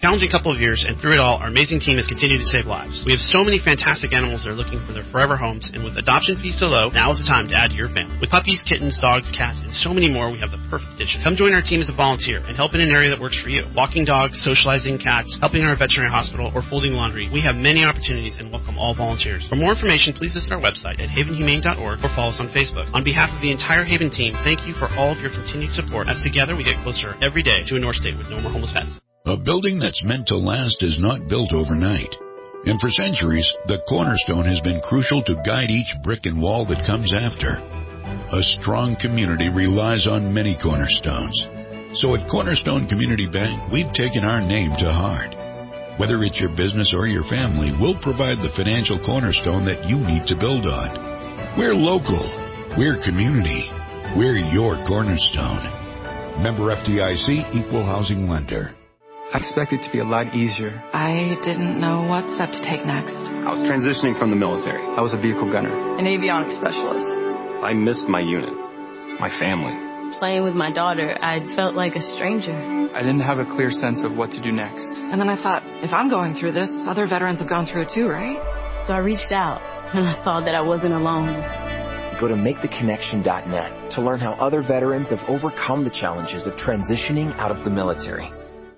challenging couple of years, and through it all, our amazing team has continued to save lives. We have so many fantastic animals that are looking for their forever homes, and with adoption fees so low, now is the time to add to your family. With puppies, kittens, dogs, cats, and so many more, we have the perfect addition. Come join our team as a volunteer and help in an area that works for you. Walking dogs, socializing cats, helping in our veterinary hospital, or folding laundry. We have many opportunities and welcome all volunteers. For more information, please visit our website at havenhumane.org or follow us on Facebook. On behalf of the entire Haven team, thank you for all of your continued support, as together we get closer every day to a North State with no more homeless pets. A building that's meant to last is not built overnight. And for centuries, the cornerstone has been crucial to guide each brick and wall that comes after. A strong community relies on many cornerstones. So at Cornerstone Community Bank, we've taken our name to heart. Whether it's your business or your family, we'll provide the financial cornerstone that you need to build on. We're local. We're community. We're your cornerstone. Member FDIC, Equal Housing Lender. I expected it to be a lot easier. I didn't know what step to take next. I was transitioning from the military. I was a vehicle gunner. An avionics specialist. I missed my unit, my family. Playing with my daughter, I felt like a stranger. I didn't have a clear sense of what to do next. And then I thought, if I'm going through this, other veterans have gone through it too, right? So I reached out, and I saw that I wasn't alone. Go to MakeTheConnection.net to learn how other veterans have overcome the challenges of transitioning out of the military.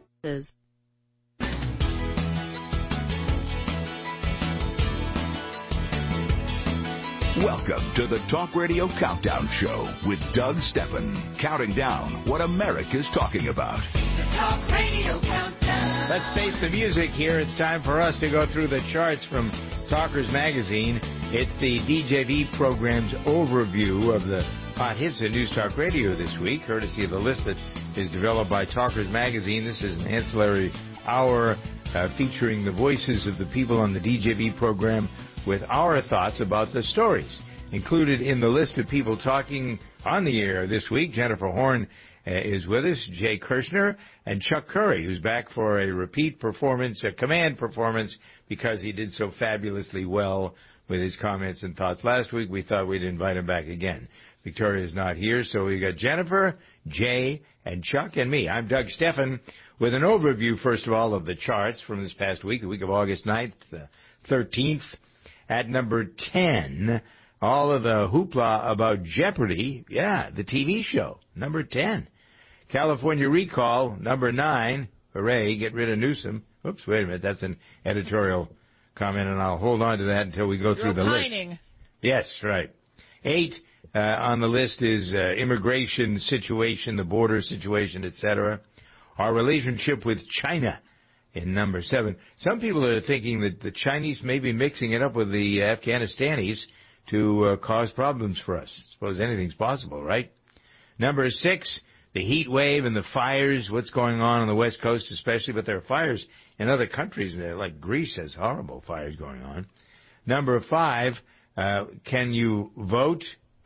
Welcome to the Talk Radio Countdown Show with Doug Steffen, counting down what America's talking about. The Talk Radio Countdown. Let's face the music here. It's time for us to go through the charts from Talkers Magazine. It's the DJV program's overview of the hot hits at News Talk Radio this week, courtesy of the list that is developed by Talkers Magazine. This is an ancillary hour featuring the voices of the people on the DJV program with our thoughts about the stories. Included in the list of people talking on the air this week, Jennifer Horn is with us, Jay Kirshner, and Chuck Curry, who's back for a repeat performance, a command performance, because he did so fabulously well with his comments and thoughts last week. We thought we'd invite him back again. Victoria's not here, so we got Jennifer, Jay, and Chuck, and me. I'm Doug Steffen with an overview, first of all, of the charts from this past week, the week of August 9th, the 13th. At number 10, all of the hoopla about Jeopardy, the TV show, number 10. California Recall, number 9, hooray, get rid of Newsom. Oops, wait a minute, that's an editorial comment, and I'll hold on to that until we go through the list. Yes, right. 8 on the list is immigration situation, the border situation, etc. Our relationship with China in number 7. Some people are thinking that the Chinese may be mixing it up with the Afghanistanis to cause problems for us. I suppose anything's possible, right? Number 6, the heat wave and the fires, what's going on the West Coast especially, but there are fires in other countries there, like Greece has horrible fires going on. Number 5, can you vote?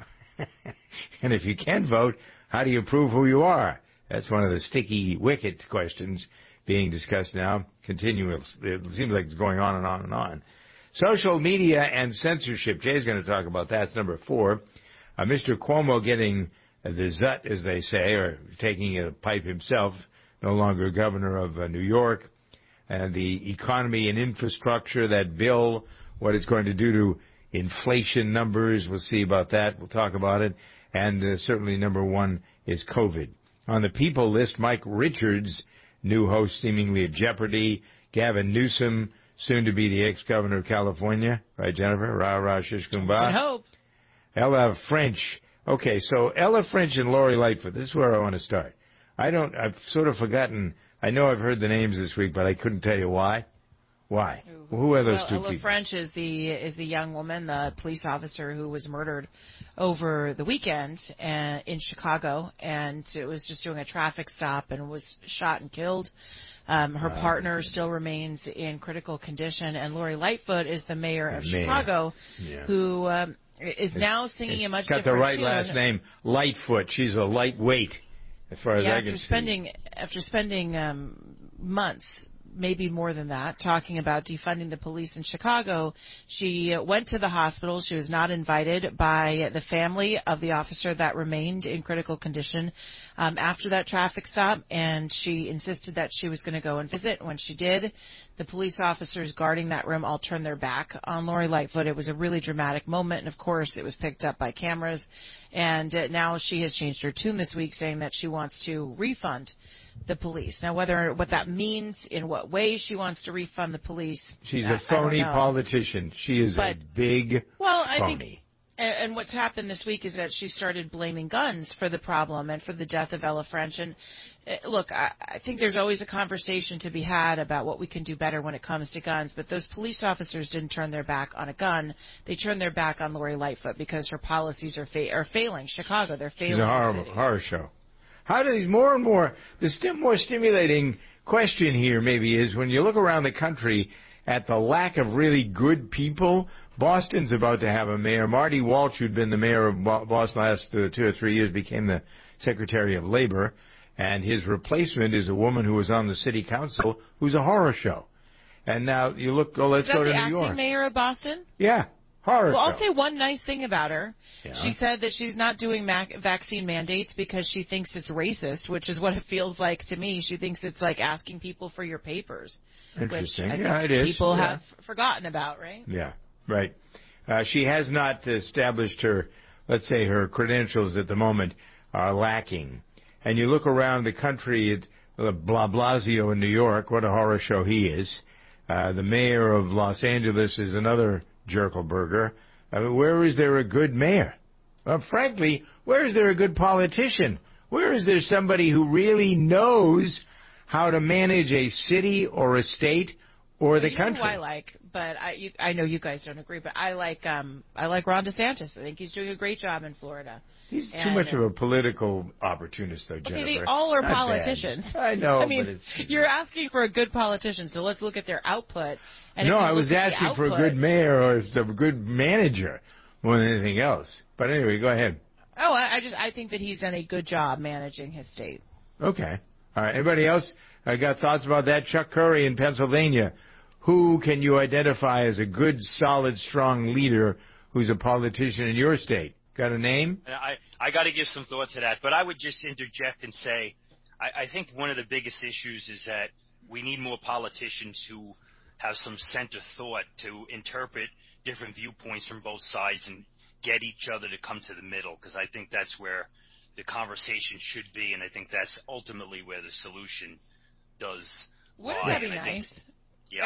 And if you can vote, how do you prove who you are? That's one of the sticky wicket questions being discussed now, continuous. It seems like it's going on and on and on. Social media and censorship. Jay's going to talk about that. It's number 4. Mr. Cuomo getting the zut, as they say, or taking a pipe himself, no longer governor of New York. And the economy and infrastructure, that bill, what it's going to do to inflation numbers. We'll see about that. We'll talk about it. And certainly number 1 is COVID. On the people list, Mike Richards, new host seemingly of Jeopardy. Gavin Newsom, soon to be the ex-governor of California. Right, Jennifer? Rah, rah, shish, kumbah. I hope. Ella French. Okay, so Ella French and Lori Lightfoot. This is where I want to start. I've sort of forgotten. I know I've heard the names this week, but I couldn't tell you why. Why? Who are those two people? Ella French is the young woman, the police officer who was murdered over the weekend in Chicago, and it was just doing a traffic stop and was shot and killed. Her partner still remains in critical condition, and Lori Lightfoot is the mayor of Chicago, who is now singing a much different tune. Got the right last name, Lightfoot. She's a lightweight, as far as I can see. After spending months maybe more than that, talking about defunding the police in Chicago. She went to the hospital. She was not invited by the family of the officer that remained in critical condition after that traffic stop, and she insisted that she was going to go and visit. When she did, the police officers guarding that room all turned their back on Lori Lightfoot. It was a really dramatic moment, and of course it was picked up by cameras. And now she has changed her tune this week, saying that she wants to refund the police. Now, what that means, in what way she wants to refund the police, she's a phony politician. She is a big I phony. think. And what's happened this week is that she started blaming guns for the problem and for the death of Ella French. And look, I think there's always a conversation to be had about what we can do better when it comes to guns. But those police officers didn't turn their back on a gun. They turned their back on Lori Lightfoot because her policies are failing Chicago. They're failing the city. Horror show. How do these more and more, the more stimulating question here maybe is when you look around the country at the lack of really good people. Boston's about to have a mayor. Marty Walsh, who'd been the mayor of Boston last 2 or 3 years, became the Secretary of Labor, and his replacement is a woman who was on the city council who's a horror show. And now you look, let's go to New York. Is that the acting mayor of Boston? Yeah. Horror show. I'll say one nice thing about her. Yeah. She said that she's not doing vaccine mandates because she thinks it's racist, which is what it feels like to me. She thinks it's like asking people for your papers. Interesting. Which I think it is. People have forgotten about, right? Yeah, right. She has not established her, let's say, her credentials at the moment are lacking. And you look around the country at Blasio in New York, what a horror show he is. The mayor of Los Angeles is another Jerkelberger. Where is there a good mayor? Frankly, where is there a good politician? Where is there somebody who really knows how to manage a city or a state or the country? Who I like, but I know you guys don't agree, but I like Ron DeSantis. I think he's doing a great job in Florida. He's too much of a political opportunist, though, Jennifer. Okay, they all are Not politicians. Bad. I know, I mean, but it's... You're asking for a good politician, so let's look at their output. And no, I was asking for a good mayor or a good manager more than anything else. But anyway, go ahead. Oh, I think that he's done a good job managing his state. Okay. All right. Anybody else got thoughts about that? Chuck Curry in Pennsylvania. Who can you identify as a good, solid, strong leader who's a politician in your state? Got a name? I got to give some thought to that, but I would just interject and say I think one of the biggest issues is that we need more politicians who have some center thought to interpret different viewpoints from both sides and get each other to come to the middle, because I think that's where the conversation should be, and I think that's ultimately where the solution does lie. Wouldn't that be nice? Yeah,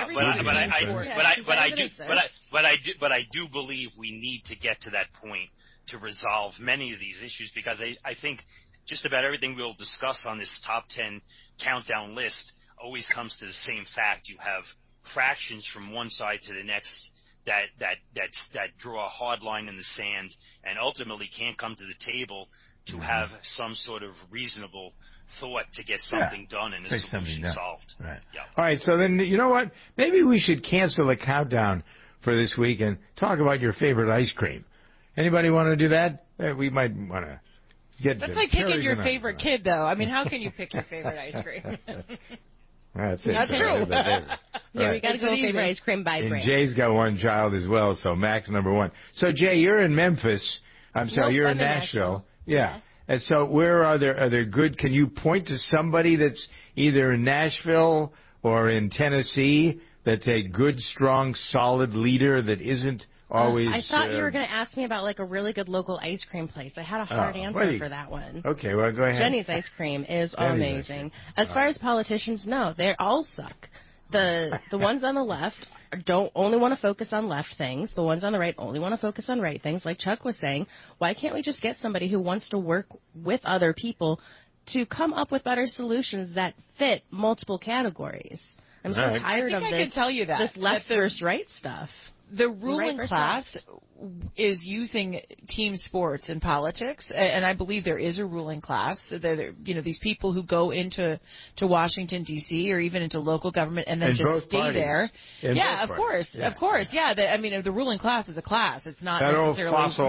but I do believe we need to get to that point to resolve many of these issues, because I think just about everything we'll discuss on this top 10 countdown list always comes to the same fact. You have fractions from one side to the next that draw a hard line in the sand and ultimately can't come to the table to have some sort of reasonable thought to get something done and a solution solved. Right. Yeah. All right, so then, you know what? Maybe we should cancel the countdown for this week and talk about your favorite ice cream. Anybody want to do that? We might want to get... That's like picking your favorite kid, though. I mean, how can you pick your favorite ice cream? That's true. Yeah, we got to go favorite ice cream by and brand. Jay's got one child as well, so Mac's number one. So, Jay, you're in Memphis. You're in Nashville. Yeah. And so where are there good, can you point to somebody that's either in Nashville or in Tennessee that's a good, strong, solid leader that isn't always... I thought you were going to ask me about like a really good local ice cream place. I had a hard answer for that one. Okay, well, go ahead. Jenny's ice cream is amazing. As far as politicians, no, they all suck. The ones on the left don't only want to focus on left things. The ones on the right only want to focus on right things. Like Chuck was saying, why can't we just get somebody who wants to work with other people to come up with better solutions that fit multiple categories? I'm so tired of this left versus right stuff. The ruling class is using team sports in politics, and I believe there is a ruling class. These people who go into Washington, D.C., or even into local government and then just stay there. Yeah, of course. Yeah, the ruling class is a class. It's not that necessarily... old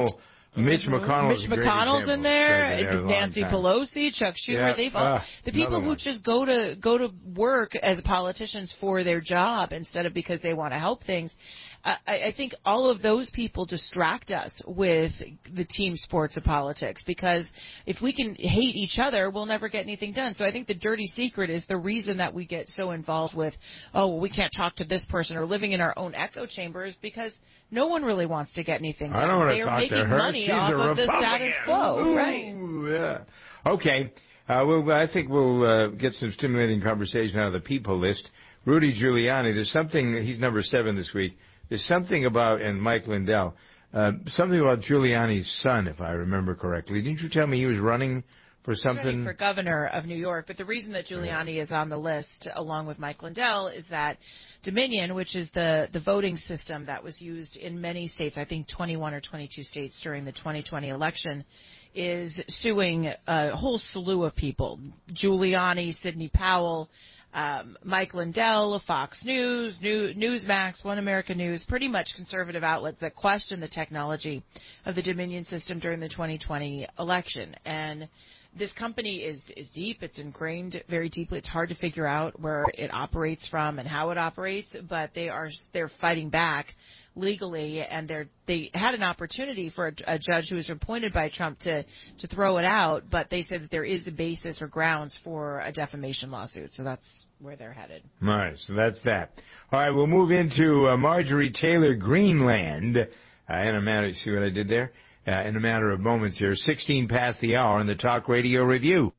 Mitch McConnell's in there, Nancy Pelosi, Chuck Schumer. They've all the people who just go to work as politicians for their job instead of because they want to help things. I think all of those people distract us with the team sports of politics, because if we can hate each other, we'll never get anything done. So I think the dirty secret is the reason that we get so involved with, we can't talk to this person, or living in our own echo chambers, because no one really wants to get anything done. I don't want they to are talk making to her. money She's off a of the status quo. Ooh, right. Yeah. Okay. I think we'll get some stimulating conversation out of the people list. Rudy Giuliani, there's something, he's number 7 this week. There's something about, and Mike Lindell, something about Giuliani's son, if I remember correctly. Didn't you tell me he was running for something? Running for governor of New York. But the reason that Giuliani is on the list, along with Mike Lindell, is that Dominion, which is the voting system that was used in many states, I think 21 or 22 states during the 2020 election, is suing a whole slew of people. Giuliani, Sidney Powell, Mike Lindell, Fox News, Newsmax, One America News, pretty much conservative outlets that question the technology of the Dominion system during the 2020 election. And this company is deep. It's ingrained very deeply. It's hard to figure out where it operates from and how it operates, but they're fighting back legally, and they had an opportunity for a judge who was appointed by Trump to throw it out, but they said that there is a basis or grounds for a defamation lawsuit. So that's where they're headed. All right, so that's that. All right, we'll move into Marjorie Taylor Greenland in a matter. See what I did there? In a matter of moments here. 16 past the hour on the Talk Radio Review.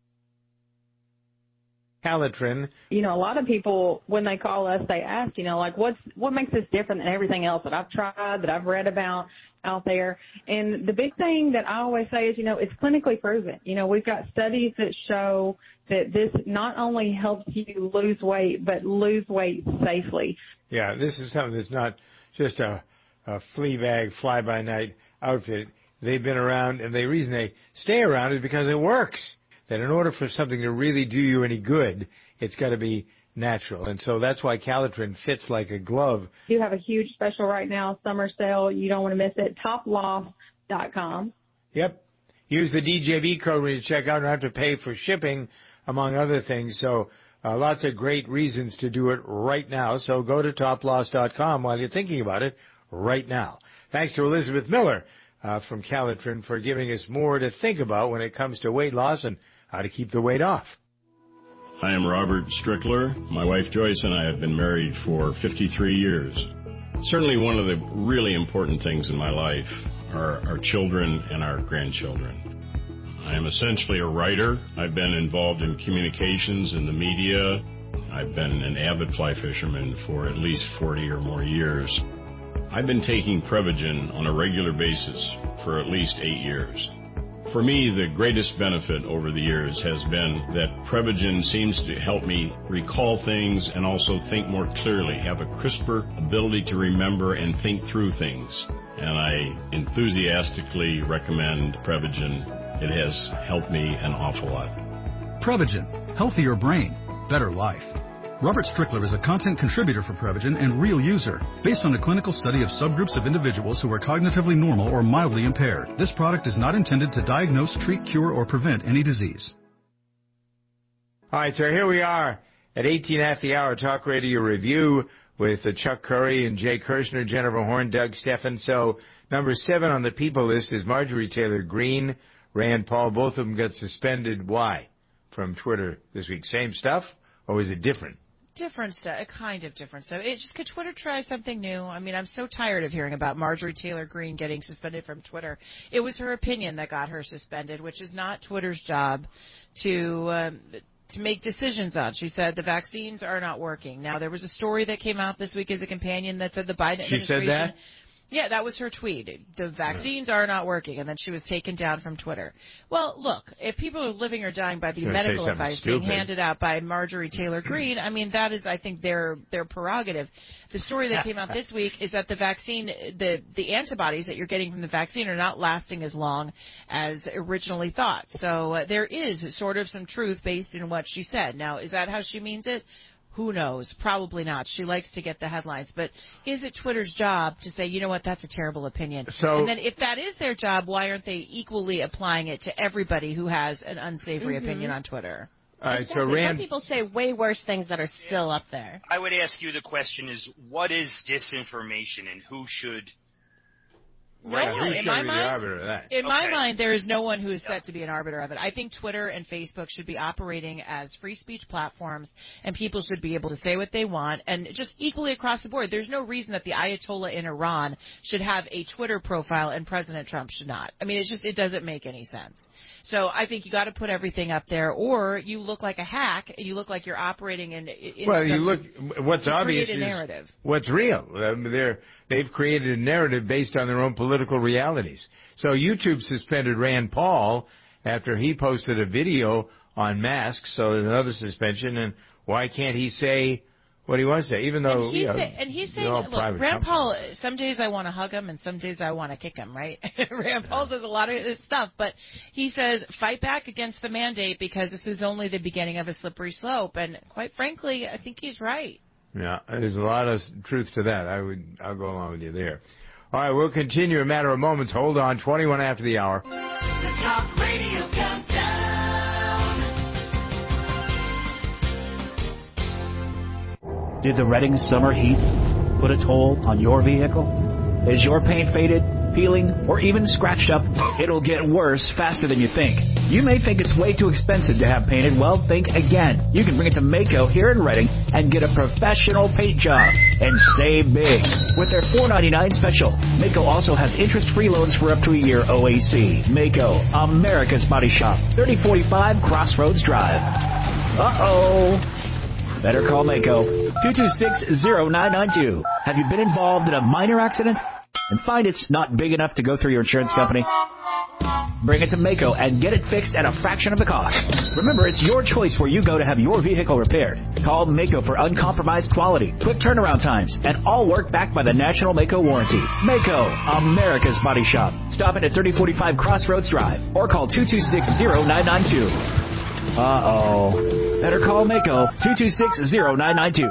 Calitrin. A lot of people, when they call us, they ask, what makes this different than everything else that I've tried, that I've read about out there? And the big thing that I always say is, it's clinically proven. We've got studies that show that this not only helps you lose weight, but lose weight safely. Yeah, this is something that's not just a flea bag, fly-by-night outfit. They've been around, and the reason they stay around is because it works. That in order for something to really do you any good, it's got to be natural. And so that's why Calitrin fits like a glove. You have a huge special right now, summer sale. You don't want to miss it. Toploft.com. Yep. Use the DJV code when you check out and have to pay for shipping, among other things. So lots of great reasons to do it right now. So go to toploss.com while you're thinking about it right now. Thanks to Elizabeth Miller from Calitrin for giving us more to think about when it comes to weight loss and how to keep the weight off. I am Robert Strickler. My wife Joyce and I have been married for 53 years. Certainly one of the really important things in my life are our children and our grandchildren. I am essentially a writer. I've been involved in communications in the media. I've been an avid fly fisherman for at least 40 or more years. I've been taking Prevagen on a regular basis for at least 8 years. For me, the greatest benefit over the years has been that Prevagen seems to help me recall things and also think more clearly, have a crisper ability to remember and think through things. And I enthusiastically recommend Prevagen. It has helped me an awful lot. Prevagen, healthier brain, better life. Robert Strickler is a content contributor for Prevagen and real user, based on a clinical study of subgroups of individuals who are cognitively normal or mildly impaired. This product is not intended to diagnose, treat, cure, or prevent any disease. All right, so here we are at 18 after the hour, Talk Radio Review with Chuck Curry and Jay Kirshner, Jennifer Horn, Doug Steffen. So number 7 on the people list is Marjorie Taylor Greene, Rand Paul. Both of them got suspended. Why? From Twitter this week. Same stuff, or was it different? Different stuff, kind of different stuff. Could Twitter try something new? I mean, I'm so tired of hearing about Marjorie Taylor Greene getting suspended from Twitter. It was her opinion that got her suspended, which is not Twitter's job to make decisions on. She said the vaccines are not working. Now, there was a story that came out this week as a companion that said the Biden administration... She said that? Yeah, that was her tweet. The vaccines are not working, and then she was taken down from Twitter. Well, look, if people are living or dying by the medical advice being handed out by Marjorie Taylor Greene, I mean, that is, I think, their prerogative. The story that came out this week is that the vaccine, the antibodies that you're getting from the vaccine are not lasting as long as originally thought. So there is sort of some truth based in what she said. Now, is that how she means it? Who knows? Probably not. She likes to get the headlines. But is it Twitter's job to say, you know what, that's a terrible opinion? And then if that is their job, why aren't they equally applying it to everybody who has an unsavory opinion on Twitter? All right, exactly. so Rand... Some people say way worse things that are still up there. I would ask you the question is, what is disinformation and who should... No one. In my mind, there is no one who is set to be an arbiter of it. I think Twitter and Facebook should be operating as free speech platforms, and people should be able to say what they want, and just equally across the board. There's no reason that the Ayatollah in Iran should have a Twitter profile and President Trump should not. I mean, it doesn't make any sense. So I think you got to put everything up there, or you look like a hack, and you look like you're operating in well, you look. What's obvious is narrative. What's real. They've created a narrative based on their own political realities. So YouTube suspended Rand Paul after he posted a video on masks. So there's another suspension. And why can't he say what he wants to say? Even though he's saying, look, Rand Paul. Some days I want to hug him, and some days I want to kick him. Right? Rand Paul does a lot of stuff, but he says fight back against the mandate because this is only the beginning of a slippery slope. And quite frankly, I think he's right. Yeah, there's a lot of truth to that. I'll go along with you there. All right, we'll continue in a matter of moments. Hold on, 21 after the hour. The Talk Radio Countdown. Did the Reading summer heat put a toll on your vehicle? Is your paint faded, peeling, or even scratched up? It'll get worse faster than you think. You may think it's way too expensive to have painted. Well, think again. You can bring it to Mako here in Reading and get a professional paint job and save big with their $4.99 special. Mako also has interest-free loans for up to a year OAC. Mako, America's Body Shop, 3045 Crossroads Drive. Uh-oh. Better call Mako, 226-0992. Have you been involved in a minor accident and find it's not big enough to go through your insurance company? Bring it to Mako and get it fixed at a fraction of the cost. Remember, it's your choice where you go to have your vehicle repaired. Call Mako for uncompromised quality, quick turnaround times, and all work backed by the National Mako warranty. Mako, America's Body Shop. Stop in at 3045 Crossroads Drive or call 226-0992. Uh-oh. Better call Mako, 226-0992.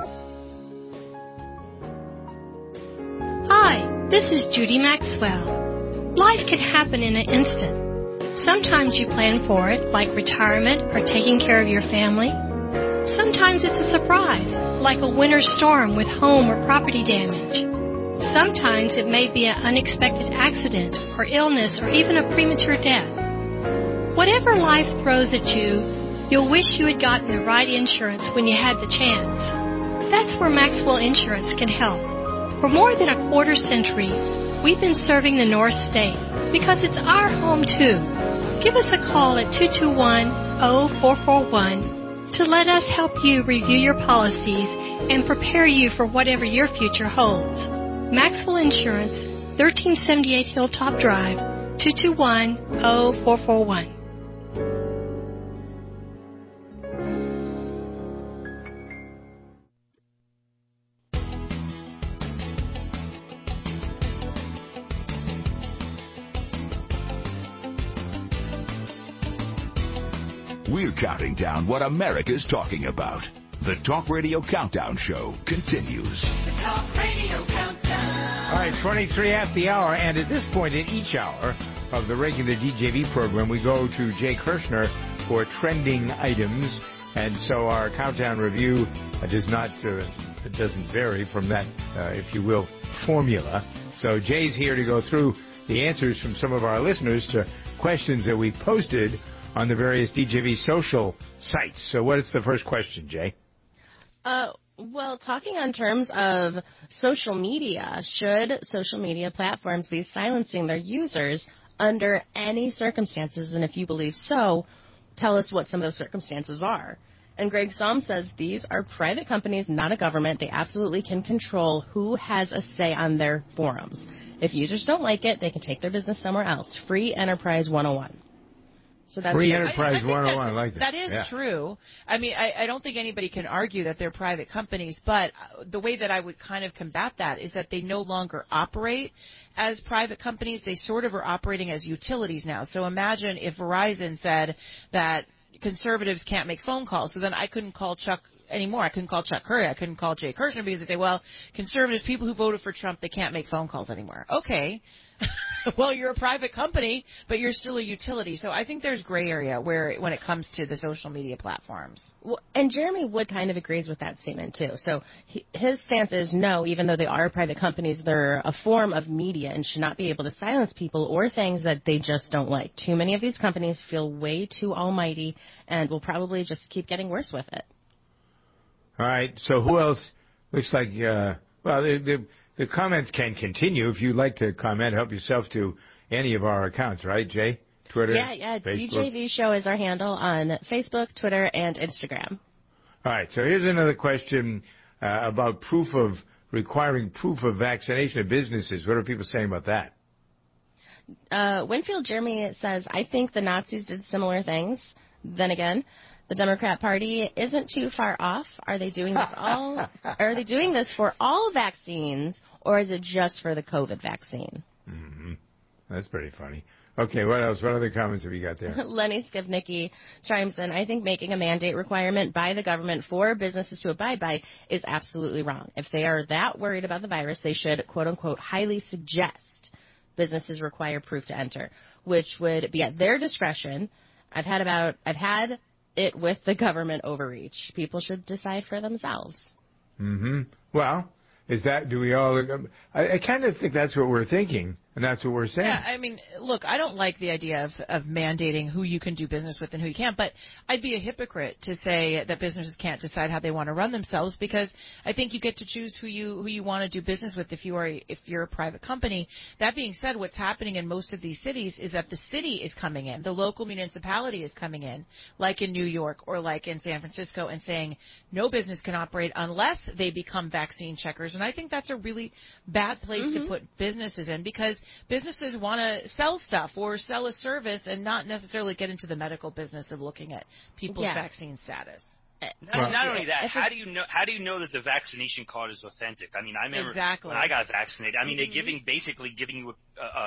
Hi, this is Judy Maxwell. Life can happen in an instant. Sometimes you plan for it, like retirement or taking care of your family. Sometimes it's a surprise, like a winter storm with home or property damage. Sometimes it may be an unexpected accident or illness or even a premature death. Whatever life throws at you, you'll wish you had gotten the right insurance when you had the chance. That's where Maxwell Insurance can help. For more than a quarter century, we've been serving the North State because it's our home too. Give us a call at 221-0441 to let us help you review your policies and prepare you for whatever your future holds. Maxwell Insurance, 1378 Hilltop Drive, 221-0441. We're counting down what America's talking about. The Talk Radio Countdown Show continues. The Talk Radio Countdown. All right, 23 after the hour, and at this point in each hour of the regular DJV program, we go to Jake Hirschner for trending items, and so our countdown review doesn't vary from that, if you will, formula. So Jay's here to go through the answers from some of our listeners to questions that we posted on the various DJV social sites. So what is the first question, Jay? Well, talking on terms of social media, should social media platforms be silencing their users under any circumstances? And if you believe so, tell us what some of those circumstances are. And Greg Somm says these are private companies, not a government. They absolutely can control who has a say on their forums. If users don't like it, they can take their business somewhere else. Free Enterprise 101. So that's Free Enterprise 101, I like that. That is true. I mean, I don't think anybody can argue that they're private companies, but the way that I would kind of combat that is that they no longer operate as private companies. They sort of are operating as utilities now. So imagine if Verizon said that conservatives can't make phone calls, so then I couldn't call Chuck anymore. I couldn't call Chuck Curry. I couldn't call Jay Kirshner because they say, well, conservatives, people who voted for Trump, they can't make phone calls anymore. Okay. Well, you're a private company, but you're still a utility. So I think there's gray area when it comes to the social media platforms. Well, and Jeremy Wood kind of agrees with that statement, too. So his stance is no, even though they are private companies, they're a form of media and should not be able to silence people or things that they just don't like. Too many of these companies feel way too almighty and will probably just keep getting worse with it. All right. So who else looks like, the comments can continue. If you'd like to comment, help yourself to any of our accounts, right, Jay? Twitter, Yeah. Facebook. DJV Show is our handle on Facebook, Twitter, and Instagram. All right. So here's another question about requiring proof of vaccination of businesses. What are people saying about that? Winfield Jeremy says, I think the Nazis did similar things. Then again, the Democrat Party isn't too far off. Are they doing this Are they doing this for all vaccines, or is it just for the COVID vaccine? Mm-hmm. That's pretty funny. Okay, what else? What other comments have you got there? Lenny Skivnicki chimes in, I think making a mandate requirement by the government for businesses to abide by is absolutely wrong. If they are that worried about the virus, they should, quote-unquote, highly suggest businesses require proof to enter, which would be at their discretion. I've had it with the government overreach. People should decide for themselves. Mm-hmm. Well, do we all, I kind of think that's what we're thinking, and that's what we're saying. Yeah, I mean, look, I don't like the idea of mandating who you can do business with and who you can't, but I'd be a hypocrite to say that businesses can't decide how they want to run themselves, because I think you get to choose who you want to do business with if you're a private company. That being said, what's happening in most of these cities is that the city is coming in, the local municipality is coming in, like in New York or like in San Francisco, and saying no business can operate unless they become vaccine checkers. And I think that's a really bad place to put businesses in, because businesses want to sell stuff or sell a service and not necessarily get into the medical business of looking at people's vaccine status. Not only that, how do you know that the vaccination card is authentic? I mean, I remember when I got vaccinated. I mean, they're basically giving you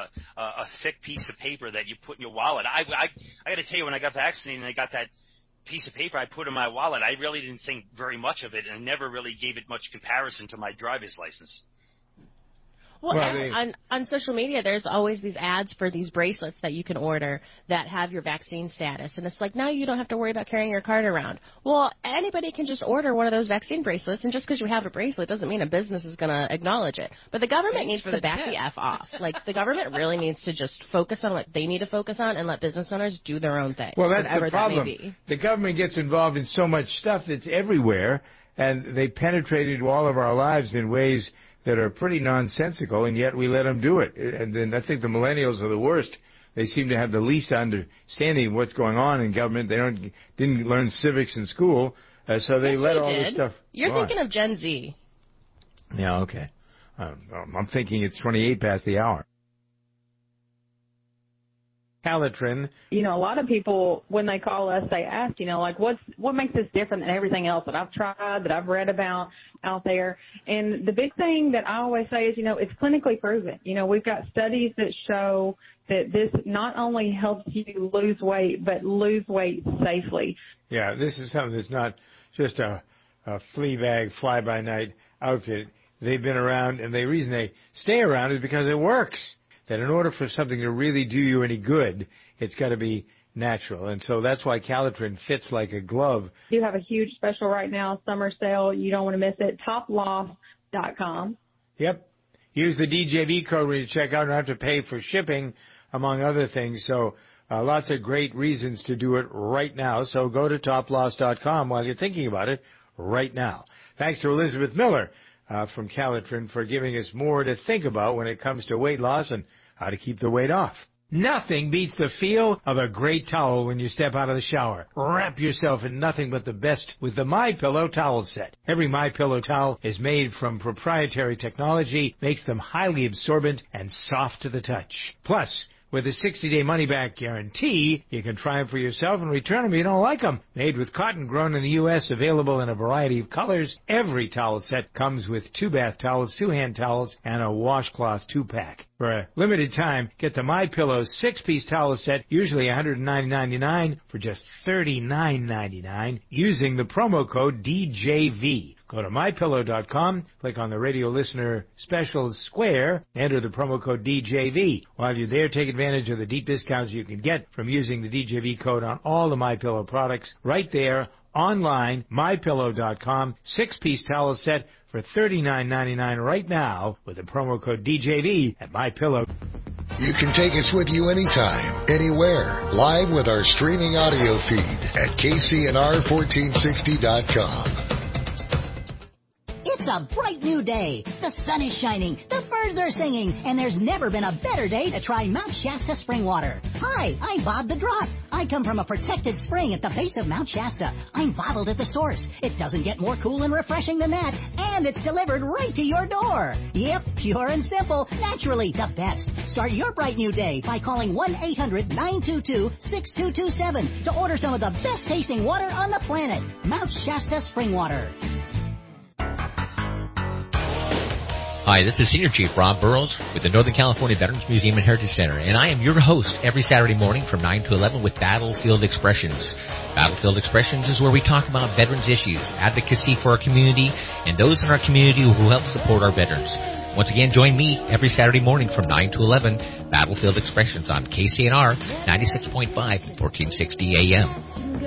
a thick piece of paper that you put in your wallet. I got to tell you, when I got vaccinated and I got that piece of paper I put in my wallet, I really didn't think very much of it, and I never really gave it much comparison to my driver's license. Well, on social media, there's always these ads for these bracelets that you can order that have your vaccine status. And it's like, now you don't have to worry about carrying your card around. Well, anybody can just order one of those vaccine bracelets, and just because you have a bracelet doesn't mean a business is going to acknowledge it. But the government needs to back the F off. Like, the government really needs to just focus on what they need to focus on and let business owners do their own thing. Well, that's the problem. The government gets involved in so much stuff that's everywhere, and they penetrate into all of our lives in ways that are pretty nonsensical, and yet we let them do it. And then I think the millennials are the worst. They seem to have the least understanding of what's going on in government. They didn't learn civics in school, so they let all this stuff. You're thinking of Gen Z. Yeah, okay. I'm thinking it's 28 past the hour. Calitrin. You know, a lot of people, when they call us, they ask, you know, like, what makes this different than everything else that I've tried, that I've read about out there? And the big thing that I always say is, you know, it's clinically proven. You know, we've got studies that show that this not only helps you lose weight, but lose weight safely. Yeah, this is something that's not just a flea bag, fly-by-night outfit. They've been around, and the reason they stay around is because it works. That in order for something to really do you any good, it's got to be natural. And so that's why Calitrin fits like a glove. We do have a huge special right now, summer sale. You don't want to miss it. Toploss.com. Yep. Use the DJV code when you check out and have to pay for shipping, among other things. So lots of great reasons to do it right now. So go to toploss.com while you're thinking about it right now. Thanks to Elizabeth Miller from Calitrin for giving us more to think about when it comes to weight loss and how to keep the weight off. Nothing beats the feel of a great towel when you step out of the shower. Wrap yourself in nothing but the best with the MyPillow towel set. Every MyPillow towel is made from proprietary technology, makes them highly absorbent and soft to the touch. Plus, With a 60-day money-back guarantee, you can try them for yourself and return them if you don't like them. Made with cotton grown in the U.S., available in a variety of colors, every towel set comes with 2 bath towels, 2 hand towels, and a washcloth 2-pack. For a limited time, get the MyPillow 6-piece towel set, usually $109.99, for just $39.99, using the promo code DJV. Go to MyPillow.com, click on the radio listener specials square, enter the promo code DJV. While you're there, take advantage of the deep discounts you can get from using the DJV code on all the MyPillow products right there online, MyPillow.com, 6-piece towel set for $39.99 right now with the promo code DJV at MyPillow. You can take us with you anytime, anywhere, live with our streaming audio feed at KCNR1460.com. It's a bright new day. The sun is shining, the birds are singing, and there's never been a better day to try Mount Shasta spring water. Hi, I'm Bob the Drop. I come from a protected spring at the base of Mount Shasta. I'm bottled at the source. It doesn't get more cool and refreshing than that, and it's delivered right to your door. Yep, pure and simple, naturally the best. Start your bright new day by calling 1-800-922-6227 to order some of the best tasting water on the planet. Mount Shasta spring water. Hi, this is Senior Chief Rob Burrows with the Northern California Veterans Museum and Heritage Center, and I am your host every Saturday morning from 9 to 11 with Battlefield Expressions. Battlefield Expressions is where we talk about veterans issues, advocacy for our community, and those in our community who help support our veterans. Once again, join me every Saturday morning from 9 to 11, Battlefield Expressions on KCNR 96.5, 1460 AM.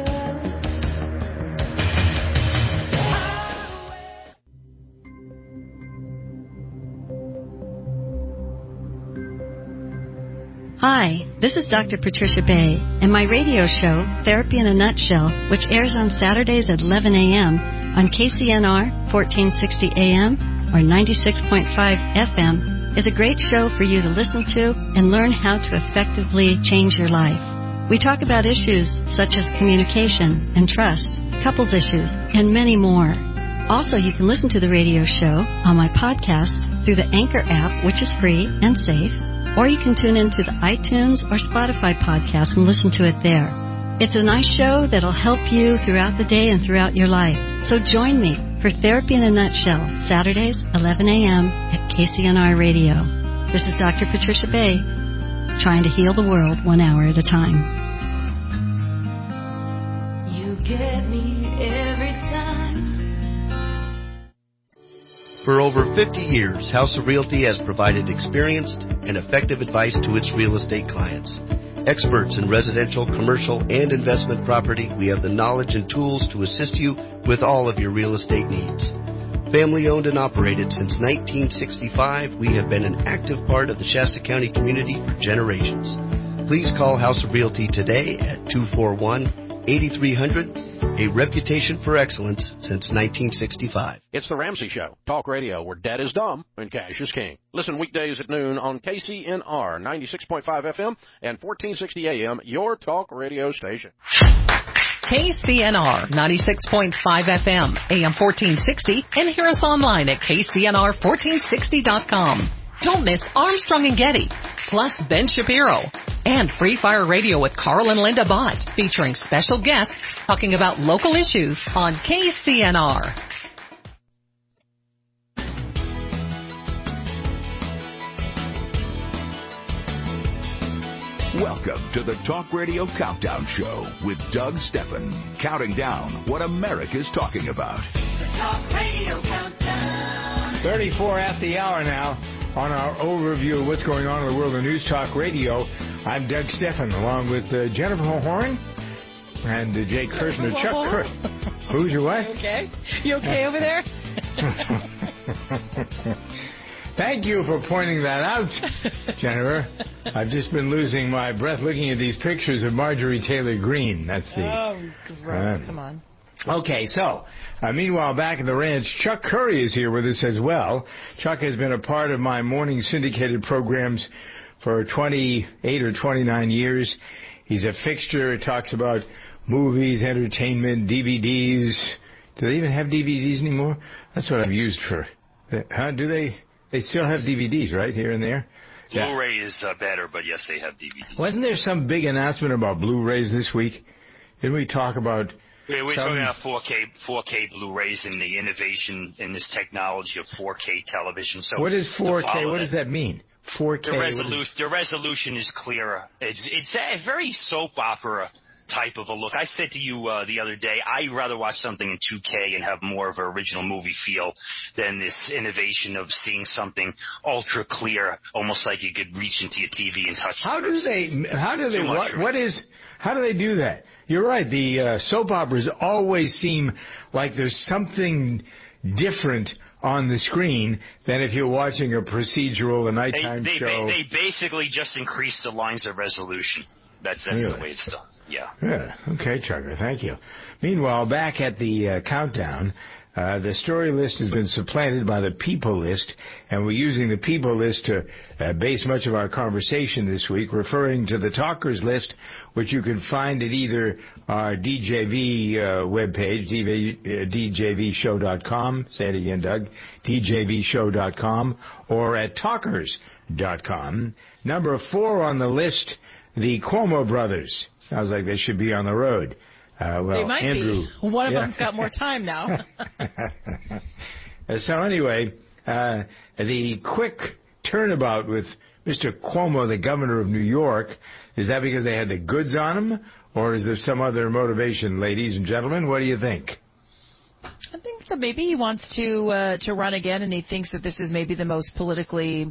Hi, this is Dr. Patricia Bay, and my radio show, Therapy in a Nutshell, which airs on Saturdays at 11 a.m. on KCNR 1460 AM or 96.5 FM, is a great show for you to listen to and learn how to effectively change your life. We talk about issues such as communication and trust, couples issues, and many more. Also, you can listen to the radio show on my podcast through the Anchor app, which is free and safe, or you can tune into the iTunes or Spotify podcast and listen to it there. It's a nice show that'll help you throughout the day and throughout your life. So join me for Therapy in a Nutshell, Saturdays, 11 a.m. at KCNR Radio. This is Dr. Patricia Bay, trying to heal the world 1 hour at a time. You get me every time. For over 50 years, House of Realty has provided experienced and effective advice to its real estate clients. Experts in residential, commercial, and investment property, we have the knowledge and tools to assist you with all of your real estate needs. Family owned and operated since 1965, we have been an active part of the Shasta County community for generations. Please call House of Realty today at 241-8300. A reputation for excellence since 1965. It's The Ramsey Show, talk radio where dead is dumb and cash is king. Listen weekdays at noon on KCNR 96.5 FM and 1460 AM, your talk radio station. KCNR 96.5 FM, AM 1460, and hear us online at KCNR1460.com. Don't miss Armstrong and Getty, plus Ben Shapiro, and Free Fire Radio with Carl and Linda Bott, featuring special guests talking about local issues on KCNR. Welcome to the Talk Radio Countdown Show with Doug Steppen, counting down what America's talking about. The Talk Radio Countdown. 34 at the hour now. On our overview of what's going on in the world of News Talk Radio, I'm Doug Steffen, along with Jennifer Horn and Jay Kirshner. Chuck Kirsch. Who's your wife? Okay. You okay over there? Thank you for pointing that out, Jennifer. I've just been losing my breath looking at these pictures of Marjorie Taylor Greene. That's the... Oh, gross. Come on. Okay, so, meanwhile, back at the ranch, Chuck Curry is here with us as well. Chuck has been a part of my morning syndicated programs for 28 or 29 years. He's a fixture. Talks about movies, entertainment, DVDs. Do they even have DVDs anymore? That's what I've used for... Huh? Do they? They still have DVDs, right, here and there? Blu-ray is better, but yes, they have DVD. Wasn't there some big announcement about Blu-rays this week? Didn't we talk about... We're talking about 4K Blu-rays and the innovation in this technology of 4K television. So what is 4K? What does that mean? 4K. The resolution is clearer. It's a very soap opera type of a look. I said to you the other day, I'd rather watch something in 2K and have more of an original movie feel than this innovation of seeing something ultra clear, almost like you could reach into your TV and touch. How do they do that? You're right. The soap operas always seem like there's something different on the screen than if you're watching a procedural, a nighttime show. They basically just increase the lines of resolution. That's really? The way it's done. Yeah. Okay, Chucker. Thank you. Meanwhile, back at the countdown, the story list has been supplanted by the people list, and we're using the people list to base much of our conversation this week, referring to the talkers list, which you can find at either our DJV webpage, djvshow.com, say it again, Doug, djvshow.com, or at talkers.com. Number 4 on the list, the Cuomo brothers. Sounds like they should be on the road. They might Andrew, be. One of them's got more time now. So anyway, the quick turnabout with Mr. Cuomo, the governor of New York, is that because they had the goods on him, or is there some other motivation, ladies and gentlemen? What do you think? I think that maybe he wants to run again, and he thinks that this is maybe the most politically...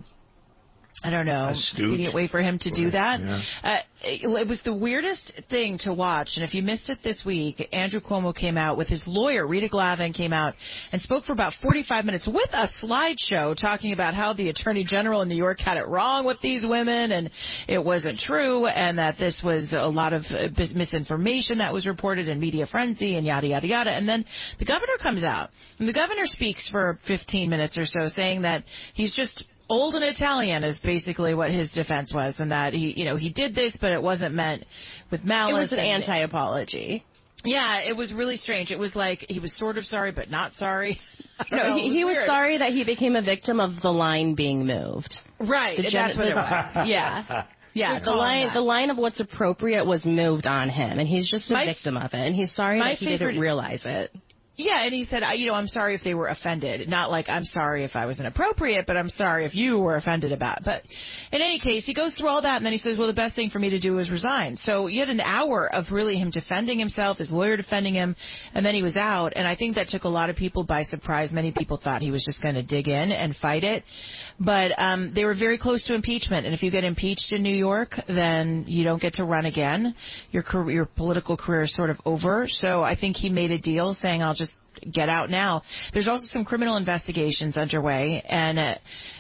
I don't know, convenient way for him to do that. Yeah. It was the weirdest thing to watch, and if you missed it this week, Andrew Cuomo came out with his lawyer, Rita Glavin, came out and spoke for about 45 minutes with a slideshow talking about how the Attorney General in New York had it wrong with these women, and it wasn't true, and that this was a lot of misinformation that was reported in media frenzy, and yada, yada, yada. And then the governor comes out, and the governor speaks for 15 minutes or so, saying that he's just old and Italian is basically what his defense was, and that he did this, but it wasn't meant with malice. It was an anti-apology. Yeah, it was really strange. It was like he was sort of sorry, but not sorry. No, he was sorry that he became a victim of the line being moved. Right, that's what it was. Yeah. Yeah, the line of what's appropriate was moved on him, and he's just a victim of it, and he's sorry that he didn't realize it. Yeah, and he said, I'm sorry if they were offended. Not like I'm sorry if I was inappropriate, but I'm sorry if you were offended about it. But in any case, he goes through all that, and then he says, well, the best thing for me to do is resign. So you had an hour of really him defending himself, his lawyer defending him, and then he was out. And I think that took a lot of people by surprise. Many people thought he was just going to dig in and fight it. But they were very close to impeachment. And if you get impeached in New York, then you don't get to run again. Your political career is sort of over. So I think he made a deal saying, I'll just get out now. There's also some criminal investigations underway, and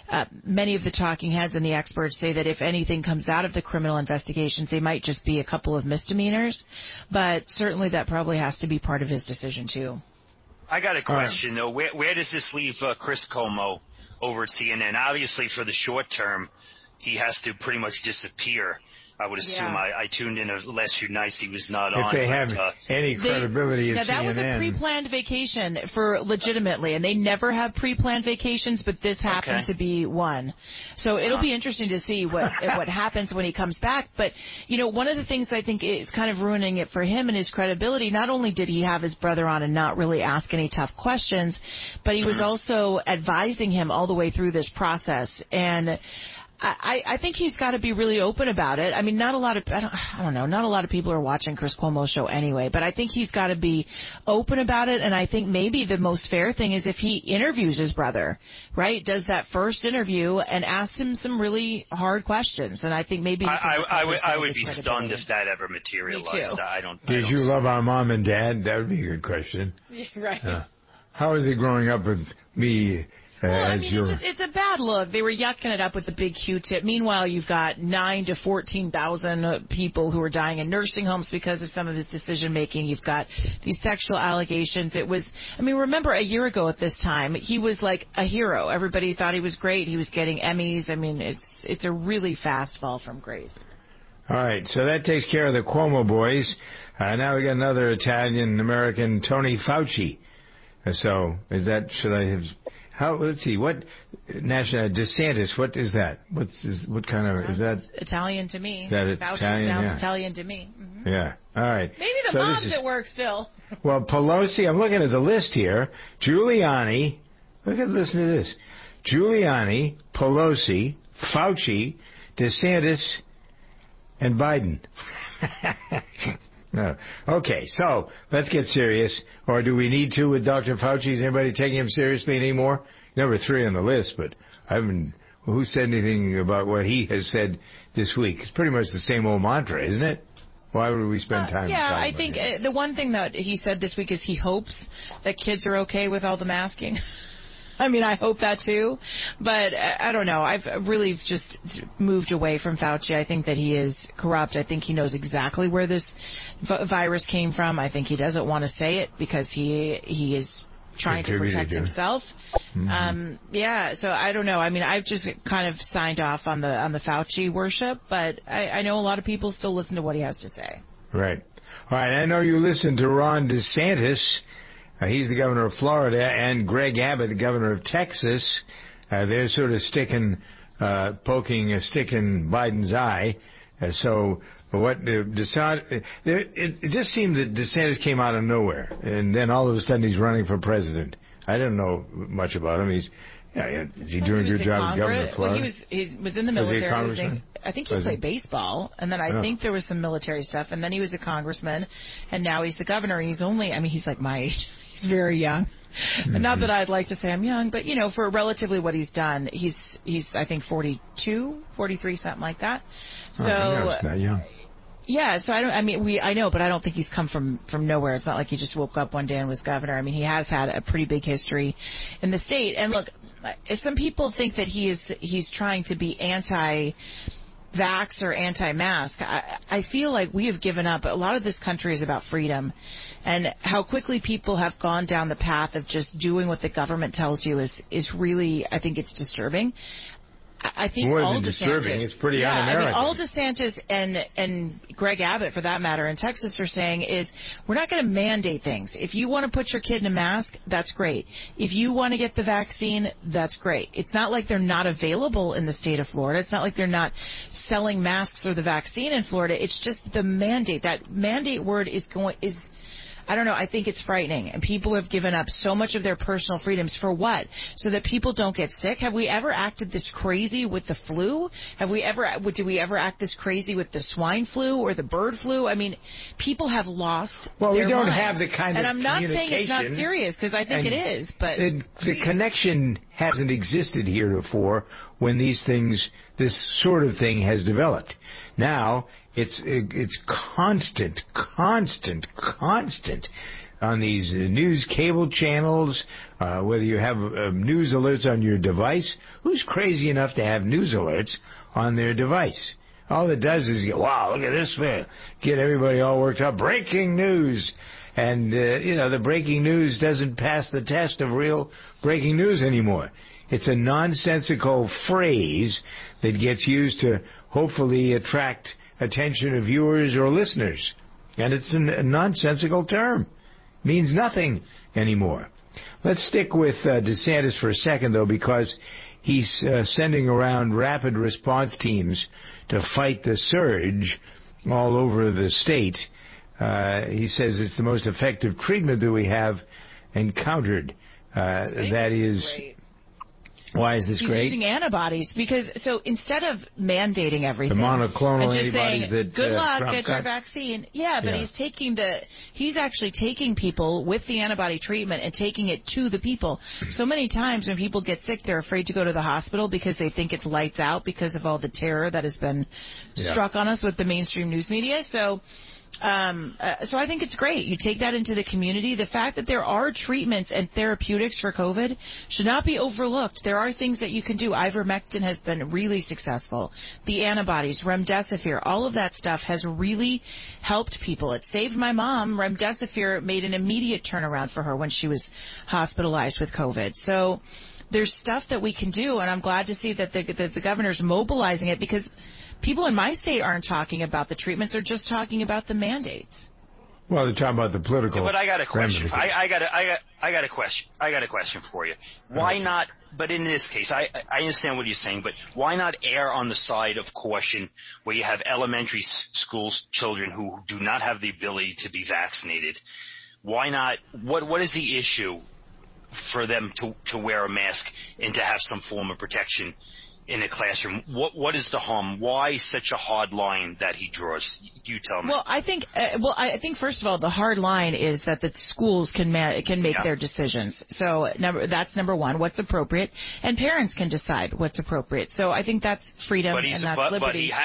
many of the talking heads and the experts say that if anything comes out of the criminal investigations, they might just be a couple of misdemeanors, but certainly that probably has to be part of his decision too. I got a question though. Where does this leave Chris Cuomo over at CNN? Obviously, for the short term, he has to pretty much disappear. I would assume. I tuned in last few nights. He was not on. If they have any credibility at CNN. That was a pre-planned vacation for legitimately, and they never have pre-planned vacations, but this happened to be one. So it'll be interesting to see what happens when he comes back. But, one of the things I think is kind of ruining it for him and his credibility, not only did he have his brother on and not really ask any tough questions, but he was also advising him all the way through this process. And I think he's got to be really open about it. I mean, not a lot of people are watching Chris Cuomo's show anyway, but I think he's got to be open about it. And I think maybe the most fair thing is if he interviews his brother, right? Does that first interview and asks him some really hard questions. And I think maybe I would be stunned if that ever materialized. Me too. Did you love our mom and dad? That would be a good question. Right. How is it growing up with me? It's a bad look. They were yucking it up with the big Q-tip. Meanwhile, you've got 9,000 to 14,000 people who are dying in nursing homes because of some of his decision-making. You've got these sexual allegations. Remember a year ago at this time, he was like a hero. Everybody thought he was great. He was getting Emmys. I mean, it's a really fast fall from grace. All right, so that takes care of the Cuomo boys. Now we got another Italian-American, Tony Fauci. So, Let's see. What national DeSantis? What is that? What kind of is that? Italian to me. Is that Fauci Italian? sounds Italian to me. Mm-hmm. Yeah. All right. Maybe the mom's at work still. Well, Pelosi. I'm looking at the list here. Giuliani. Listen to this. Giuliani, Pelosi, Fauci, DeSantis, and Biden. No. Okay, so let's get serious. Or do we need to with Dr. Fauci? Is anybody taking him seriously anymore? Number 3 on the list, but I haven't. Who said anything about what he has said this week? It's pretty much the same old mantra, isn't it? Why would we spend time? Yeah, I think the one thing that he said this week is he hopes that kids are okay with all the masking. I mean, I hope that too, but I don't know. I've really just moved away from Fauci. I think that he is corrupt. I think he knows exactly where this virus came from. I think he doesn't want to say it because he is trying to protect himself. Mm-hmm. Yeah, so I don't know. I mean, I've just kind of signed off on the Fauci worship, but I know a lot of people still listen to what he has to say. Right. All right, I know you listen to Ron DeSantis. He's the governor of Florida, and Greg Abbott, the governor of Texas. They're sort of poking a stick in Biden's eye. So what it just seemed that DeSantis came out of nowhere, and then all of a sudden he's running for president. I don't know much about him. Is he doing a good job as governor of Florida? Well, he was in the military. I think he played baseball, and then I think there was some military stuff, and then he was a congressman, and now he's the governor. He's like my age. He's very young. Mm-hmm. Not that I'd like to say I'm young, but, for relatively what he's done, he's I think 42, 43, something like that. So he's not young. Yeah, so I know, but I don't think he's come from nowhere. It's not like he just woke up one day and was governor. I mean, he has had a pretty big history in the state. And look, some people think that he's trying to be anti-vax or anti-mask. I feel like we have given up. A lot of this country is about freedom, and how quickly people have gone down the path of just doing what the government tells you is really, I think it's disturbing. I think more all than disturbing, it's pretty un-American. I mean, all DeSantis and Greg Abbott, for that matter, in Texas are saying is we're not going to mandate things. If you want to put your kid in a mask, that's great. If you want to get the vaccine, that's great. It's not like they're not available in the state of Florida. It's not like they're not selling masks or the vaccine in Florida. It's just the mandate. That mandate word is I don't know, I think it's frightening. And people have given up so much of their personal freedoms for what? So that people don't get sick? Have we ever acted this crazy with the flu? Did we ever act this crazy with the swine flu or the bird flu? I mean, people have lost their we don't minds. have the kind and of I'm not saying it's not serious, because I think it is, but the connection hasn't existed heretofore when this sort of thing has developed. Now, it's constant on these news cable channels, whether you have news alerts on your device. Who's crazy enough to have news alerts on their device? All it does is wow, look at this, get everybody all worked up. Breaking news. And, the breaking news doesn't pass the test of real breaking news anymore. It's a nonsensical phrase that gets used to hopefully attract attention of viewers or listeners. And it's a nonsensical term. Means nothing anymore. Let's stick with DeSantis for a second, though, because he's sending around rapid response teams to fight the surge all over the state. He says it's the most effective treatment that we have encountered. That is... Great. Why is this great? He's using antibodies because instead of mandating everything, the monoclonal and just antibodies saying, that good luck, Trump get your vaccine. Yeah, but he's actually taking people with the antibody treatment and taking it to the people. So many times when people get sick, they're afraid to go to the hospital because they think it's lights out because of all the terror that has been struck on us with the mainstream news media. So I think it's great. You take that into the community. The fact that there are treatments and therapeutics for COVID should not be overlooked. There are things that you can do. Ivermectin has been really successful. The antibodies, remdesivir, all of that stuff has really helped people. It saved my mom. Remdesivir made an immediate turnaround for her when she was hospitalized with COVID. So there's stuff that we can do, and I'm glad to see that the governor's mobilizing it, because people in my state aren't talking about the treatments; they're just talking about the mandates. Well, they're talking about the political. But I got a question. I I got a question for you. Why not? But in this case, I understand what you're saying. But why not err on the side of caution, where you have elementary school children who do not have the ability to be vaccinated? Why not? What is the issue for them to wear a mask and to have some form of protection in a classroom? What is the harm? Why such a hard line that he draws? You tell me. Well, I think first of all, the hard line is that the schools can make their decisions. So that's number one. What's appropriate, and parents can decide what's appropriate. So I think that's freedom and that's liberty. But he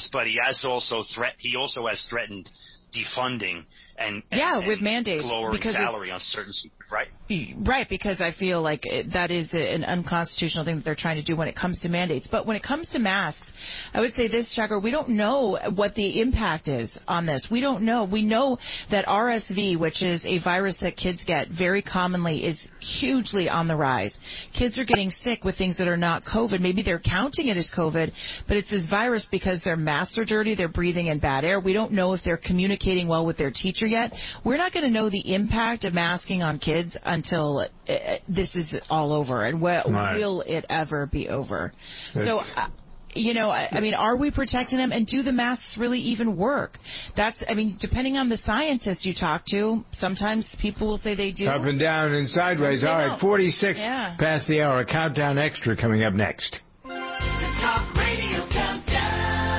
also has threatened defunding and with mandates, lowering salary on certain, right? Right, because I feel like that is an unconstitutional thing that they're trying to do when it comes to mandates. But when it comes to masks, I would say this, Chucker, we don't know what the impact is on this. We don't know. We know that RSV, which is a virus that kids get very commonly, is hugely on the rise. Kids are getting sick with things that are not COVID. Maybe they're counting it as COVID, but it's this virus because their masks are dirty, they're breathing in bad air. We don't know if they're communicating well with their teacher yet. We're not going to know the impact of masking on kids until this is all over. And will it ever be over? So, I mean, are we protecting them? And do the masks really even work? Depending on the scientists you talk to, sometimes people will say they do. Up and down and sideways. All right, 46 past the hour. Countdown Extra coming up next. The Talk Radio Countdown.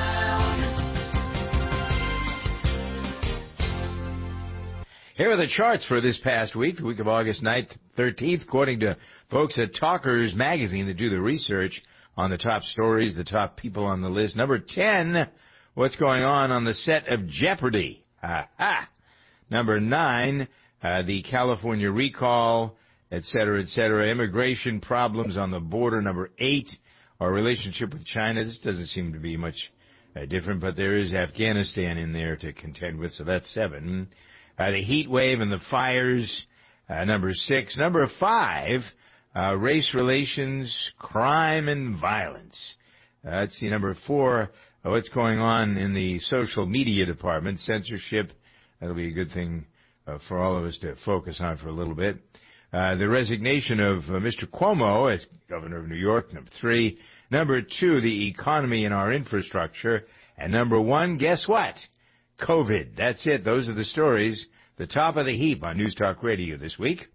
Here are the charts for this past week, the week of August 9th, 13th, according to folks at Talkers Magazine that do the research on the top stories, the top people on the list. Number 10, what's going on the set of Jeopardy? Number 9, the California recall, et cetera, immigration problems on the border. Number 8, our relationship with China. This doesn't seem to be much different, but there is Afghanistan in there to contend with, so that's 7. The heat wave and the fires, number 6. Number 5, race relations, crime, and violence. Let's see, number 4, what's going on in the social media department, censorship. That'll be a good thing for all of us to focus on for a little bit. The resignation of Mr. Cuomo as governor of New York, number 3. Number 2, the economy and our infrastructure. And number 1, guess what? COVID. That's it. Those are the stories. The top of the heap on News Talk Radio this week.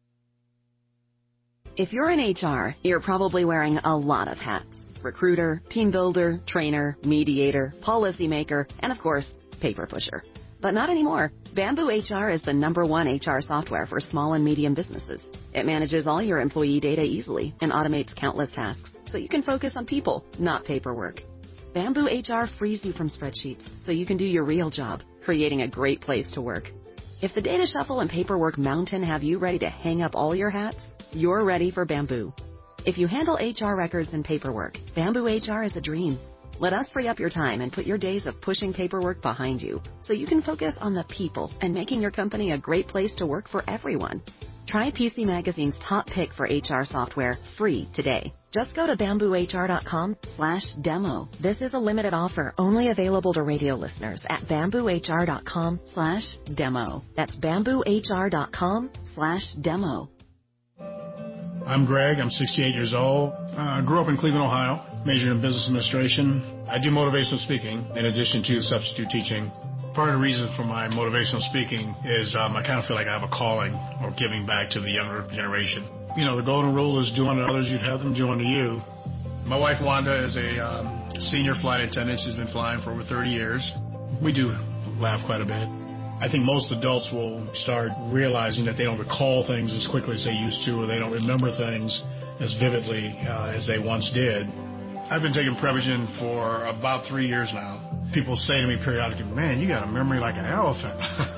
If you're in HR, you're probably wearing a lot of hats. Recruiter, team builder, trainer, mediator, policymaker, and of course, paper pusher. But not anymore. Bamboo HR is the #1 HR software for small and medium businesses. It manages all your employee data easily and automates countless tasks, so you can focus on people, not paperwork. Bamboo HR frees you from spreadsheets so you can do your real job, creating a great place to work. If the data shuffle and paperwork mountain have you ready to hang up all your hats, you're ready for Bamboo. If you handle HR records and paperwork, Bamboo HR is a dream. Let us free up your time and put your days of pushing paperwork behind you so you can focus on the people and making your company a great place to work for everyone. Try PC Magazine's top pick for HR software free today. Just go to bamboohr.com/demo. This is a limited offer only available to radio listeners at bamboohr.com/demo. That's bamboohr.com/demo. I'm Greg. I'm 68 years old. I grew up in Cleveland, Ohio. Majored in business administration. I do motivational speaking in addition to substitute teaching. Part of the reason for my motivational speaking is I kind of feel like I have a calling or giving back to the younger generation. You know, the golden rule is do unto others, you'd have them do unto you. My wife, Wanda, is a senior flight attendant. She's been flying for over 30 years. We do laugh quite a bit. I think most adults will start realizing that they don't recall things as quickly as they used to, or they don't remember things as vividly as they once did. I've been taking Prevagen for about 3 years now. People say to me periodically, man, you got a memory like an elephant.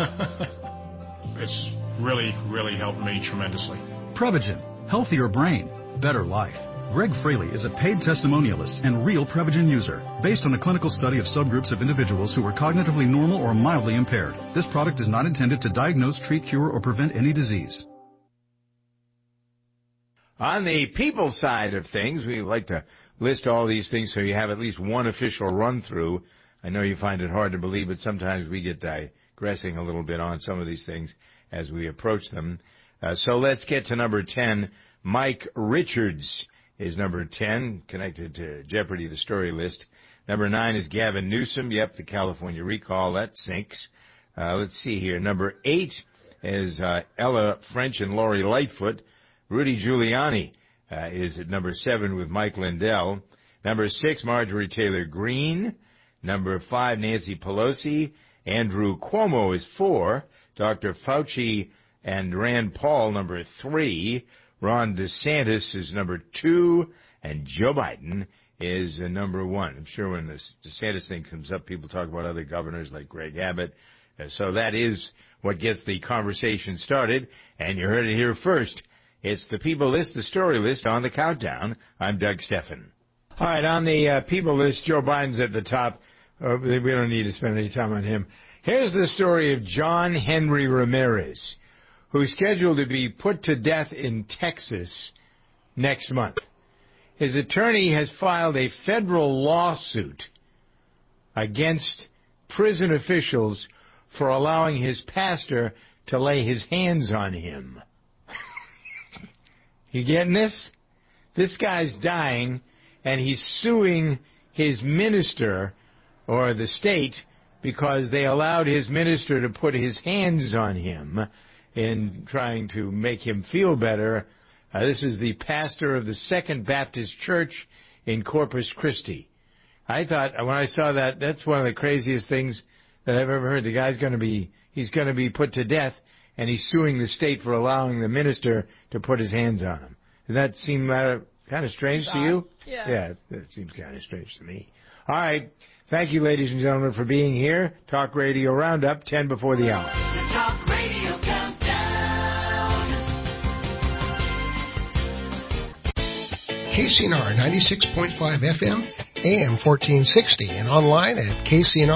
It's really, really helped me tremendously. Prevagen. Healthier brain. Better life. Greg Fraley is a paid testimonialist and real Prevagen user based on a clinical study of subgroups of individuals who were cognitively normal or mildly impaired. This product is not intended to diagnose, treat, cure, or prevent any disease. On the people side of things, we like to list all these things so you have at least one official run-through. I know you find it hard to believe, but sometimes we get digressing a little bit on some of these things as we approach them. So let's get to number 10. Mike Richards is number 10, connected to Jeopardy, the story list. Number 9 is Gavin Newsom. Yep, the California recall. That sinks. Let's see here. Number 8 is Ella French and Lori Lightfoot. Rudy Giuliani is at number 7 with Mike Lindell. Number 6, Marjorie Taylor Greene. Number 5, Nancy Pelosi. Andrew Cuomo is 4. Dr. Fauci and Rand Paul, number 3. Ron DeSantis is number 2. And Joe Biden is number 1. I'm sure when this DeSantis thing comes up, people talk about other governors like Greg Abbott. So that is what gets the conversation started. And you heard it here first. It's the People List, the Story List on the Countdown. I'm Doug Steffen. All right, on the People List, Joe Biden's at the top. We don't need to spend any time on him. Here's the story of John Henry Ramirez, who's scheduled to be put to death in Texas next month. His attorney has filed a federal lawsuit against prison officials for allowing his pastor to lay his hands on him. You getting this? This guy's dying, and he's suing his minister, or the state, because they allowed his minister to put his hands on him in trying to make him feel better. This is the pastor of the Second Baptist Church in Corpus Christi. I thought, when I saw that, that's one of the craziest things that I've ever heard. The guy's he's going to be put to death, and he's suing the state for allowing the minister to put his hands on him. Does that seem kind of strange to you? Yeah, that seems kind of strange to me. All right. Thank you, ladies and gentlemen, for being here. Talk Radio Roundup, 10 before the hour. The Talk Radio Countdown. KCNR 96.5 FM, AM 1460, and online at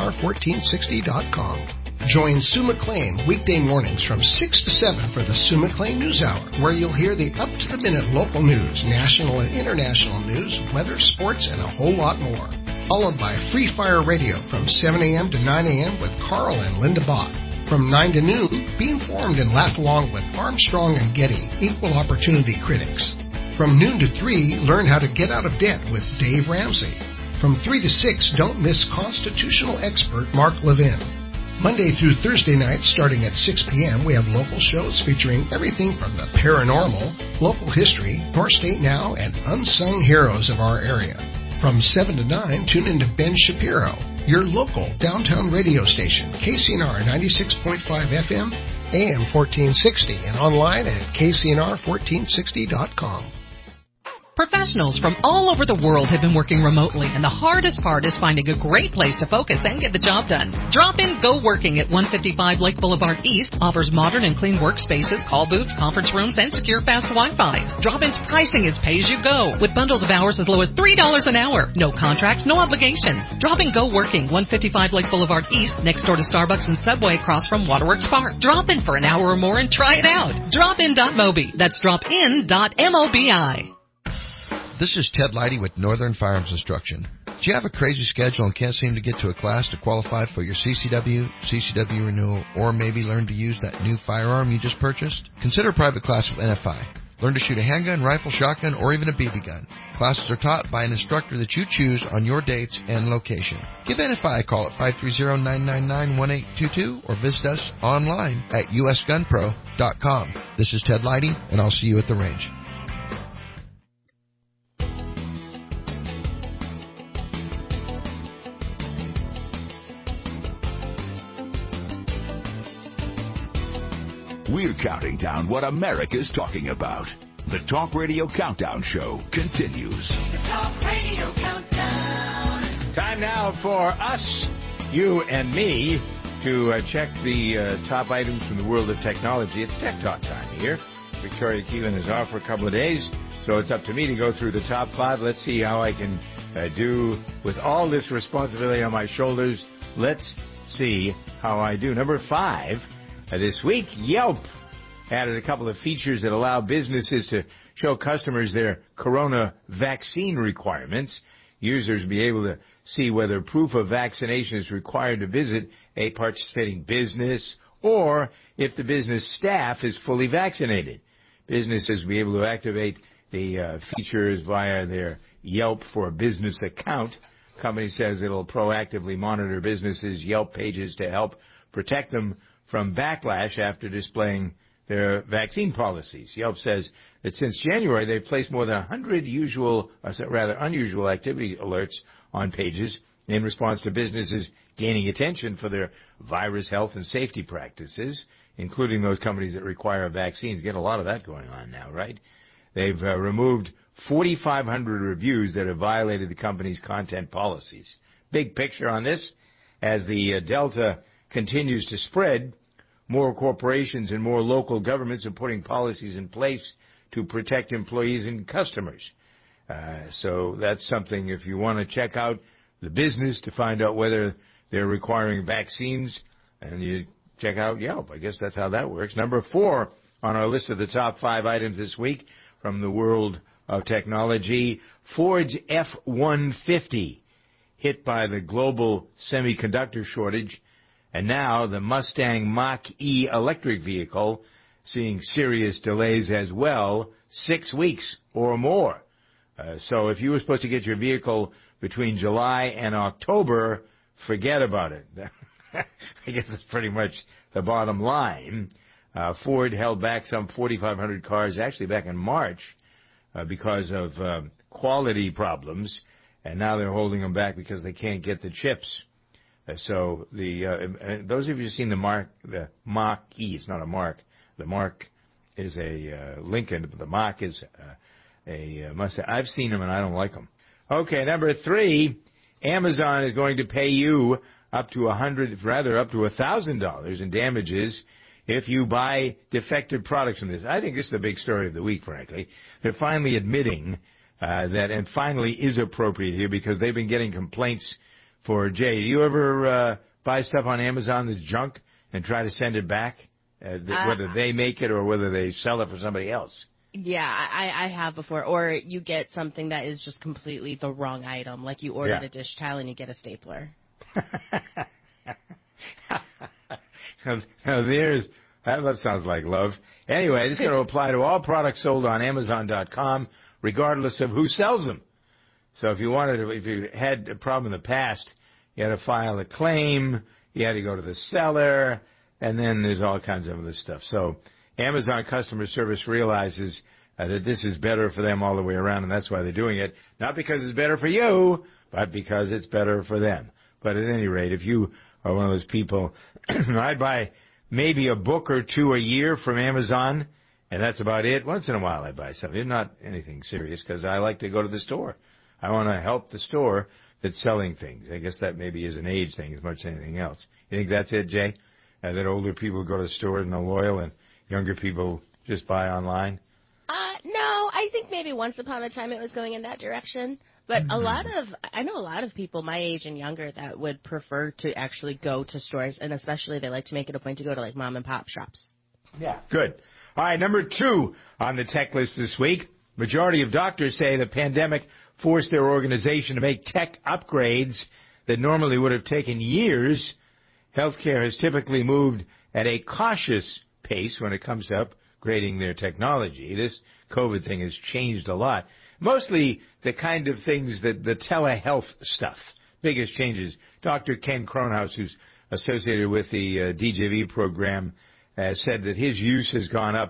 KCNR1460.com. Join Sue McLean weekday mornings from 6 to 7 for the Sue McLean News Hour, where you'll hear the up-to-the-minute local news, national and international news, weather, sports, and a whole lot more. Followed by Free Fire Radio from 7 a.m. to 9 a.m. with Carl and Linda Bott. From 9 to noon, be informed and laugh along with Armstrong and Getty, equal opportunity critics. From noon to 3, learn how to get out of debt with Dave Ramsey. From 3 to 6, don't miss constitutional expert Mark Levin. Monday through Thursday nights, starting at 6 p.m., we have local shows featuring everything from the paranormal, local history, North State Now, and unsung heroes of our area. From 7 to 9, tune in to Ben Shapiro, your local downtown radio station, KCNR 96.5 FM, AM 1460, and online at KCNR1460.com. Professionals from all over the world have been working remotely, and the hardest part is finding a great place to focus and get the job done. Drop-In Go Working at 155 Lake Boulevard East offers modern and clean workspaces, call booths, conference rooms, and secure fast Wi-Fi. Drop-In's pricing is pay-as-you-go, with bundles of hours as low as $3 an hour. No contracts, no obligation. Drop-In Go Working, 155 Lake Boulevard East, next door to Starbucks and Subway across from Waterworks Park. Drop in for an hour or more and try it out. Drop-in.mobi. That's drop-in.mobi. This is Ted Leidy with Northern Firearms Instruction. Do you have a crazy schedule and can't seem to get to a class to qualify for your CCW renewal, or maybe learn to use that new firearm you just purchased? Consider a private class with NFI. Learn to shoot a handgun, rifle, shotgun, or even a BB gun. Classes are taught by an instructor that you choose on your dates and location. Give NFI a call at 530-999-1822 or visit us online at usgunpro.com. This is Ted Leidy, and I'll see you at the range. We're counting down what America's talking about. The Talk Radio Countdown Show continues. The Talk Radio Countdown. Time now for us, you and me, to check the top items from the world of technology. It's Tech Talk time here. Victoria Keelan is off for a couple of days, so it's up to me to go through the top 5. Let's see how I can do with all this responsibility on my shoulders. Let's see how I do. Number 5. This week, Yelp added a couple of features that allow businesses to show customers their corona vaccine requirements. Users will be able to see whether proof of vaccination is required to visit a participating business, or if the business staff is fully vaccinated. Businesses will be able to activate the features via their Yelp for Business account. Company says it'll proactively monitor businesses' Yelp pages to help protect them from backlash after displaying their vaccine policies. Yelp says that since January, they've placed more than 100 unusual activity alerts on pages in response to businesses gaining attention for their virus health and safety practices, including those companies that require vaccines. Get a lot of that going on now, right? They've removed 4,500 reviews that have violated the company's content policies. Big picture on this, as the Delta continues to spread, more corporations and more local governments are putting policies in place to protect employees and customers. So that's something, if you want to check out the business to find out whether they're requiring vaccines, and you check out Yelp. I guess that's how that works. Number 4 on our list of the top 5 items this week from the world of technology, Ford's F-150 hit by the global semiconductor shortage, and now the Mustang Mach-E electric vehicle seeing serious delays as well, 6 weeks or more. So if you were supposed to get your vehicle between July and October, forget about it. I guess that's pretty much the bottom line. Ford held back some 4,500 cars actually back in March because of quality problems, and now they're holding them back because they can't get the chips. So those of you who've seen the Mach-E, it's not a Mark. The Mark is a Lincoln, but the Mach is a Mustang. I've seen them and I don't like them. Okay, number 3, Amazon is going to pay you up to $1,000 in damages if you buy defective products from this. I think this is the big story of the week, frankly. They're finally admitting that, and finally is appropriate here, because they've been getting complaints for, Jay, do you ever buy stuff on Amazon that's junk and try to send it back, whether they make it or whether they sell it for somebody else? Yeah, I have before. Or you get something that is just completely the wrong item, like you ordered a dish towel and you get a stapler. Now that sounds like love. Anyway, this is going to apply to all products sold on Amazon.com, regardless of who sells them. So if you had a problem in the past, you had to file a claim, you had to go to the seller, and then there's all kinds of other stuff. So Amazon customer service realizes that this is better for them all the way around, and that's why they're doing it. Not because it's better for you, but because it's better for them. But at any rate, if you are one of those people, I buy maybe a book or 2 a year from Amazon, and that's about it. Once in a while I buy something, not anything serious, because I like to go to the store. I want to help the store that's selling things. I guess that maybe is an age thing as much as anything else. You think that's it, Jay? That older people go to the store and are loyal, and younger people just buy online? No, I think maybe once upon a time it was going in that direction. But I know a lot of people my age and younger that would prefer to actually go to stores, and especially they like to make it a point to go to like mom and pop shops. Yeah. Good. All right, number 2 on the tech list this week. Majority of doctors say the pandemic forced their organization to make tech upgrades that normally would have taken years. Healthcare has typically moved at a cautious pace when it comes to upgrading their technology. This COVID thing has changed a lot. Mostly the kind of things that the telehealth stuff, biggest changes. Dr. Ken Kronhaus, who's associated with the DJV program, said that his use has gone up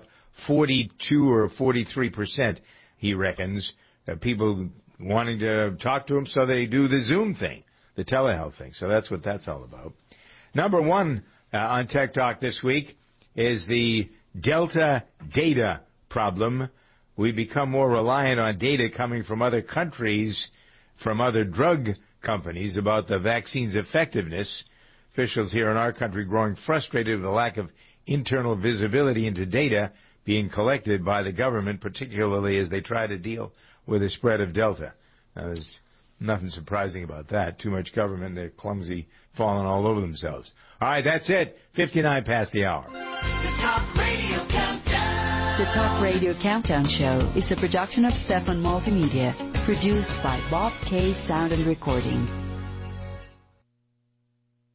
42 or 43%, he reckons. People wanting to talk to him, so they do the Zoom thing, the telehealth thing. So that's what that's all about. Number 1 on Tech Talk this week is the Delta data problem. We become more reliant on data coming from other countries, from other drug companies about the vaccine's effectiveness. Officials here in our country growing frustrated with the lack of internal visibility into data being collected by the government, particularly as they try to deal with the spread of Delta. Now, there's nothing surprising about that. Too much government, they're clumsy, falling all over themselves. All right, that's it. 59 past the hour. The Talk Radio Countdown. The Talk Radio Countdown Show is a production of Stefan Multimedia, produced by Bob K. Sound and Recording.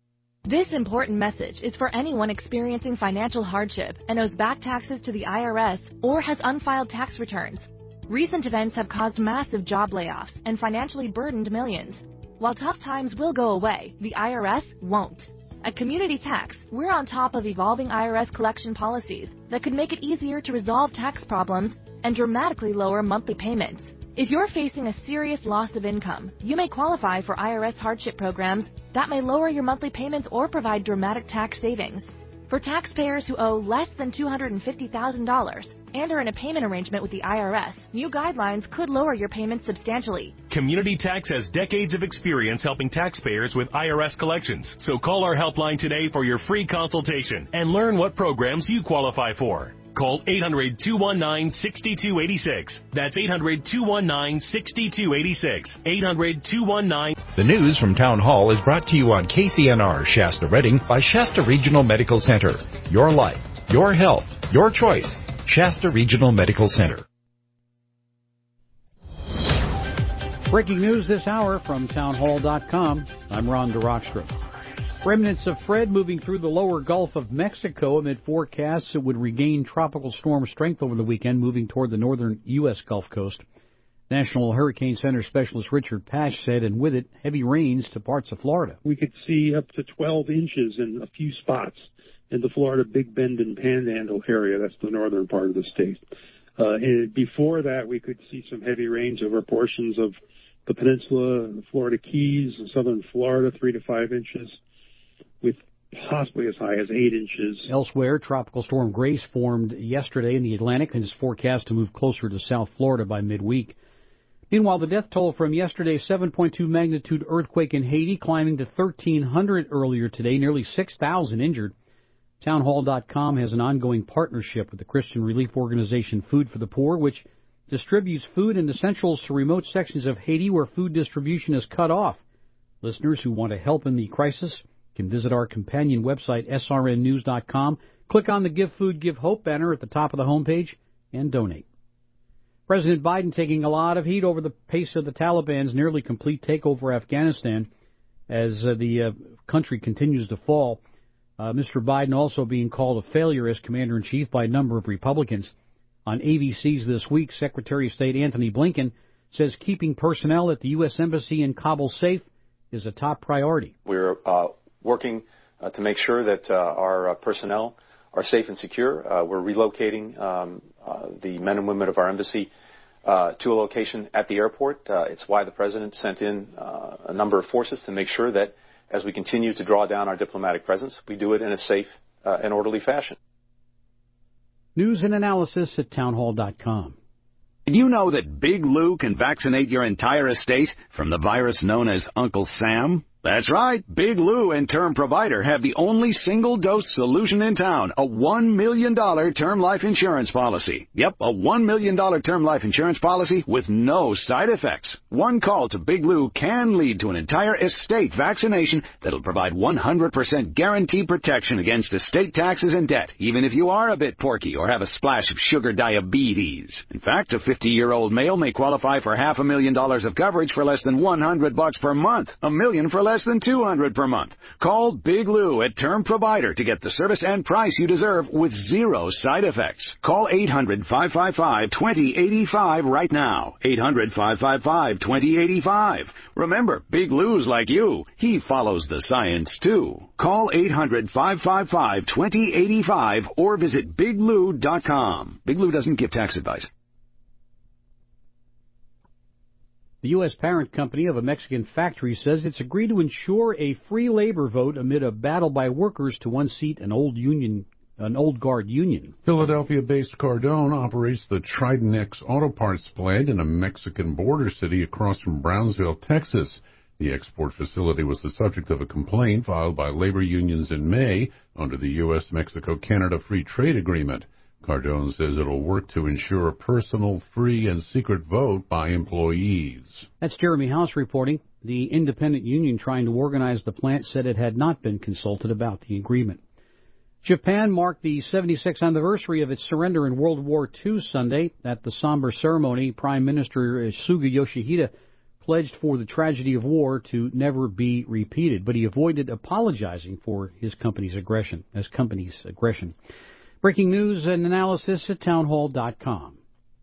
This important message is for anyone experiencing financial hardship and owes back taxes to the IRS or has unfiled tax returns. Recent events have caused massive job layoffs and financially burdened millions. While tough times will go away, the IRS won't. At Community Tax, we're on top of evolving IRS collection policies that could make it easier to resolve tax problems and dramatically lower monthly payments. If you're facing a serious loss of income, you may qualify for IRS hardship programs that may lower your monthly payments or provide dramatic tax savings. For taxpayers who owe less than $250,000 and are in a payment arrangement with the IRS, new guidelines could lower your payments substantially. Community Tax has decades of experience helping taxpayers with IRS collections. So call our helpline today for your free consultation and learn what programs you qualify for. Call 800-219-6286. That's 800-219-6286. 800-219. The news from Town Hall is brought to you on KCNR Shasta Redding by Shasta Regional Medical Center. Your life, your health, your choice. Shasta Regional Medical Center. Breaking news this hour from townhall.com. I'm Ron DeRockstra. Remnants of Fred moving through the lower Gulf of Mexico amid forecasts it would regain tropical storm strength over the weekend, moving toward the northern U.S. Gulf Coast. National Hurricane Center specialist Richard Pash said, and with it, heavy rains to parts of Florida. We could see up to 12 inches in a few spots in the Florida Big Bend and Panhandle area. That's the northern part of the state. And before that, we could see some heavy rains over portions of the peninsula, the Florida Keys, and southern Florida, 3 to 5 inches, with possibly as high as 8 inches. Elsewhere, Tropical Storm Grace formed yesterday in the Atlantic and is forecast to move closer to South Florida by midweek. Meanwhile, the death toll from yesterday's 7.2 magnitude earthquake in Haiti climbing to 1,300 earlier today, nearly 6,000 injured. Townhall.com has an ongoing partnership with the Christian relief organization Food for the Poor, which distributes food and essentials to remote sections of Haiti where food distribution is cut off. Listeners who want to help in the crisis can visit our companion website, srnnews.com, click on the Give Food, Give Hope banner at the top of the homepage, and donate. President Biden taking a lot of heat over the pace of the Taliban's nearly complete takeover of Afghanistan as the country continues to fall. Mr. Biden also being called a failure as commander-in-chief by a number of Republicans. On ABC's This Week, Secretary of State Anthony Blinken says keeping personnel at the U.S. Embassy in Kabul safe is a top priority. We're working to make sure that our personnel are safe and secure. We're relocating the men and women of our embassy to a location at the airport. It's why the President sent in a number of forces to make sure that as we continue to draw down our diplomatic presence, we do it in a safe and orderly fashion. News and analysis at townhall.com. Did you know that Big Lou can vaccinate your entire estate from the virus known as Uncle Sam? That's right. Big Lou and Term Provider have the only single-dose solution in town, a $1 million term life insurance policy. Yep, a $1 million term life insurance policy with no side effects. One call to Big Lou can lead to an entire estate vaccination that'll provide 100% guaranteed protection against estate taxes and debt, even if you are a bit porky or have a splash of sugar diabetes. In fact, a 50-year-old male may qualify for $500,000 of coverage for less than $100 per month, $1 million for less than $200 per month. Call Big Lou at Term Provider to get the service and price you deserve with zero side effects. Call 800-555-2085 right now. 800-555-2085. Remember, Big Lou's like you. He follows the science, too. Call 800-555-2085 or visit biglou.com. Big Lou doesn't give tax advice. The U.S. parent company of a Mexican factory says it's agreed to ensure a free labor vote amid a battle by workers to unseat an old guard union. Philadelphia-based Cardone operates the Trident X Auto Parts plant in a Mexican border city across from Brownsville, Texas. The export facility was the subject of a complaint filed by labor unions in May under the U.S.-Mexico-Canada Free Trade Agreement. Cardone says it'll work to ensure a personal, free, and secret vote by employees. That's Jeremy House reporting. The independent union trying to organize the plant said it had not been consulted about the agreement. Japan marked the 76th anniversary of its surrender in World War II Sunday. At the somber ceremony, Prime Minister Suga Yoshihide pledged for the tragedy of war to never be repeated, but he avoided apologizing for his company's aggression. Breaking news and analysis at townhall.com.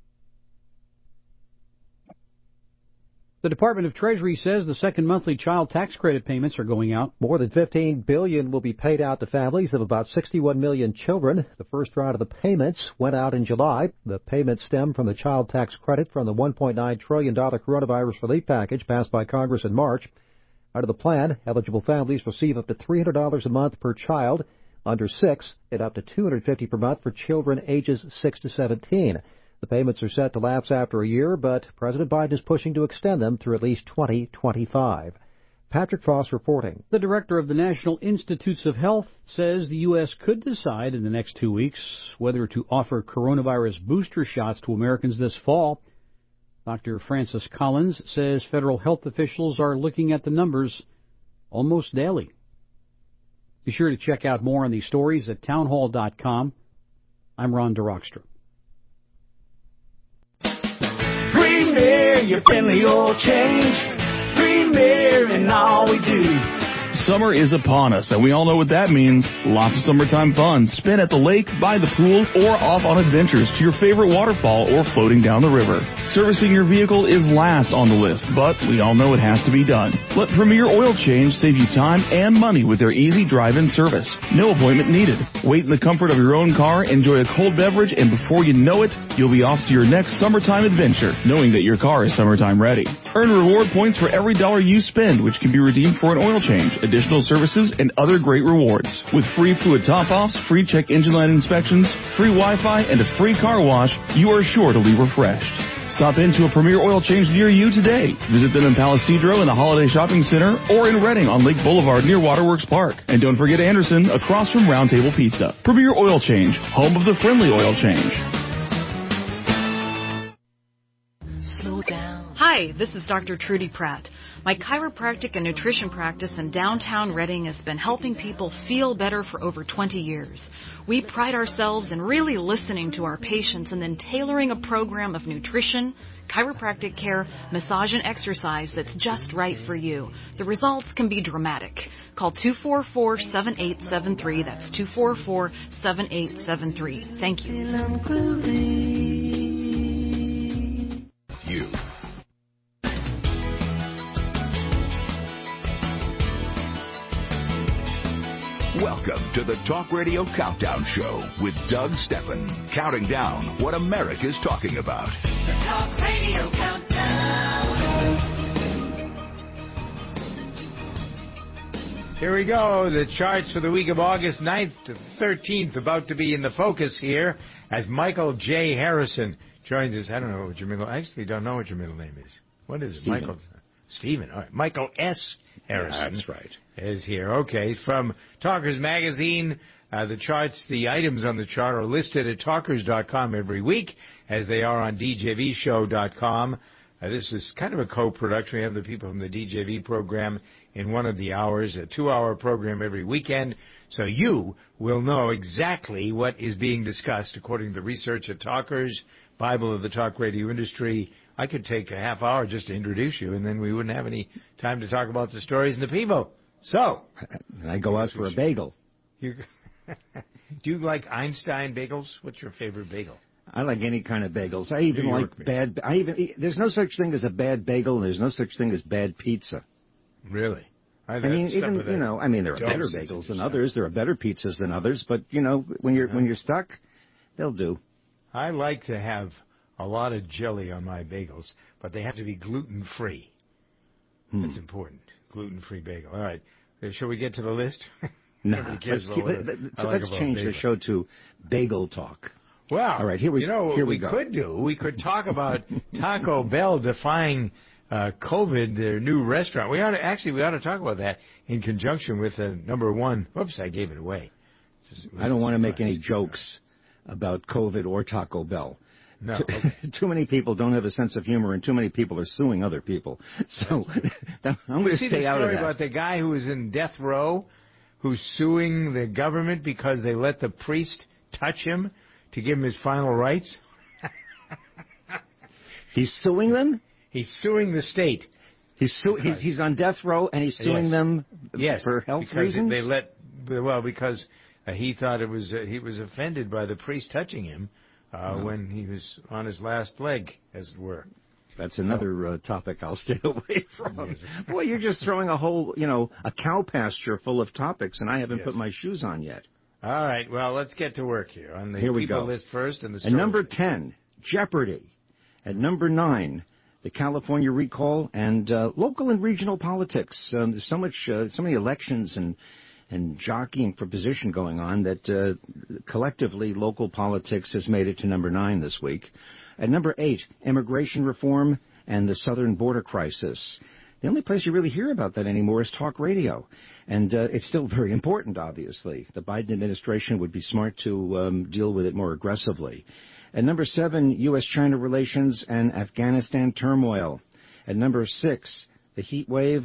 The Department of Treasury says the second monthly child tax credit payments are going out. More than $15 billion will be paid out to families of about 61 million children. The first round of the payments went out in July. The payments stem from the child tax credit from the $1.9 trillion coronavirus relief package passed by Congress in March. Under the plan, eligible families receive up to $300 a month per child under 6 and up to $250 per month for children ages 6 to 17. The payments are set to lapse after a year, but President Biden is pushing to extend them through at least 2025. Patrick Foss reporting. The director of the National Institutes of Health says the U.S. could decide in the next 2 weeks whether to offer coronavirus booster shots to Americans this fall. Dr. Francis Collins says federal health officials are looking at the numbers almost daily. Be sure to check out more on these stories at townhall.com. I'm Ron DeRockstra. Premier, your friendly oil change. Premier in all we do. Summer is upon us, and we all know what that means. Lots of summertime fun. Spent at the lake, by the pool, or off on adventures to your favorite waterfall or floating down the river. Servicing your vehicle is last on the list, but we all know it has to be done. Let Premier Oil Change save you time and money with their easy drive-in service. No appointment needed. Wait in the comfort of your own car, enjoy a cold beverage, and before you know it, you'll be off to your next summertime adventure, knowing that your car is summertime ready. Earn reward points for every dollar you spend, which can be redeemed for an oil change, additional services, and other great rewards. With free fluid top-offs, free check engine light inspections, free Wi-Fi, and a free car wash, you are sure to leave refreshed. Stop into a Premier Oil Change near you today. Visit them in Palisadro in the Holiday Shopping Center or in Redding on Lake Boulevard near Waterworks Park. And don't forget Anderson across from Round Table Pizza. Premier Oil Change, home of the friendly oil change. Hi, this is Dr. Trudy Pratt. My chiropractic and nutrition practice in downtown Redding has been helping people feel better for over 20 years. We pride ourselves in really listening to our patients and then tailoring a program of nutrition, chiropractic care, massage, and exercise that's just right for you. The results can be dramatic. Call 244-7873. That's 244-7873. Thank you. Welcome to the Talk Radio Countdown Show with Doug Steppen, counting down what America's talking about. The Talk Radio Countdown. Here we go. The charts for the week of August 9th to 13th about to be in the focus here as Michael J. Harrison joins us. I don't know what your middle. I actually don't know what your middle name is. What is it? Stephen. Michael. Stephen. All right. Michael S. Harrison. Yeah, that's right. Is here. Okay. From Talkers Magazine, the charts, the items on the chart are listed at talkers.com every week, as they are on djvshow.com. This is kind of a co-production. We have the people from the DJV program in one of the hours, a 2-hour program every weekend, so you will know exactly what is being discussed according to the research at Talkers, Bible of the Talk Radio Industry. I could take a half hour just to introduce you, and then we wouldn't have any time to talk about the stories and the people. So, and I go out for a bagel. Do you like Einstein bagels? What's your favorite bagel? I like any kind of bagels. I even like bad. There's no such thing as a bad bagel, and there's no such thing as bad pizza. Really? I mean, even there are better bagels than others. There are better pizzas than others. But when you're stuck, they'll do. I like to have a lot of jelly on my bagels, but they have to be gluten-free. That's important. Gluten-free bagel. All right. Shall we get to the list? No. Let's change the show to bagel talk. Well, all right, here we go. We could talk about Taco Bell defying COVID, their new restaurant. We ought to talk about that in conjunction with number one. Whoops, I gave it away. I don't want to make any jokes about COVID or Taco Bell. No. Too many people don't have a sense of humor, and too many people are suing other people. So I'm going to stay out of that. See the story about the guy who was in death row, who's suing the government because they let the priest touch him to give him his final rights? He's suing them? He's suing the state He's on death row, and he's suing them for health reasons? Because he thought he was offended by the priest touching him when he was on his last leg, as it were. That's another topic I'll stay away from. Boy, you're just throwing a whole, a cow pasture full of topics, and I haven't put my shoes on yet. All right, well, let's get to work here. On the people list first and the story. At number 10, Jeopardy! At number 9, the California recall and local and regional politics. There's so many elections and jockeying for position going on that collectively local politics has made it to number 9 this week. At number 8, immigration reform and the southern border crisis. The only place you really hear about that anymore is talk radio. And it's still very important, obviously. The Biden administration would be smart to deal with it more aggressively. At number 7, U.S.-China relations and Afghanistan turmoil. At number 6, the heat wave,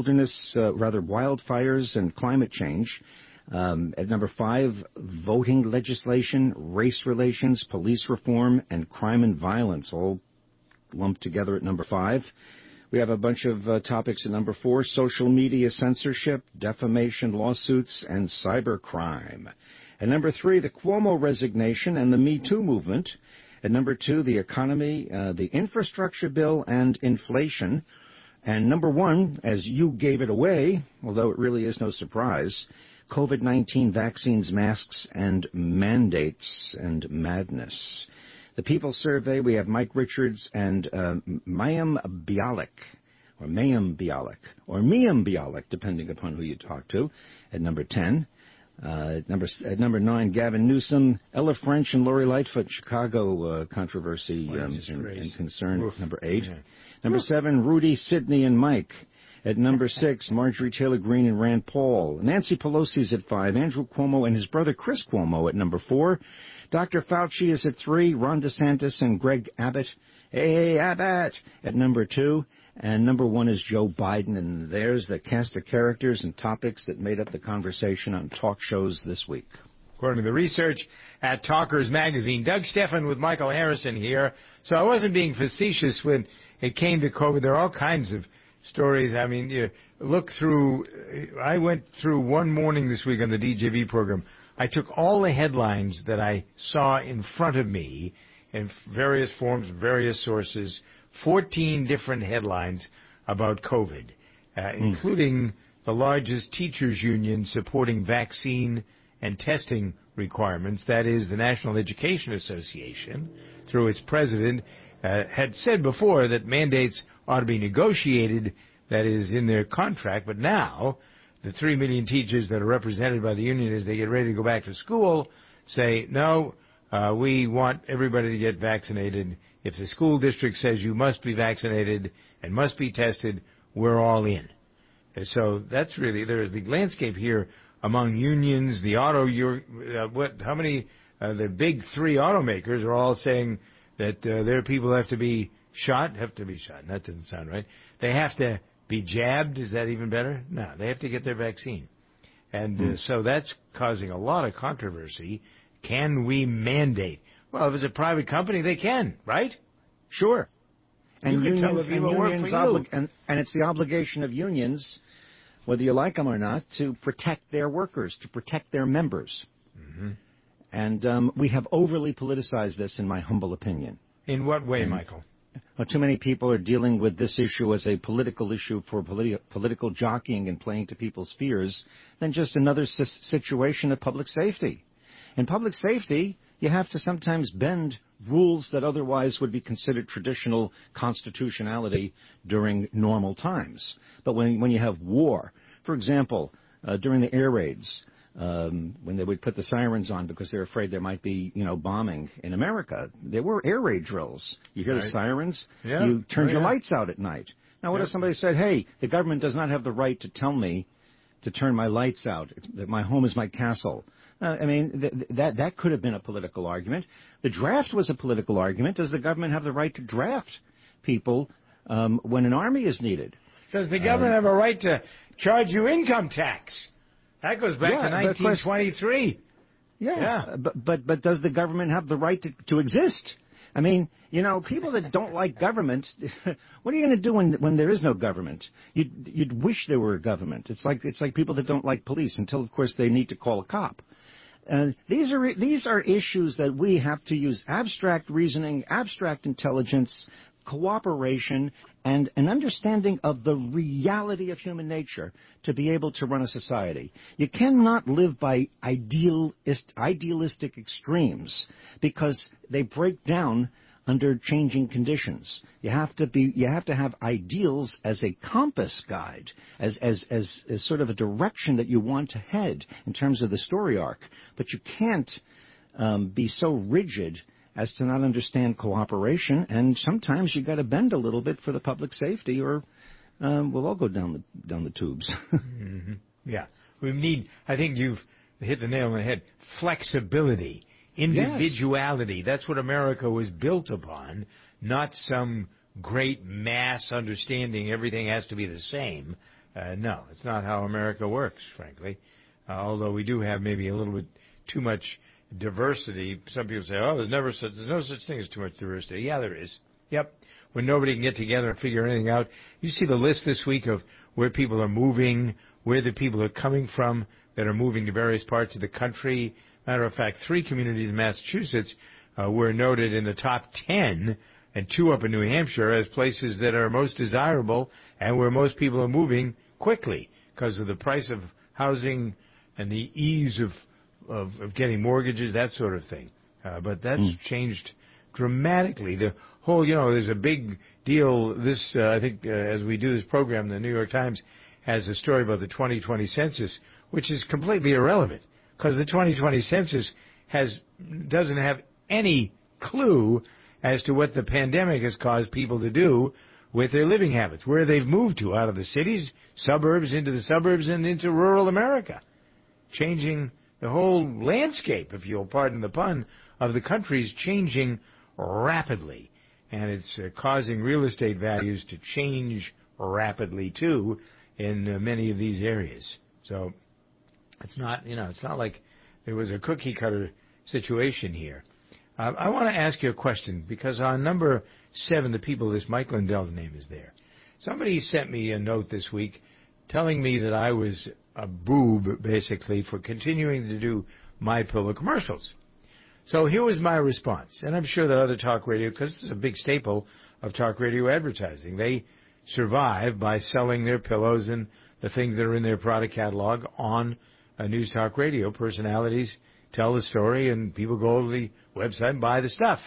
wildfires and climate change. At number 5, voting legislation, race relations, police reform, and crime and violence, all lumped together at number 5. We have a bunch of topics at number 4, social media censorship, defamation lawsuits, and cybercrime. At number 3, the Cuomo resignation and the Me Too movement. At number 2, the economy, the infrastructure bill, and inflation. And number 1, as you gave it away, although it really is no surprise, COVID-19 vaccines, masks, and mandates and madness. The People Survey, we have Mike Richards and Mayim Bialik, or Miam Bialik, depending upon who you talk to, at number 10. At number 9, Gavin Newsom, Ella French, and Lori Lightfoot, Chicago controversy and concern. Oof. Number 8. Yeah. Number 7, Rudy, Sidney, and Mike. At number 6, Marjorie Taylor Greene and Rand Paul. Nancy Pelosi's at 5. Andrew Cuomo and his brother Chris Cuomo at number 4. Dr. Fauci is at 3. Ron DeSantis and Greg Abbott. Hey, Abbott! At number 2. And number 1 is Joe Biden. And there's the cast of characters and topics that made up the conversation on talk shows this week. According to the research at Talkers Magazine, Doug Stephan with Michael Harrison here. So I wasn't being facetious when it came to COVID. There are all kinds of stories. I mean, you look through, I went through one morning this week on the DJV program. I took all the headlines that I saw in front of me in various forms, various sources, 14 different headlines about COVID, including the largest teachers union supporting vaccine and testing requirements. That is, the National Education Association, through its president, had said before that mandates ought to be negotiated, that is, in their contract. But now, the 3 million teachers that are represented by the union as they get ready to go back to school say, no, we want everybody to get vaccinated. If the school district says you must be vaccinated and must be tested, we're all in. And so that's really, there's the landscape here among unions, the the big 3 automakers are all saying that their people have to be shot. That doesn't sound right. They have to be jabbed. Is that even better? No, they have to get their vaccine. And so that's causing a lot of controversy. Can we mandate? Well, if it's a private company, they can, right? Sure. And unions, and it's the obligation of unions, whether you like them or not, to protect their workers, to protect their members. Mm-hmm. And we have overly politicized this, in my humble opinion. In what way, Michael? Well, too many people are dealing with this issue as a political issue for political jockeying and playing to people's fears than just another situation of public safety. In public safety, you have to sometimes bend rules that otherwise would be considered traditional constitutionality during normal times. But when you have war, for example, during the air raids, when they would put the sirens on because they're afraid there might be, bombing in America, there were air raid drills. You hear the sirens, you turned your lights out at night. Now, what if somebody said, hey, the government does not have the right to tell me to turn my lights out, that my home is my castle? That could have been a political argument. The draft was a political argument. Does the government have the right to draft people when an army is needed? Does the government have a right to charge you income tax? That goes back to 1923. But does the government have the right to exist? I mean, people that don't like government, what are you going to do when there is no government? You'd wish there were a government. It's like people that don't like police until, of course, they need to call a cop. These are issues that we have to use abstract reasoning, abstract intelligence, cooperation, and an understanding of the reality of human nature to be able to run a society. You cannot live by idealistic extremes because they break down under changing conditions. You have to have ideals as a compass guide, as sort of a direction that you want to head in terms of the story arc. But you can't be so rigid as to not understand cooperation, and sometimes you got to bend a little bit for the public safety, or we'll all go down the tubes. Mm-hmm. Yeah, we need. I think you've hit the nail on the head. Flexibility, individuality. Yes. That's what America was built upon, not some great mass understanding. Everything has to be the same. No, it's not how America works, frankly. Although we do have maybe a little bit too much diversity. Some people say, "Oh, there's no such thing as too much diversity." Yeah, there is. Yep. When nobody can get together and figure anything out. You see the list this week of where people are moving, where the people are coming from that are moving to various parts of the country. Matter of fact, 3 communities in Massachusetts were noted in the top 10, and 2 up in New Hampshire as places that are most desirable and where most people are moving quickly because of the price of housing and the ease of getting mortgages, that sort of thing. But that's changed dramatically. The whole, there's a big deal. This, I think, as we do this program, the New York Times has a story about the 2020 census, which is completely irrelevant because the 2020 census doesn't have any clue as to what the pandemic has caused people to do with their living habits, where they've moved to out of the cities, suburbs, into the suburbs, and into rural America, changing the whole landscape, if you'll pardon the pun, of the country is changing rapidly. And it's causing real estate values to change rapidly, too, in many of these areas. So it's not, it's not like there was a cookie-cutter situation here. I want to ask you a question, because on number 7, the people list, Mike Lindell's name is there. Somebody sent me a note this week telling me that I was a boob, basically, for continuing to do MyPillow commercials. So here was my response, and I'm sure that other talk radio, because this is a big staple of talk radio advertising, they survive by selling their pillows and the things that are in their product catalog on a news talk radio. Personalities tell the story, and people go to the website and buy the stuff.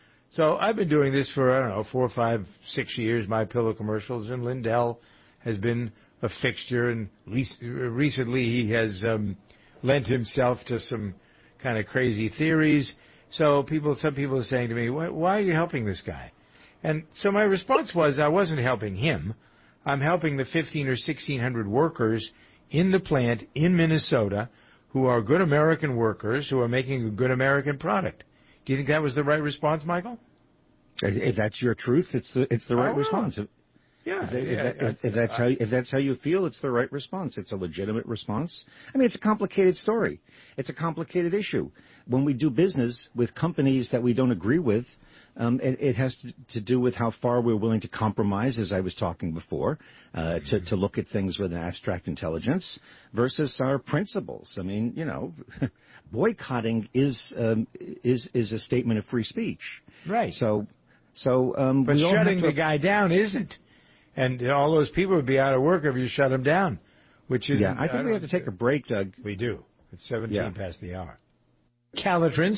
So I've been doing this for, 4, 5, 6 years, MyPillow commercials, and Lindell has been a fixture, and recently he has lent himself to some kind of crazy theories. So some people are saying to me, why are you helping this guy? And so my response was, I wasn't helping him. I'm helping the 1,500 or 1,600 workers in the plant in Minnesota who are good American workers who are making a good American product. Do you think that was the right response, Michael? If that's your truth, it's the right response. Yeah. If that's how you feel, it's the right response. It's a legitimate response. I mean, it's a complicated story. It's a complicated issue. When we do business with companies that we don't agree with, it has to do with how far we're willing to compromise, as I was talking before, to look at things with an abstract intelligence versus our principles. I mean, boycotting is a statement of free speech. Right. But shutting the guy down isn't. And all those people would be out of work if you shut them down, which is. Yeah, I think we have to take a break, Doug. We do. It's 17 past the hour. Calotren,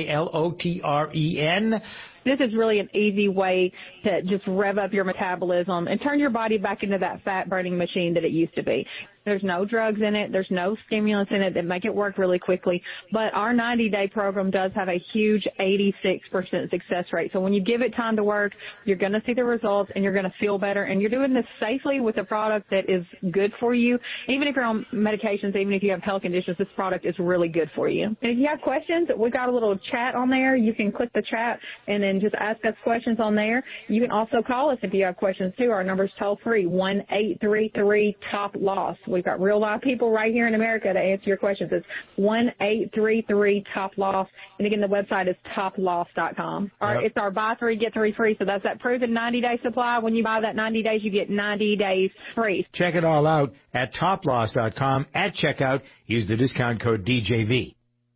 Calotren. This is really an easy way to just rev up your metabolism and turn your body back into that fat-burning machine that it used to be. There's no drugs in it. There's no stimulants in it that make it work really quickly. But our 90-day program does have a huge 86% success rate. So when you give it time to work, you're going to see the results and you're going to feel better. And you're doing this safely with a product that is good for you. Even if you're on medications, even if you have health conditions, this product is really good for you. And if you have questions, we got a little chat on there. You can click the chat and then just ask us questions on there. You can also call us if you have questions, too. Our number's toll-free, 1-833-TOP-LOSS. We've got real live people right here in America to answer your questions. It's 1-833-TOP-LOSS. And again, the website is toploss.com. It's our buy 3, get 3 free. So that's that proven 90-day supply. When you buy that 90 days, you get 90 days free. Check it all out at toploss.com. At checkout, use the discount code DJV.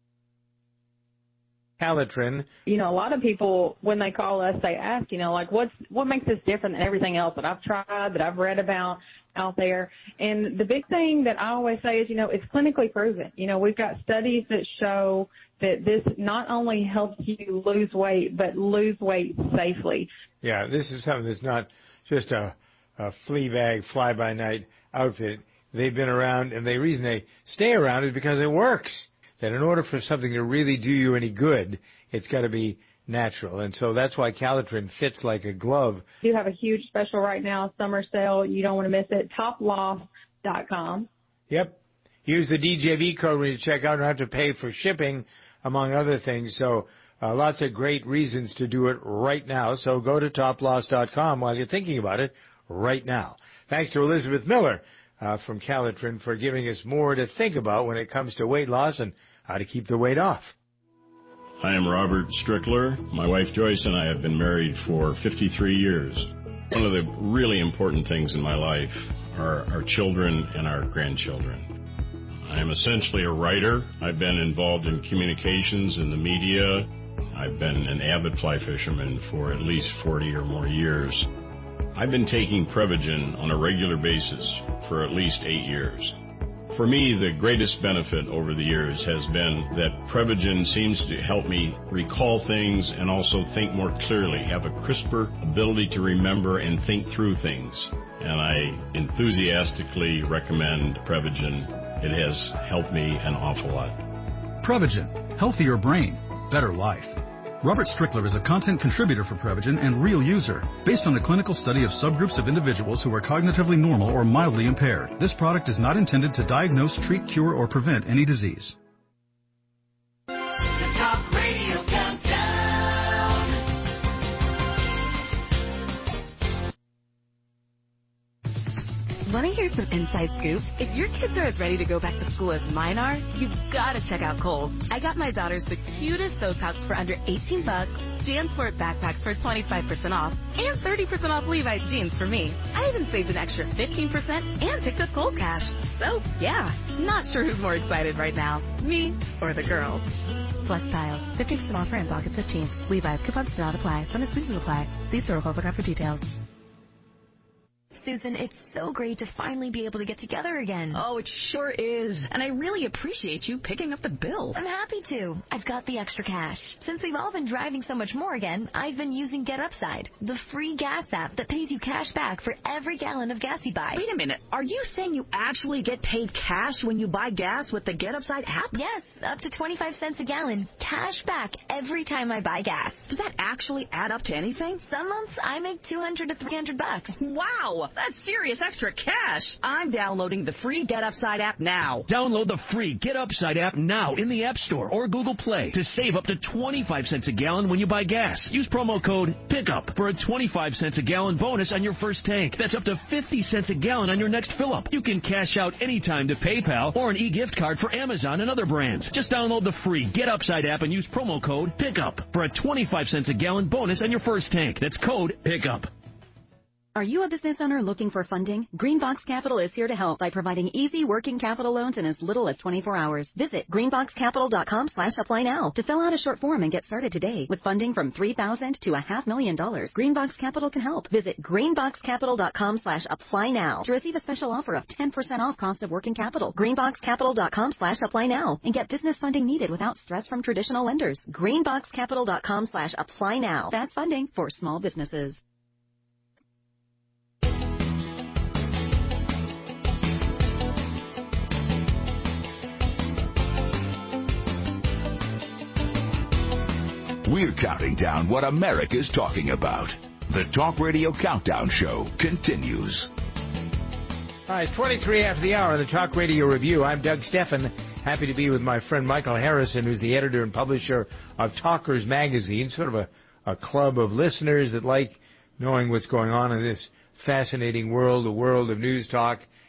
Calitrin. You know, a lot of people, when they call us, they ask, you know, like, what makes this different than everything else that I've tried, that I've read about out there? And the big thing that I always say is, you know, it's clinically proven. You know, we've got studies that show that this not only helps you lose weight, but lose weight safely. Yeah, this is something that's not just a flea bag, fly-by-night outfit. They've been around, and the reason they stay around is because it works. That in order for something to really do you any good, it's got to be natural. And so that's why Calitrin fits like a glove. You have a huge special right now, summer sale. You don't want to miss it. Toploss.com. Yep. Use the DJV code when you check out and have to pay for shipping, among other things. So lots of great reasons to do it right now. So go to toploss.com while you're thinking about it right now. Thanks to Elizabeth Miller from Calitrin for giving us more to think about when it comes to weight loss and how to keep the weight off. I am Robert Strickler. My wife Joyce and I have been married for 53 years. One of the really important things in my life are our children and our grandchildren. I am essentially a writer. I've been involved in communications in the media. I've been an avid fly fisherman for at least 40 or more years. I've been taking Prevagen on a regular basis for at least 8 years. For me, the greatest benefit over the years has been that Prevagen seems to help me recall things and also think more clearly, have a crisper ability to remember and think through things. And I enthusiastically recommend Prevagen. It has helped me an awful lot. Prevagen, healthier brain, better life. Robert Strickler is a content contributor for Prevagen and real user, based on a clinical study of subgroups of individuals who are cognitively normal or mildly impaired. This product is not intended to diagnose, treat, cure, or prevent any disease. The Talk Radio Countdown. Want to hear some inside scoop? If your kids are as ready to go back to school as mine are, you've got to check out Kohl's. I got my daughters the cutest Sotox for under $18, JanSport backpacks for 25% off, and 30% off Levi's jeans for me. I even saved an extra 15% and picked up Kohl's cash. So, yeah, not sure who's more excited right now, me or the girls. Flex styles, 15% off ends August 15th. Levi's coupons do not apply. Some exclusions apply. See store for details. Susan, it's so great to finally be able to get together again. Oh, it sure is. And I really appreciate you picking up the bill. I'm happy to. I've got the extra cash. Since we've all been driving so much more again, I've been using Get Upside, the free gas app that pays you cash back for every gallon of gas you buy. Wait a minute. Are you saying you actually get paid cash when you buy gas with the Get Upside app? Yes, up to 25 cents a gallon. Cash back every time I buy gas. Does that actually add up to anything? Some months I make $200 to $300. Wow! That's serious extra cash. I'm downloading the free Get Upside app now. Download the free Get Upside app now in the App Store or Google Play to save up to 25 cents a gallon when you buy gas. Use promo code PICKUP for a 25 cents a gallon bonus on your first tank. That's up to 50 cents a gallon on your next fill-up. You can cash out anytime to PayPal or an e-gift card for Amazon and other brands. Just download the free Get Upside app and use promo code PICKUP for a 25 cents a gallon bonus on your first tank. That's code PICKUP. Are you a business owner looking for funding? Greenbox Capital is here to help by providing easy working capital loans in as little as 24 hours. Visit greenboxcapital.com/apply now to fill out a short form and get started today. With funding from $3,000 to $500,000, Greenbox Capital can help. Visit greenboxcapital.com/apply now to receive a special offer of 10% off cost of working capital. Greenboxcapital.com/apply now and get business funding needed without stress from traditional lenders. Greenboxcapital.com/apply now. That's funding for small businesses. We're counting down what America's talking about. The Talk Radio Countdown Show continues. All right, 23 after the hour, the Talk Radio Review. I'm Doug Steffen. Happy to be with my friend Michael Harrison, who's the editor and publisher of Talkers Magazine, sort of a club of listeners that like knowing what's going on in this fascinating world, the world of news talk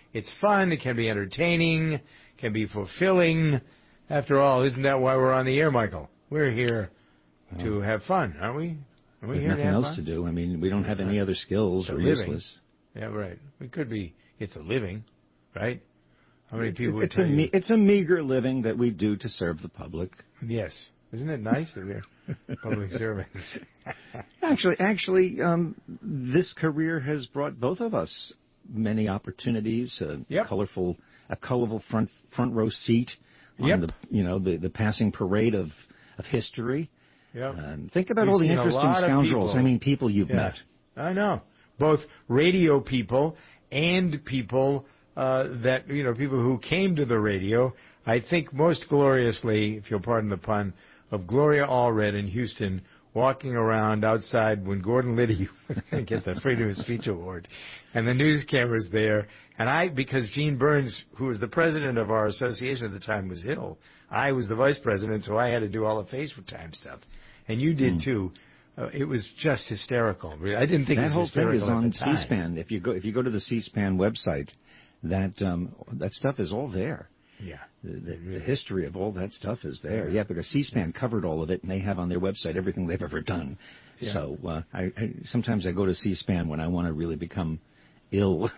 it's fun, it can be entertaining, can be fulfilling. After all, isn't that why we're on the air, Michael? We're here to have fun, aren't we? Are we here nothing to have else fun? to do. I mean, we don't have any other skills. We're useless. Yeah, right. We could be. It's a living, right? How many people would it's tell you? It's a meager living that we do to serve the public. Yes. Isn't it nice that we're public servants? Actually, this career has brought both of us many opportunities. A colorful front row seat on the passing parade of history. Yep. Think about all the interesting scoundrels. I mean, people you've met. I know. Both radio people and people that, people who came to the radio. I think most gloriously, if you'll pardon the pun, of Gloria Allred in Houston walking around outside when Gordon Liddy was going to get the Freedom of Speech Award. And the news cameras there. And because Gene Burns, who was the president of our association at the time, was ill, I was the vice president, so I had to do all the FaceTime stuff. And you did, too. It was just hysterical. I didn't think it was hysterical. That whole thing is on C-SPAN. If you go to the C-SPAN website, that stuff is all there. Yeah. The history of all that stuff is there. Yeah, because C-SPAN covered all of it, and they have on their website everything they've ever done. Yeah. So sometimes I go to C-SPAN when I want to really become ill.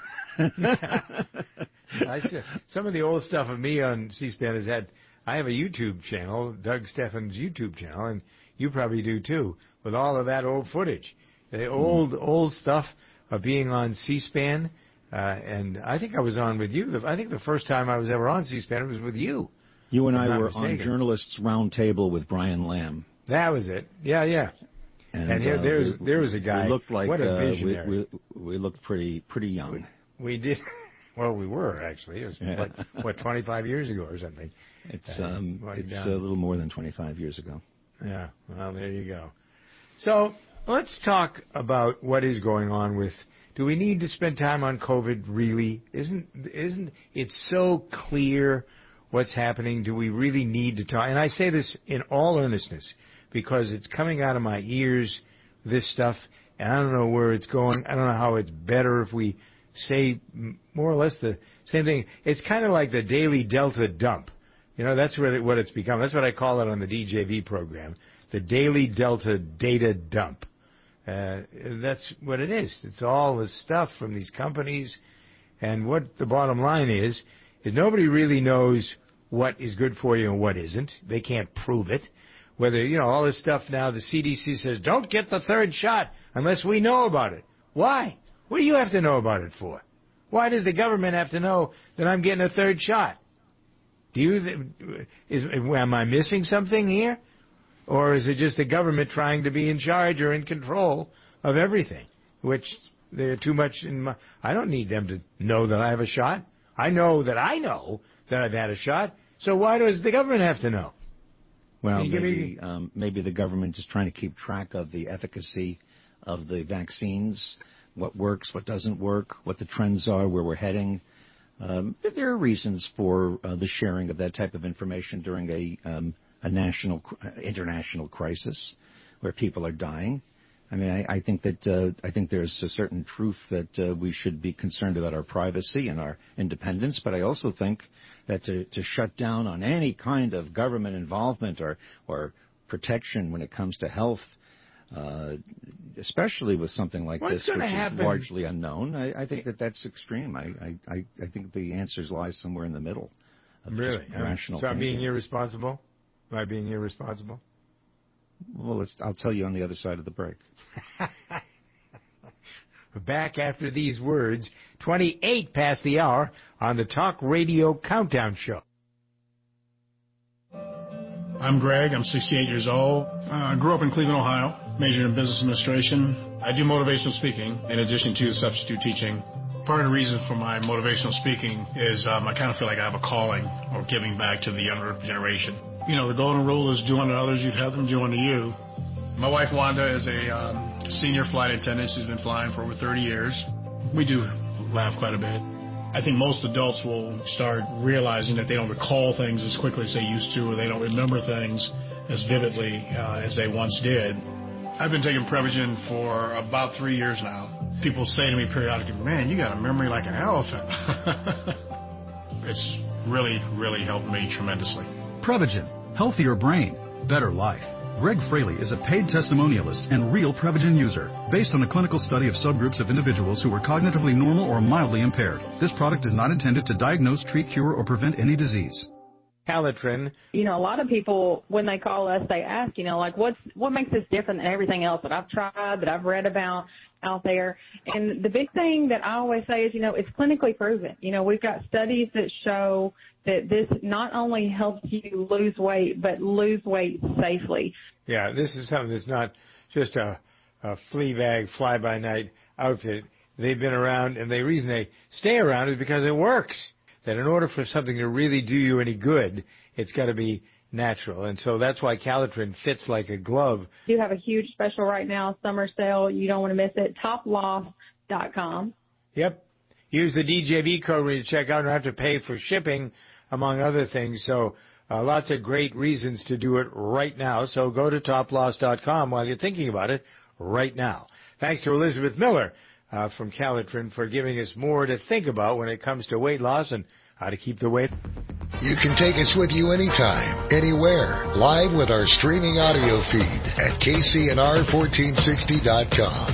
Some of the old stuff of me on C-SPAN is that I have a YouTube channel, Doug Steffen's YouTube channel, and you probably do too, with all of that old footage. The old stuff of being on C-SPAN. And I think I was on with you. I think the first time I was ever on C-SPAN was with you. You and I were on Journalists Roundtable with Brian Lamb. That was it. Yeah. And here, there was a guy. We looked like what a visionary. We looked pretty young. We did. Well, we were actually. It was 25 years ago or something. It's a little more than 25 years ago. Yeah. Well, there you go. So let's talk about what is going on with. Do we need to spend time on COVID, really? Isn't it so clear what's happening? Do we really need to talk? And I say this in all earnestness because it's coming out of my ears, this stuff, and I don't know where it's going. I don't know how it's better if we say more or less the same thing. It's kind of like the Daily Delta dump. That's really what it's become. That's what I call it on the DJV program, the Daily Delta data dump. That's what it is. It's all the stuff from these companies. And what the bottom line is nobody really knows what is good for you and what isn't. They can't prove it. Whether, all this stuff now, the CDC says, don't get the third shot unless we know about it. Why? What do you have to know about it for? Why does the government have to know that I'm getting a third shot? Am I missing something here? Or is it just the government trying to be in charge or in control of everything, which they're too much I don't need them to know that I have a shot. I know that I've had a shot. So why does the government have to know? Well, maybe the government is trying to keep track of the efficacy of the vaccines, what works, what doesn't work, what the trends are, where we're heading. There are reasons for the sharing of that type of information during a international crisis where people are dying. I mean, I think there's a certain truth that we should be concerned about our privacy and our independence, but I also think that to shut down on any kind of government involvement or protection when it comes to health, especially with something like this, which is largely unknown, I think that's extreme. I think the answers lie somewhere in the middle. Really? So I'm being irresponsible? Am I being irresponsible? Well, I'll tell you on the other side of the break. Back after these words, 28 past the hour on the Talk Radio Countdown Show. I'm Greg. I'm 68 years old. I grew up in Cleveland, Ohio, majored in business administration. I do motivational speaking in addition to substitute teaching. Part of the reason for my motivational speaking is I kind of feel like I have a calling or giving back to the younger generation. The golden rule is do unto others, you'd have them do unto you. My wife, Wanda, is a senior flight attendant. She's been flying for over 30 years. We do laugh quite a bit. I think most adults will start realizing that they don't recall things as quickly as they used to, or they don't remember things as vividly as they once did. I've been taking Prevagen for about 3 years now. People say to me periodically, man, you got a memory like an elephant. It's really, really helped me tremendously. Prevagen, healthier brain, better life. Greg Fraley is a paid testimonialist and real Prevagen user, based on a clinical study of subgroups of individuals who were cognitively normal or mildly impaired. This product is not intended to diagnose, treat, cure, or prevent any disease. Calitrin. You know, a lot of people, when they call us, they ask, you know, like, what makes this different than everything else that I've tried, that I've read about out there? And the big thing that I always say is, you know, it's clinically proven. You know, we've got studies that show that this not only helps you lose weight, but lose weight safely. Yeah, this is something that's not just a flea bag, fly-by-night outfit. They've been around, and the reason they stay around is because it works. That in order for something to really do you any good, it's got to be natural. And so that's why Calitrin fits like a glove. You have a huge special right now, summer sale. You don't want to miss it. Toploss.com. Yep. Use the DJV code when you check out and have to pay for shipping, among other things. So lots of great reasons to do it right now. So go to toploss.com while you're thinking about it right now. Thanks to Elizabeth Miller from Calitrin for giving us more to think about when it comes to weight loss and how to keep the weight. You can take us with you anytime, anywhere, live with our streaming audio feed at kcnr1460.com.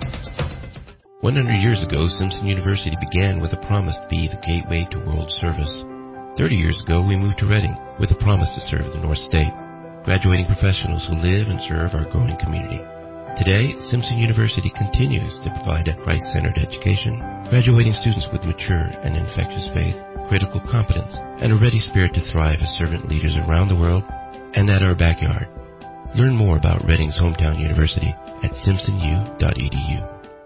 100 years ago, Simpson University began with a promise to be the gateway to world service. 30 years ago, we moved to Reading with a promise to serve the North State, graduating professionals who live and serve our growing community. Today, Simpson University continues to provide a Christ-centered education, graduating students with mature and infectious faith, critical competence, and a ready spirit to thrive as servant leaders around the world and at our backyard. Learn more about Reading's hometown university at simpsonu.edu.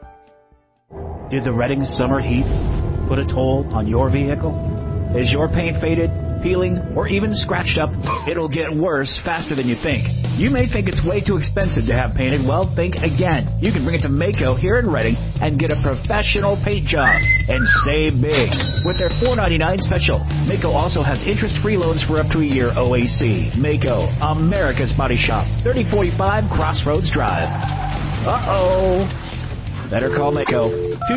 Did the Reading summer heat put a toll on your vehicle? Is your paint faded, peeling, or even scratched up? It'll get worse faster than you think. You may think it's way too expensive to have painted. Well, think again. You can bring it to Maaco here in Reading and get a professional paint job and save big. With their $4.99 special, Maaco also has interest-free loans for up to a year OAC. Maaco, America's Body Shop, 3045 Crossroads Drive. Uh-oh. Better call Maaco,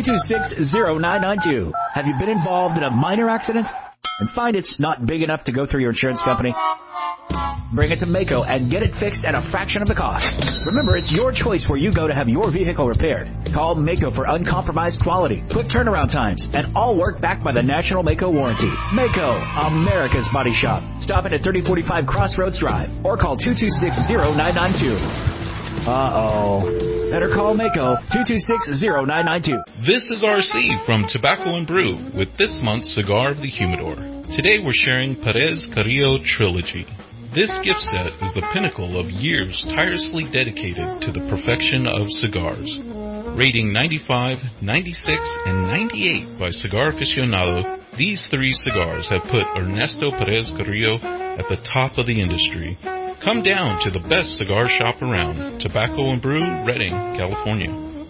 226-0992. Have you been involved in a minor accident and find it's not big enough to go through your insurance company? Bring it to Maaco and get it fixed at a fraction of the cost. Remember, it's your choice where you go to have your vehicle repaired. Call Maaco for uncompromised quality, quick turnaround times, and all work backed by the National Maaco warranty. Maaco, America's Body Shop. Stop it at 3045 Crossroads Drive or call 226-0992. Uh-oh. Better call Maaco, 226-0992. This is RC from Tobacco and Brew with this month's Cigar of the Humidor. Today we're sharing Perez Carrillo Trilogy. This gift set is the pinnacle of years tirelessly dedicated to the perfection of cigars. Rating 95, 96, and 98 by Cigar Aficionado, these three cigars have put Ernesto Perez Carrillo at the top of the industry. Come down to the best cigar shop around, Tobacco and Brew, Reading, California.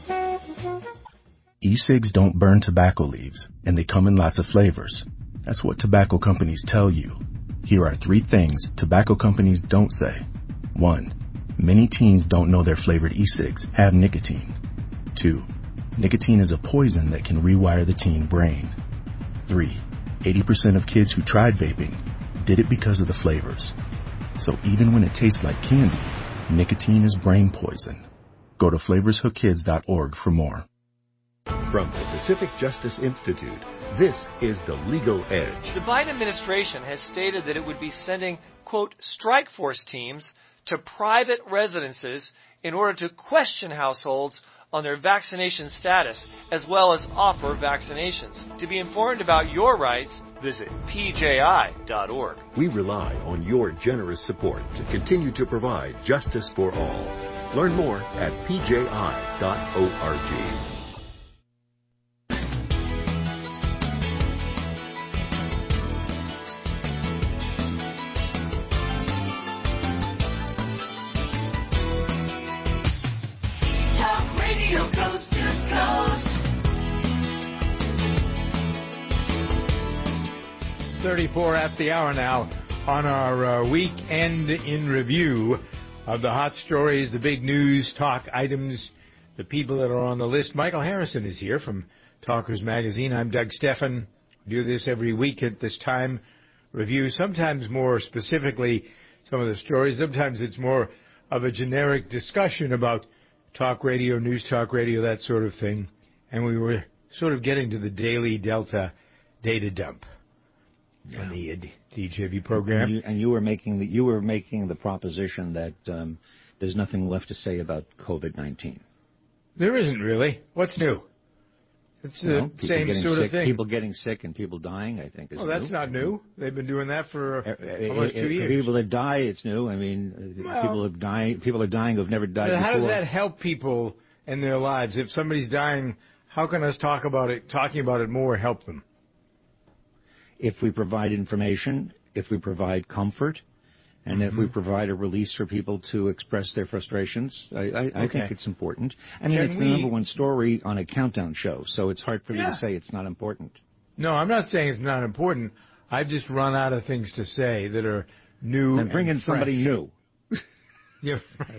E-cigs don't burn tobacco leaves, and they come in lots of flavors. That's what tobacco companies tell you. Here are 3 things tobacco companies don't say. 1. Many teens don't know their flavored e-cigs have nicotine. 2. Nicotine is a poison that can rewire the teen brain. 3. 80% of kids who tried vaping did it because of the flavors. So even when it tastes like candy, nicotine is brain poison. Go to flavorshookkids.org for more. From the Pacific Justice Institute, this is The Legal Edge. The Biden administration has stated that it would be sending, quote, strike force teams to private residences in order to question households on their vaccination status, as well as offer vaccinations. To be informed about your rights, visit pji.org. We rely on your generous support to continue to provide justice for all. Learn more at pji.org. Coast to coast. 34 at the hour now on our weekend in review of the hot stories, the big news talk items the people that are on the list. Michael Harrison is here from Talkers Magazine. I'm Doug Stephan. Do this every week at this time. Review sometimes more specifically some of the stories. Sometimes it's more of a generic discussion about talk radio, news talk radio, that sort of thing. And we were sort of getting to the Daily Delta data dump on the DJV program. And you were making the proposition that there's nothing left to say about COVID-19. There isn't really. What's new? It's the same sort of thing. People getting sick and people dying, I think, is new. That's not new. They've been doing that for almost 2 years. People that die, it's new. I mean, people are dying who've never died before. How does that help people in their lives? If somebody's dying, how can us talking about it more help them? If we provide information, if we provide comfort, and if we provide a release for people to express their frustrations, I think it's important. I mean, it's the number one story on a countdown show, so it's hard for me to say it's not important. No, I'm not saying it's not important. I've just run out of things to say that are new and bring in somebody new. Yeah.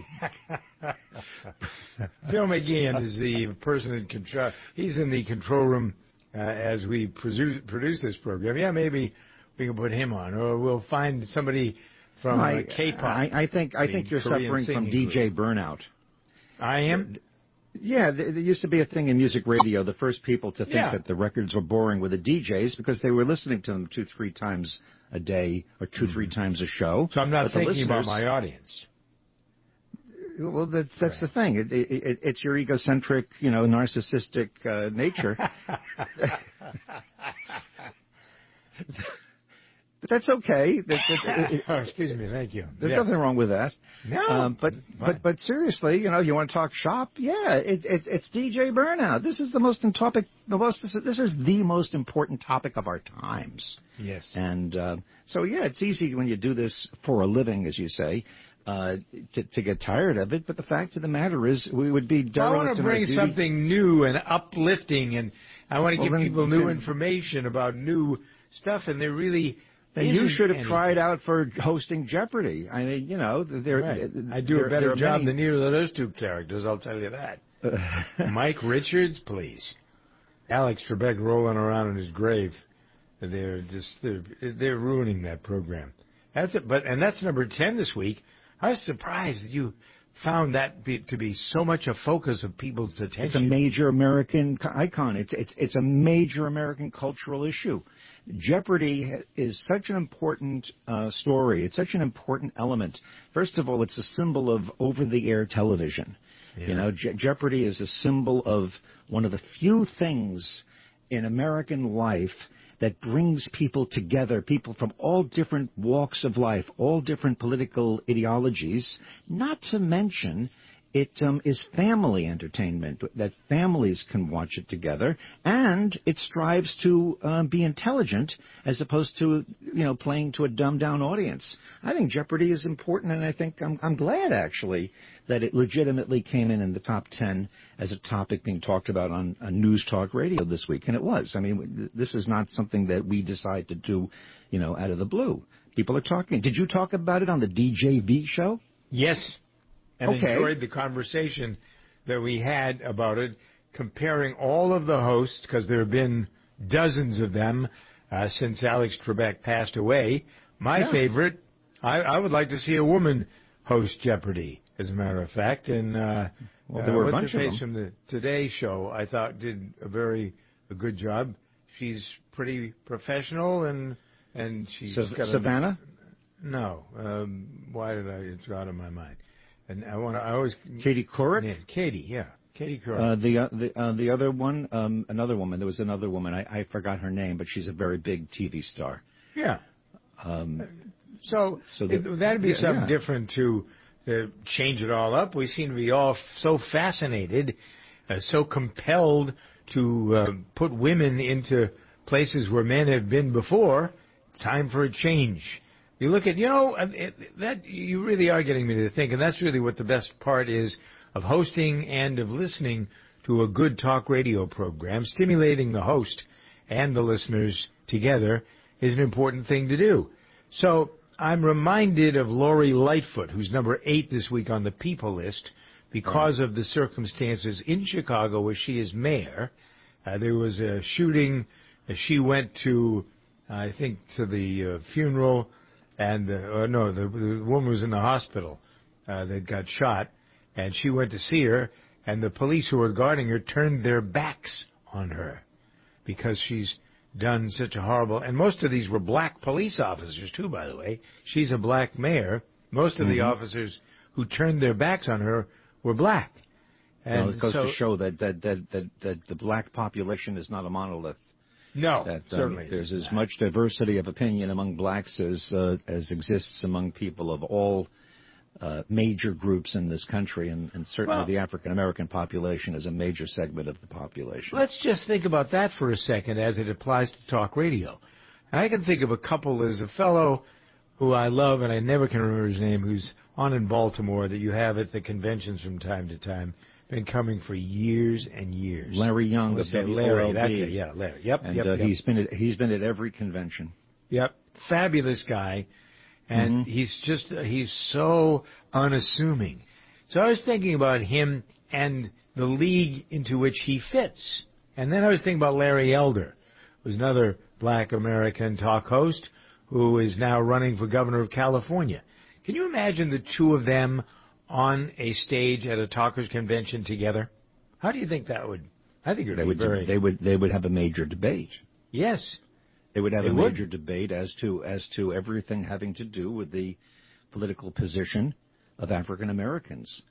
Phil McGeehan is the person in control. He's in the control room as we produce this program. Yeah, maybe we can put him on, or we'll find somebody from K-pop. I think you're suffering from DJ burnout. I am? Yeah, there used to be a thing in music radio, the first people to think that the records were boring were the DJs because they were listening to them 2-3 times a day or 2-3 times a show. So I'm not thinking about my audience. Well, that's the thing. It's your egocentric, narcissistic nature. But that's okay. Excuse me, thank you. There's nothing wrong with that. No, but seriously, you want to talk shop? Yeah, it's DJ burnout. This is the most important topic of our times. Yes. And so it's easy when you do this for a living, as you say, to get tired of it. But the fact of the matter is, we would be derelict. I want to bring something new and uplifting, and I want to give people new information about new stuff, and they're really. And you should have tried out for hosting Jeopardy. I mean, I do a better job than either of those two characters, I'll tell you that. Mike Richards, please. Alex Trebek rolling around in his grave. They're ruining that program. That's it. And that's number 10 this week. I was surprised that you found that to be so much a focus of people's attention. It's a major American icon. It's a major American cultural issue. Jeopardy is such an important story. It's such an important element. First of all, it's a symbol of over-the-air television. Yeah. Jeopardy is a symbol of one of the few things in American life that brings people together, people from all different walks of life, all different political ideologies, not to mention it is family entertainment, that families can watch it together, and it strives to be intelligent as opposed to, playing to a dumbed-down audience. I think Jeopardy is important, and I think I'm glad, actually, that it legitimately came in the top 10 as a topic being talked about on News Talk Radio this week, and it was. I mean, this is not something that we decide to do, out of the blue. People are talking. Did you talk about it on the DJV show? Yes. And enjoyed the conversation that we had about it, comparing all of the hosts, because there have been dozens of them since Alex Trebek passed away. My favorite, I would like to see a woman host Jeopardy, as a matter of fact. And there were a bunch of them from the Today Show, I thought, did a good job. She's pretty professional, and she's got Savannah? No. Why did it's out of my mind? And I always Katie Couric? Yeah, Katie Couric. The other one, another woman. There was another woman. I forgot her name, but she's a very big TV star. Yeah. So that'd be something different to change it all up. We seem to be all so fascinated, so compelled to put women into places where men have been before. It's time for a change. You look at, that you really are getting me to think, and that's really what the best part is of hosting and of listening to a good talk radio program. Stimulating the host and the listeners together is an important thing to do. So I'm reminded of Lori Lightfoot, who's number 8 this week on the People list, because of the circumstances in Chicago where she is mayor. There was a shooting. She went to, I think, to the funeral, and the woman was in the hospital that got shot, and she went to see her, and the police who were guarding her turned their backs on her because she's done such a horrible. And most of these were black police officers too, by the way. She's a black mayor. Most of the officers who turned their backs on her were black. And well, it goes to show that the black population is not a monolith. No, that, certainly there's as much diversity of opinion among blacks as exists among people of all major groups in this country, and certainly the African American population is a major segment of the population. Let's just think about that for a second as it applies to talk radio. I can think of a couple. There's a fellow who I love, and I never can remember his name, who's on in Baltimore that you have at the conventions from time to time. Been coming for years and years. Larry Young, the Larry, that guy, yeah, Larry. Yep, and yep. He's been at every convention. Yep, fabulous guy, and he's so unassuming. So I was thinking about him and the league into which he fits, and then I was thinking about Larry Elder, who's another black American talk host who is now running for governor of California. Can you imagine the two of them on a stage at a talkers convention together? How do you think that would? I think it would be very. They would have a major debate. Yes, they would have a major debate as to everything having to do with the political position of African Americans.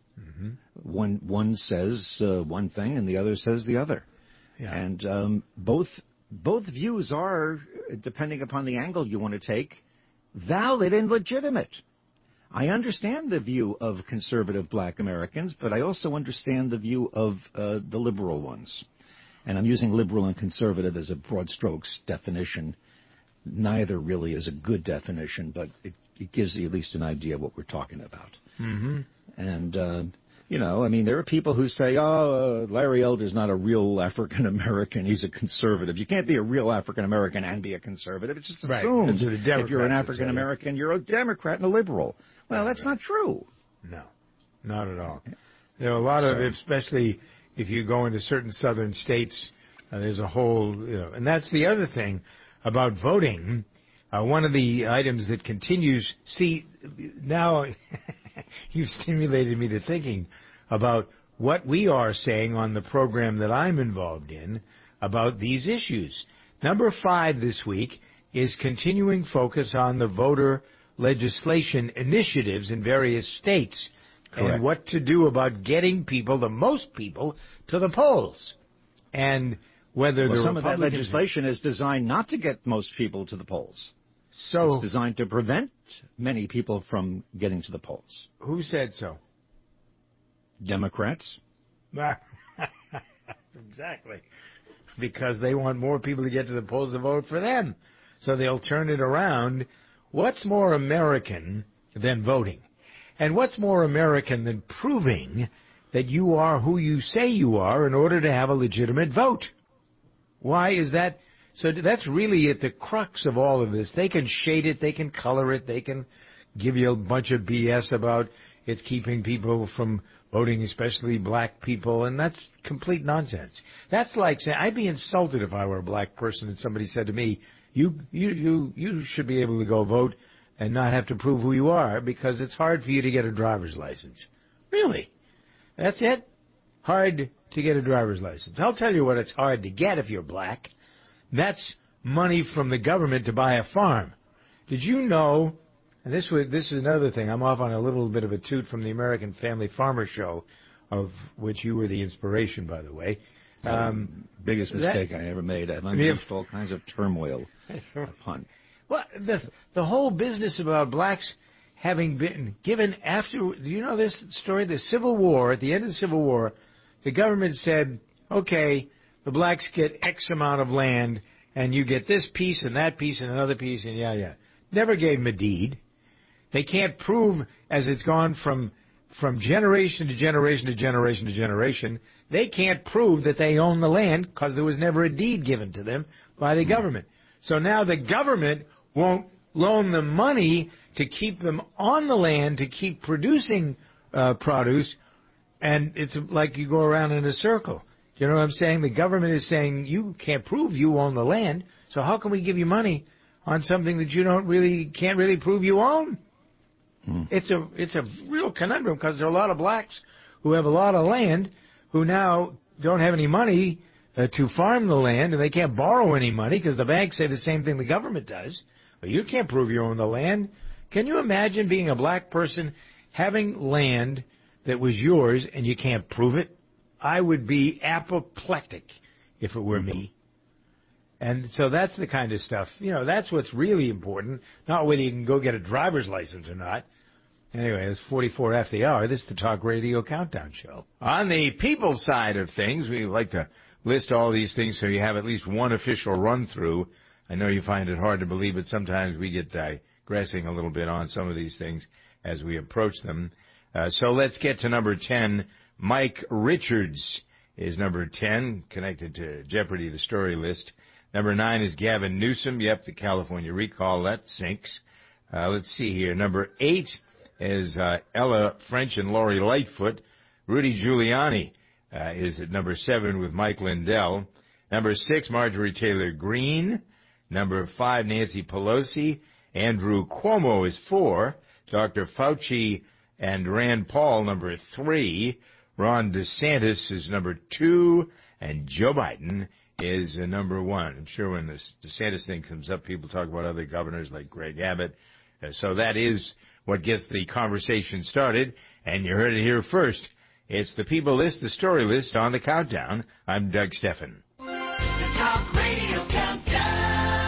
One says one thing and the other says the other, and both views are, depending upon the angle you want to take, valid and legitimate. I understand the view of conservative black Americans, but I also understand the view of the liberal ones. And I'm using liberal and conservative as a broad strokes definition. Neither really is a good definition, but it gives you at least an idea of what we're talking about. And, there are people who say, Larry Elder's not a real African American, he's a conservative. You can't be a real African American and be a conservative. It's just assumed if you're an African American, you're a Democrat and a liberal. Well, that's not true. No, not at all. There are a lot of, especially if you go into certain southern states, there's a whole, and that's the other thing about voting. One of the items that continues, now you've stimulated me to thinking about what we are saying on the program that I'm involved in about these issues. Number 5 this week is continuing focus on the voter legislation initiatives in various states. Correct. And what to do about getting the most people, to the polls. And whether some of that legislation is designed not to get most people to the polls. So it's designed to prevent many people from getting to the polls. Who said so? Democrats. Exactly. Because they want more people to get to the polls to vote for them. So they'll turn it around. What's more American than voting? And what's more American than proving that you are who you say you are in order to have a legitimate vote? Why is that? So that's really at the crux of all of this. They can shade it, they can color it, they can give you a bunch of BS about it's keeping people from voting, especially black people, and that's complete nonsense. That's like saying, I'd be insulted if I were a black person and somebody said to me, you should be able to go vote and not have to prove who you are because it's hard for you to get a driver's license. Really? That's it? Hard to get a driver's license. I'll tell you what it's hard to get if you're black. That's money from the government to buy a farm. Did you know, and this is another thing, I'm off on a little bit of a toot from the American Family Farmer Show, of which you were the inspiration, by the way. Biggest mistake I ever made. I've unleashed all kinds of turmoil upon. Well, the whole business about blacks having been given after, do you know this story? The Civil War, at the end of the Civil War, the government said, okay, the blacks get X amount of land, and you get this piece and that piece and another piece, and yeah. Never gave them a deed. They can't prove, as it's gone from generation to generation to generation to generation, they can't prove that they own the land because there was never a deed given to them by the government. So now the government won't loan them money to keep them on the land, to keep producing produce, And it's like you go around in a circle. You know what I'm saying? The government is saying you can't prove you own the land, so how can we give you money on something that you can't really prove you own? It's a real conundrum because there are a lot of blacks who have a lot of land who now don't have any money to farm the land, and they can't borrow any money because the banks say the same thing the government does. Well, you can't prove you own the land. Can you imagine being a black person having land that was yours and you can't prove it? I would be apoplectic if it were me. And so that's the kind of stuff, that's what's really important, not whether you can go get a driver's license or not. Anyway, it's 44 after the hour. This is the Talk Radio Countdown Show. On the people side of things, we like to list all these things so you have at least one official run-through. I know you find it hard to believe, but sometimes we get digressing a little bit on some of these things as we approach them. So let's get to number 10. Mike Richards is number 10, connected to Jeopardy, the story list. Number 9 is Gavin Newsom. Yep, the California recall. That sinks. Let's see here. Number 8 is Ella French and Lori Lightfoot. Rudy Giuliani is at number 7 with Mike Lindell. Number 6, Marjorie Taylor Greene. Number 5, Nancy Pelosi. Andrew Cuomo is 4. Dr. Fauci and Rand Paul, number 3. Ron DeSantis is number 2. And Joe Biden is number 1. I'm sure when this DeSantis thing comes up, people talk about other governors like Greg Abbott. So that is what gets the conversation started. And you heard it here first. It's the people list, the story list on the countdown. I'm Doug Steffen. The Talk Radio Countdown.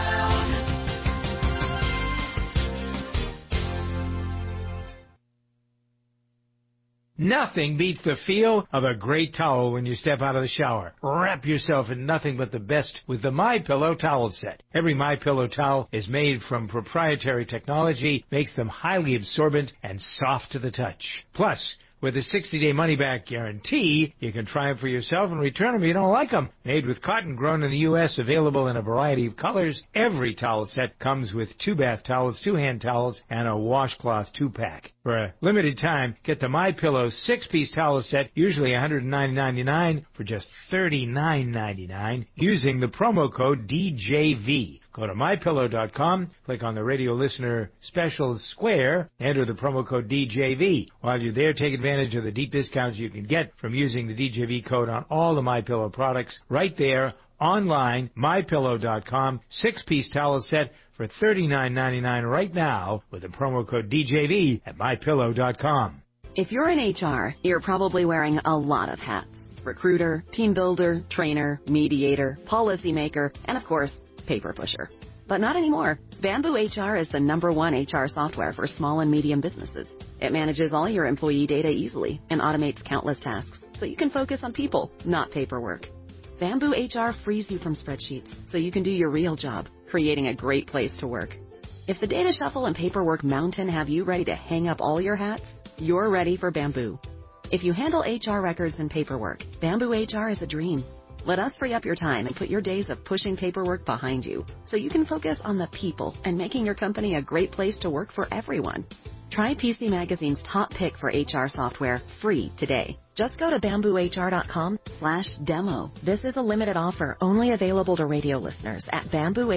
Nothing beats the feel of a great towel when you step out of the shower. Wrap yourself in nothing but the best with the MyPillow towel set. Every MyPillow towel is made from proprietary technology, makes them highly absorbent and soft to the touch. Plus, with a 60-day money-back guarantee, you can try them for yourself and return them if you don't like them. Made with cotton grown in the U.S., available in a variety of colors, every towel set comes with 2 bath towels, 2 hand towels, and a washcloth 2-pack. For a limited time, get the MyPillow 6-piece towel set, usually $109.99, for just $39.99, using the promo code DJV. Go to MyPillow.com, click on the radio listener special square, enter the promo code DJV. While you're there, take advantage of the deep discounts you can get from using the DJV code on all the MyPillow products right there, online, MyPillow.com, 6-piece towel set for $39.99 right now with the promo code DJV at MyPillow.com. If you're in HR, you're probably wearing a lot of hats. Recruiter, team builder, trainer, mediator, policymaker, and of course, paper pusher. But not anymore. Bamboo HR is the #1 HR software for small and medium businesses. It manages all your employee data easily and automates countless tasks, so you can focus on people, not paperwork. Bamboo HR frees you from spreadsheets, so you can do your real job, creating a great place to work. If the data shuffle and paperwork mountain have you ready to hang up all your hats, you're ready for Bamboo. If you handle HR records and paperwork, Bamboo HR is a dream. Let us free up your time and put your days of pushing paperwork behind you, so you can focus on the people and making your company a great place to work for everyone. Try PC Magazine's top pick for HR software free today. Just go to bamboohr.com/demo. This is a limited offer only available to radio listeners at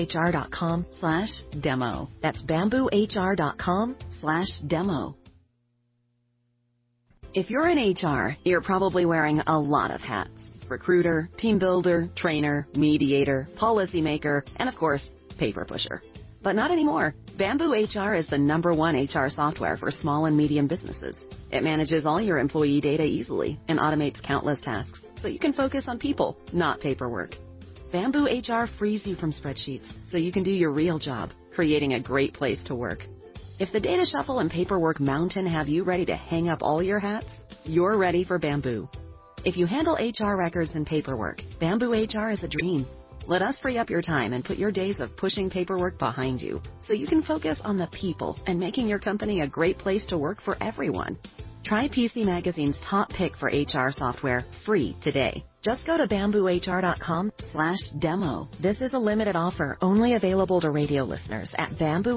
bamboohr.com/demo. That's bamboohr.com/demo. If you're in HR, you're probably wearing a lot of hats. Recruiter, team builder, trainer, mediator, policymaker, and of course, paper pusher. But not anymore. Bamboo HR is the #1 HR software for small and medium businesses. It manages all your employee data easily and automates countless tasks, so you can focus on people, not paperwork. Bamboo HR frees you from spreadsheets, so you can do your real job, creating a great place to work. If the data shuffle and paperwork mountain have you ready to hang up all your hats, you're ready for Bamboo. If you handle HR records and paperwork, Bamboo HR is a dream. Let us free up your time and put your days of pushing paperwork behind you, so you can focus on the people and making your company a great place to work for everyone. Try PC Magazine's top pick for HR software free today. Just go to bamboohr.com/demo. This is a limited offer only available to radio listeners at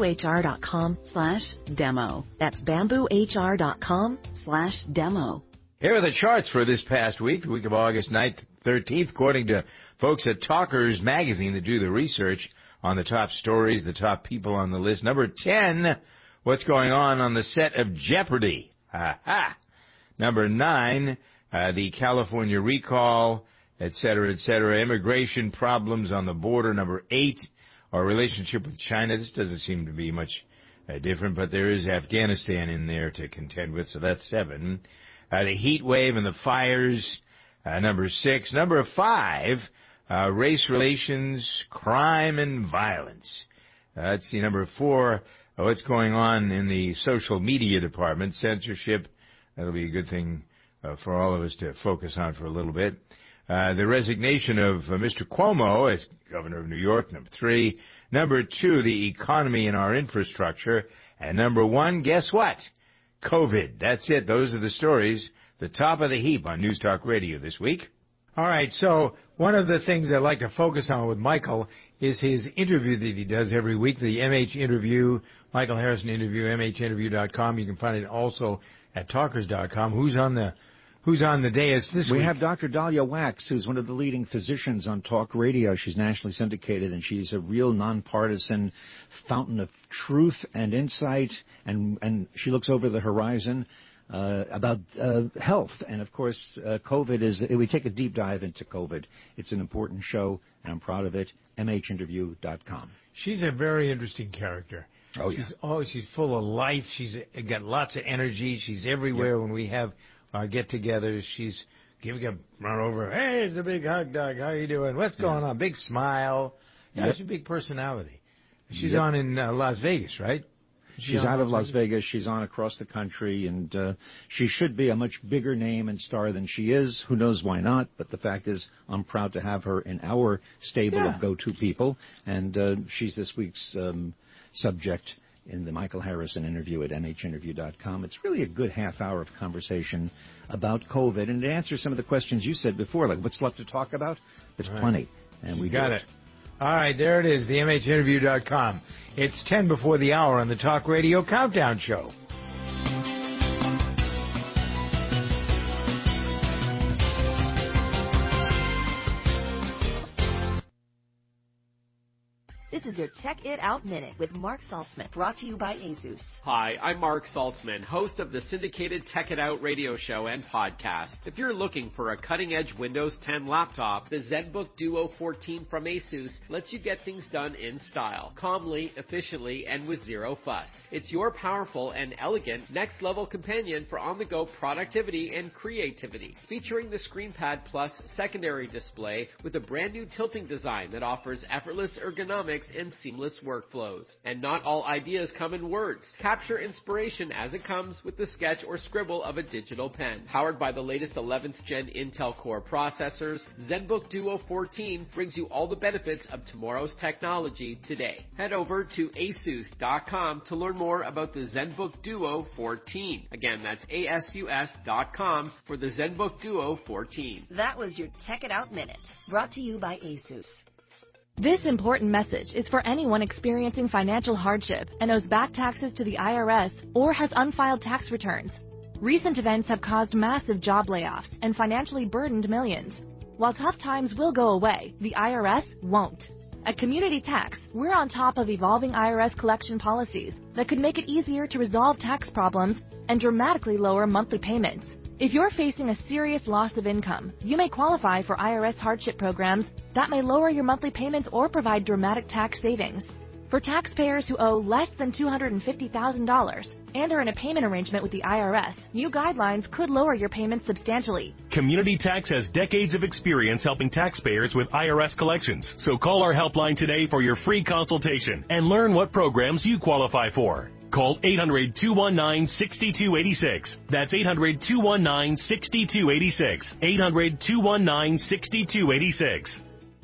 bamboohr.com/demo. That's bamboohr.com/demo. Here are the charts for this past week, the week of August 9th, 13th, according to folks at Talkers Magazine that do the research on the top stories, the top people on the list. Number 10, what's going on the set of Jeopardy. Ha-ha. Number 9, the California recall, et cetera, immigration problems on the border. Number 8, our relationship with China. This doesn't seem to be much different, but there is Afghanistan in there to contend with, so that's 7. The heat wave and the fires, number 6. Number 5, race relations, crime, and violence. Let's see, number 4, what's going on in the social media department, censorship. That'll be a good thing for all of us to focus on for a little bit. The resignation of Mr. Cuomo as governor of New York, number 3. Number 2, the economy and our infrastructure. And number 1, guess what? COVID. That's it. Those are the stories, the top of the heap on News Talk Radio this week. All right, so one of the things I like to focus on with Michael is his interview that he does every week, the MH Interview, Michael Harrison Interview, MHinterview.com. You can find it also at talkers.com. Who's on the dais this week? We have Dr. Dahlia Wax, who's one of the leading physicians on talk radio. She's nationally syndicated, and she's a real nonpartisan fountain of truth and insight, and she looks over the horizon about health. And, of course, COVID we take a deep dive into COVID. It's an important show, and I'm proud of it. MHinterview.com. She's a very interesting character. Oh, yeah. She's full of life. She's got lots of energy. She's everywhere. Yep. When we have our get-togethers, she's giving a run over. Hey, it's a big hug, Doug. How you doing? What's going on? Big smile. Yeah, she's a big personality. She's on in Las Vegas, right? She's out of Las Vegas. She's on across the country, and she should be a much bigger name and star than she is. Who knows why not? But the fact is, I'm proud to have her in our stable of go-to people, and she's this week's subject in the Michael Harrison Interview at MHinterview.com. It's really a good half hour of conversation about COVID, and to answer some of the questions you said before, like what's left to talk about, there's plenty, and we got it. All right, there it is, the MHinterview.com. It's 10 before the hour on the Talk Radio Countdown Show. This is your Check It Out Minute with Mark Saltzman, brought to you by ASUS. Hi, I'm Mark Saltzman, host of the syndicated Check It Out radio show and podcast. If you're looking for a cutting-edge Windows 10 laptop, the ZenBook Duo 14 from ASUS lets you get things done in style, calmly, efficiently, and with zero fuss. It's your powerful and elegant next-level companion for on-the-go productivity and creativity. Featuring the ScreenPad Plus secondary display with a brand-new tilting design that offers effortless ergonomics and seamless workflows. And not all ideas come in words. Capture inspiration as it comes with the sketch or scribble of a digital pen. Powered by the latest 11th Gen Intel Core processors, ZenBook Duo 14 brings you all the benefits of tomorrow's technology today. Head over to asus.com to learn more about the ZenBook Duo 14. Again, that's asus.com for the ZenBook Duo 14. That was your Check It Out Minute, brought to you by ASUS. This important message is for anyone experiencing financial hardship and owes back taxes to the IRS or has unfiled tax returns. Recent events have caused massive job layoffs and financially burdened millions. While tough times will go away, the IRS won't. At Community Tax, we're on top of evolving IRS collection policies that could make it easier to resolve tax problems and dramatically lower monthly payments. If you're facing a serious loss of income, you may qualify for IRS hardship programs that may lower your monthly payments or provide dramatic tax savings. For taxpayers who owe less than $250,000 and are in a payment arrangement with the IRS, new guidelines could lower your payments substantially. Community Tax has decades of experience helping taxpayers with IRS collections. So call our helpline today for your free consultation and learn what programs you qualify for. Call 800-219-6286. That's 800-219-6286. 800-219-6286.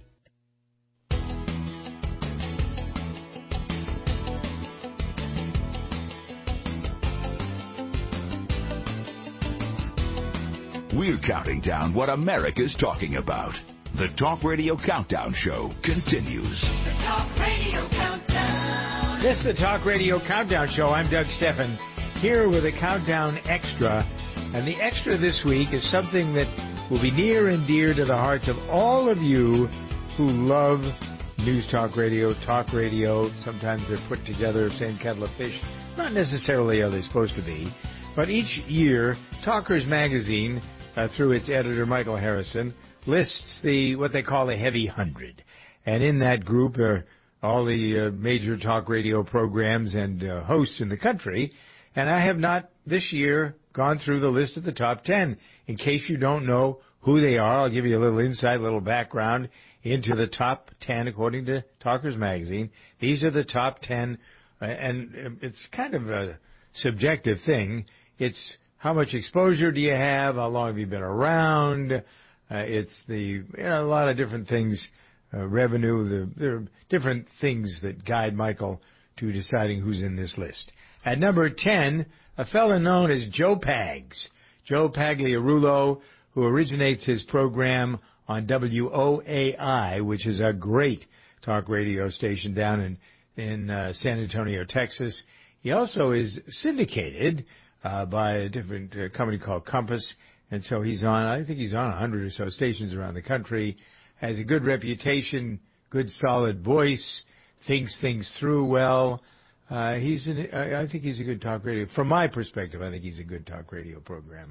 We're counting down what America's talking about. The Talk Radio Countdown Show continues. The Talk Radio Countdown. This is the Talk Radio Countdown Show. I'm Doug Steffen, here with a Countdown Extra. And the extra this week is something that will be near and dear to the hearts of all of you who love news talk radio. Sometimes they're put together, same kettle of fish. Not necessarily are they supposed to be. But each year, Talkers Magazine, through its editor, Michael Harrison, lists what they call the Heavy 100. And in that group are all the major talk radio programs and hosts in the country. And I have not, this year, gone through the list of the top 10. In case you don't know who they are, I'll give you a little insight, a little background into the top 10 according to Talkers Magazine. These are the top 10, and it's kind of a subjective thing. It's how much exposure do you have, how long have you been around, it's a lot of different things, revenue, there are different things that guide Michael to deciding who's in this list. At number 10, a fellow known as Joe Pags, Joe Pagliarulo, who originates his program on WOAI, which is a great talk radio station down in San Antonio, Texas. He also is syndicated by a different company called Compass, and so I think he's on 100 or so stations around the country, has a good reputation, good solid voice, thinks things through well. I think he's a good talk radio. From my perspective, I think he's a good talk radio program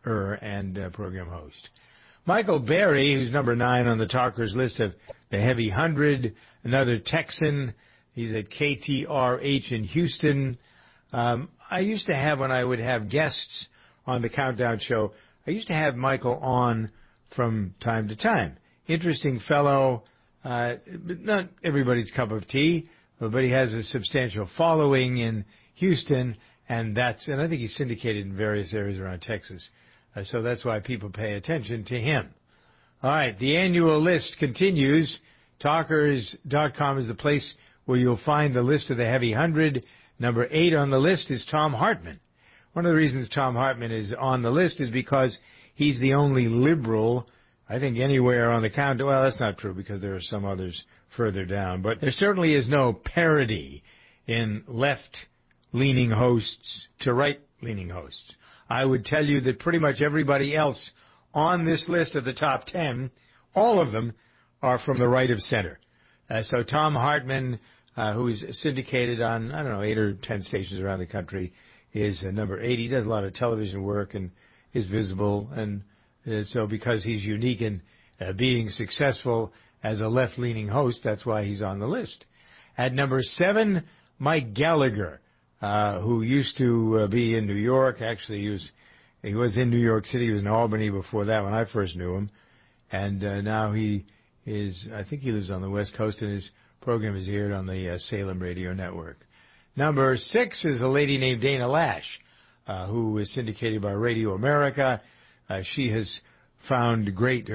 host. Michael Berry, who's number 9 on the talkers list of the Heavy 100, another Texan. He's at KTRH in Houston. I used to have, when I would have guests on the Countdown Show, I used to have Michael on from time to time. Interesting fellow, but not everybody's cup of tea, but he has a substantial following in Houston, and I think he's syndicated in various areas around Texas. So that's why people pay attention to him. All right, the annual list continues. Talkers.com is the place where you'll find the list of the Heavy 100. Number 8 on the list is Tom Hartman. One of the reasons Tom Hartman is on the list is because he's the only liberal, I think, anywhere on the countdown. Well, that's not true because there are some others further down. But there certainly is no parity in left-leaning hosts to right-leaning hosts. I would tell you that pretty much everybody else on this list of the top 10, all of them are from the right of center. So Tom Hartman, who is syndicated on, 8 or 10 stations around the country, is number 8. He does a lot of television work and is visible. And so because he's unique in being successful as a left-leaning host, that's why he's on the list. At number 7, Mike Gallagher, who used to be in New York. Actually, he was in New York City. He was in Albany before that when I first knew him. And now I think he lives on the West Coast, and his program is aired on the Salem Radio Network. Number 6 is a lady named Dana Lash, who is syndicated by Radio America. She has been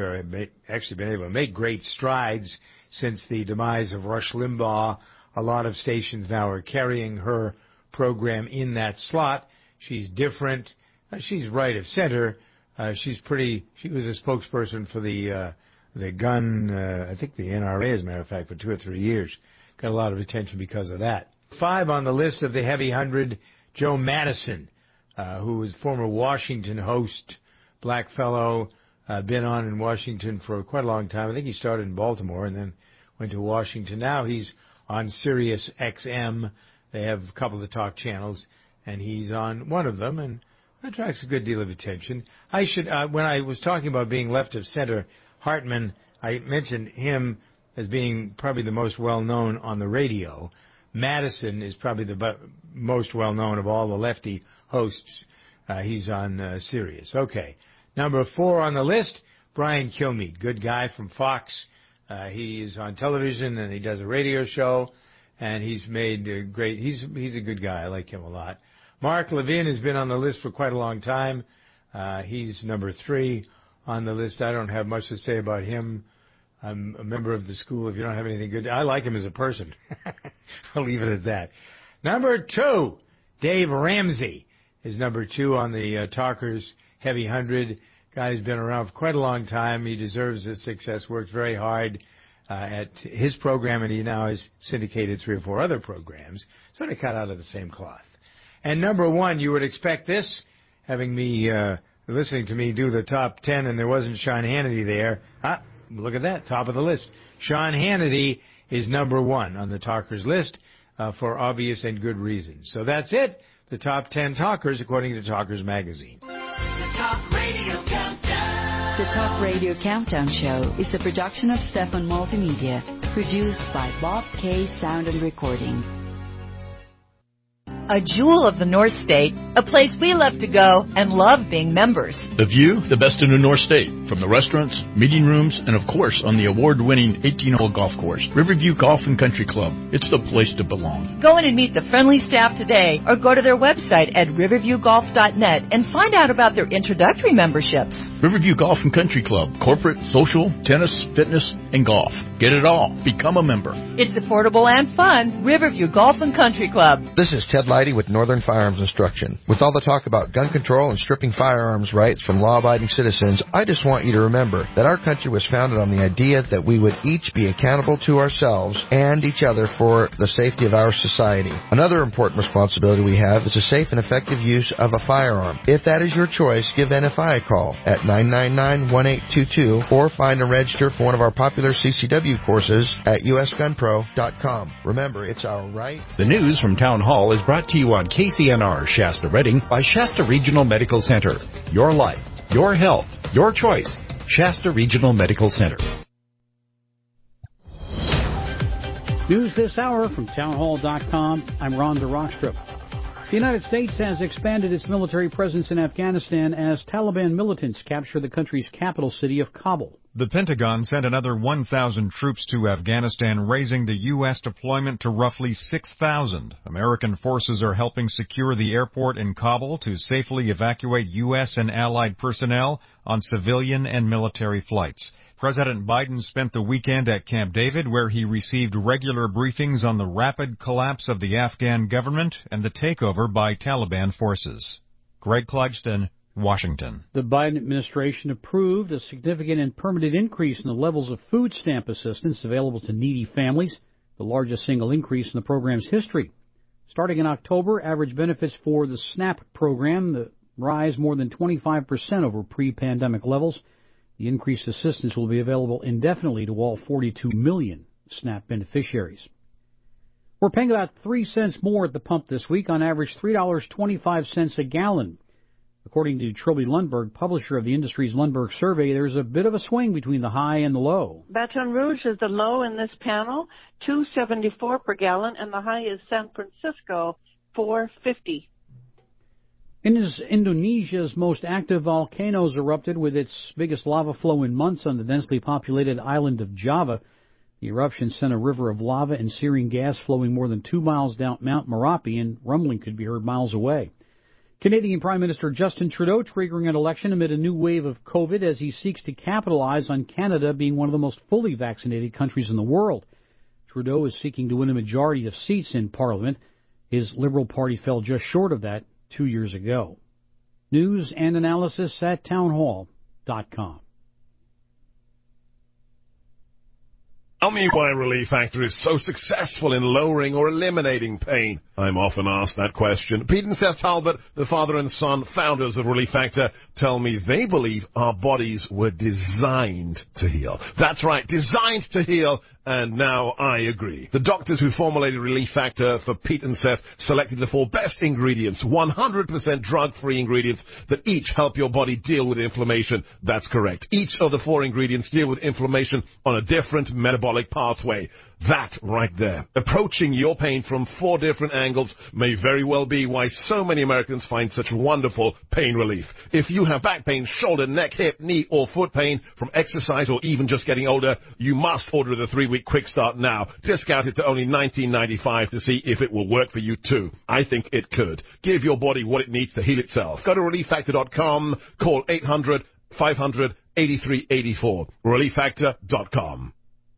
able to make great strides since the demise of Rush Limbaugh. A lot of stations now are carrying her program in that slot. She's different. She's right of center. She was a spokesperson for the gun, I think the NRA, as a matter of fact, for 2 or 3 years. Got a lot of attention because of that. 5 on the list of the Heavy 100, Joe Madison, who was former Washington host, black fellow, been on in Washington for quite a long time. I think he started in Baltimore and then went to Washington. Now he's on Sirius XM. They have a couple of talk channels, and he's on one of them, and attracts a good deal of attention. When I was talking about being left of center, Hartman, I mentioned him as being probably the most well-known on the radio. Madison is probably the most well-known of all the lefty hosts. He's on Sirius. Okay. Number 4 on the list, Brian Kilmeade, good guy from Fox. He is on television, and he does a radio show. And he's made great. He's a good guy. I like him a lot. Mark Levin has been on the list for quite a long time. He's number 3 on the list. I don't have much to say about him. I'm a member of the school. If you don't have anything good, I like him as a person. I'll leave it at that. Number 2, Dave Ramsey is number 2 on the Talkers Heavy 100. Guy's been around for quite a long time. He deserves his success. Works very hard at his program, and he now has syndicated 3 or 4 other programs, sort of cut out of the same cloth. And number 1, you would expect this, having me listening to me do the top 10 and there wasn't Sean Hannity there. Look at that, top of the list. Sean Hannity is number 1 on the talkers list for obvious and good reasons. So that's it. The top 10 talkers according to Talkers Magazine. The Talk Radio Countdown. The Talk Radio Countdown Show is a production of Stefan Multimedia, produced by Bob K. Sound and Recording. A jewel of the North State, a place we love to go and love being members. The view, the best in the North State, from the restaurants, meeting rooms, and of course on the award-winning 18-hole golf course, Riverview Golf and Country Club. It's the place to belong. Go in and meet the friendly staff today or go to their website at riverviewgolf.net and find out about their introductory memberships. Riverview Golf and Country Club, corporate, social, tennis, fitness, and golf. Get it all. Become a member. It's affordable and fun. Riverview Golf and Country Club. This is Ted Leidy with Northern Firearms Instruction. With all the talk about gun control and stripping firearms rights from law-abiding citizens, I just want you to remember that our country was founded on the idea that we would each be accountable to ourselves and each other for the safety of our society. Another important responsibility we have is the safe and effective use of a firearm. If that is your choice, give NFI a call at 999-1822 or find and register for one of our popular CCW courses at usgunpro.com. Remember, it's our right. The news from Town Hall is brought to you on KCNR Shasta Redding by Shasta Regional Medical Center. Your life, your health, your choice. Shasta Regional Medical Center. News this hour from townhall.com. I'm Rhonda Rockstrop. The United States has expanded its military presence in Afghanistan as Taliban militants capture the country's capital city of Kabul. The Pentagon sent another 1,000 troops to Afghanistan, raising the U.S. deployment to roughly 6,000. American forces are helping secure the airport in Kabul to safely evacuate U.S. and allied personnel on civilian and military flights. President Biden spent the weekend at Camp David, where he received regular briefings on the rapid collapse of the Afghan government and the takeover by Taliban forces. Greg Clugston, Washington. The Biden administration approved a significant and permanent increase in the levels of food stamp assistance available to needy families, the largest single increase in the program's history. Starting in October, average benefits for the SNAP program rise more than 25% over pre-pandemic levels. The increased assistance will be available indefinitely to all 42 million SNAP beneficiaries. We're paying about 3 cents more at the pump this week, on average $3.25 a gallon. According to Trilby Lundberg, publisher of the industry's Lundberg survey, there's a bit of a swing between the high and the low. Baton Rouge is the low in this panel, $2.74 per gallon, and the high is San Francisco, $4.50. Indonesia's most active volcanoes erupted with its biggest lava flow in months on the densely populated island of Java. The eruption sent a river of lava and searing gas flowing more than 2 miles down Mount Merapi, and rumbling could be heard miles away. Canadian Prime Minister Justin Trudeau triggering an election amid a new wave of COVID as he seeks to capitalize on Canada being one of the most fully vaccinated countries in the world. Trudeau is seeking to win a majority of seats in Parliament. His Liberal Party fell just short of that 2 years ago. News and analysis at townhall.com. Tell me why Relief Factor is so successful in lowering or eliminating pain. I'm often asked that question. Pete and Seth Talbot, the father and son founders of Relief Factor, tell me they believe our bodies were designed to heal. That's right, designed to heal. And now I agree. The doctors who formulated Relief Factor for Pete and Seth selected the 4 best ingredients, 100% drug-free ingredients that each help your body deal with inflammation. That's correct. Each of the 4 ingredients deal with inflammation on a different metabolic pathway. That right there. Approaching your pain from 4 different angles may very well be why so many Americans find such wonderful pain relief. If you have back pain, shoulder, neck, hip, knee, or foot pain from exercise or even just getting older, you must order the 3-week Quick Start now. Discounted to only $19.95 to see if it will work for you too. I think it could. Give your body what it needs to heal itself. Go to ReliefFactor.com. Call 800-500-8384. ReliefFactor.com.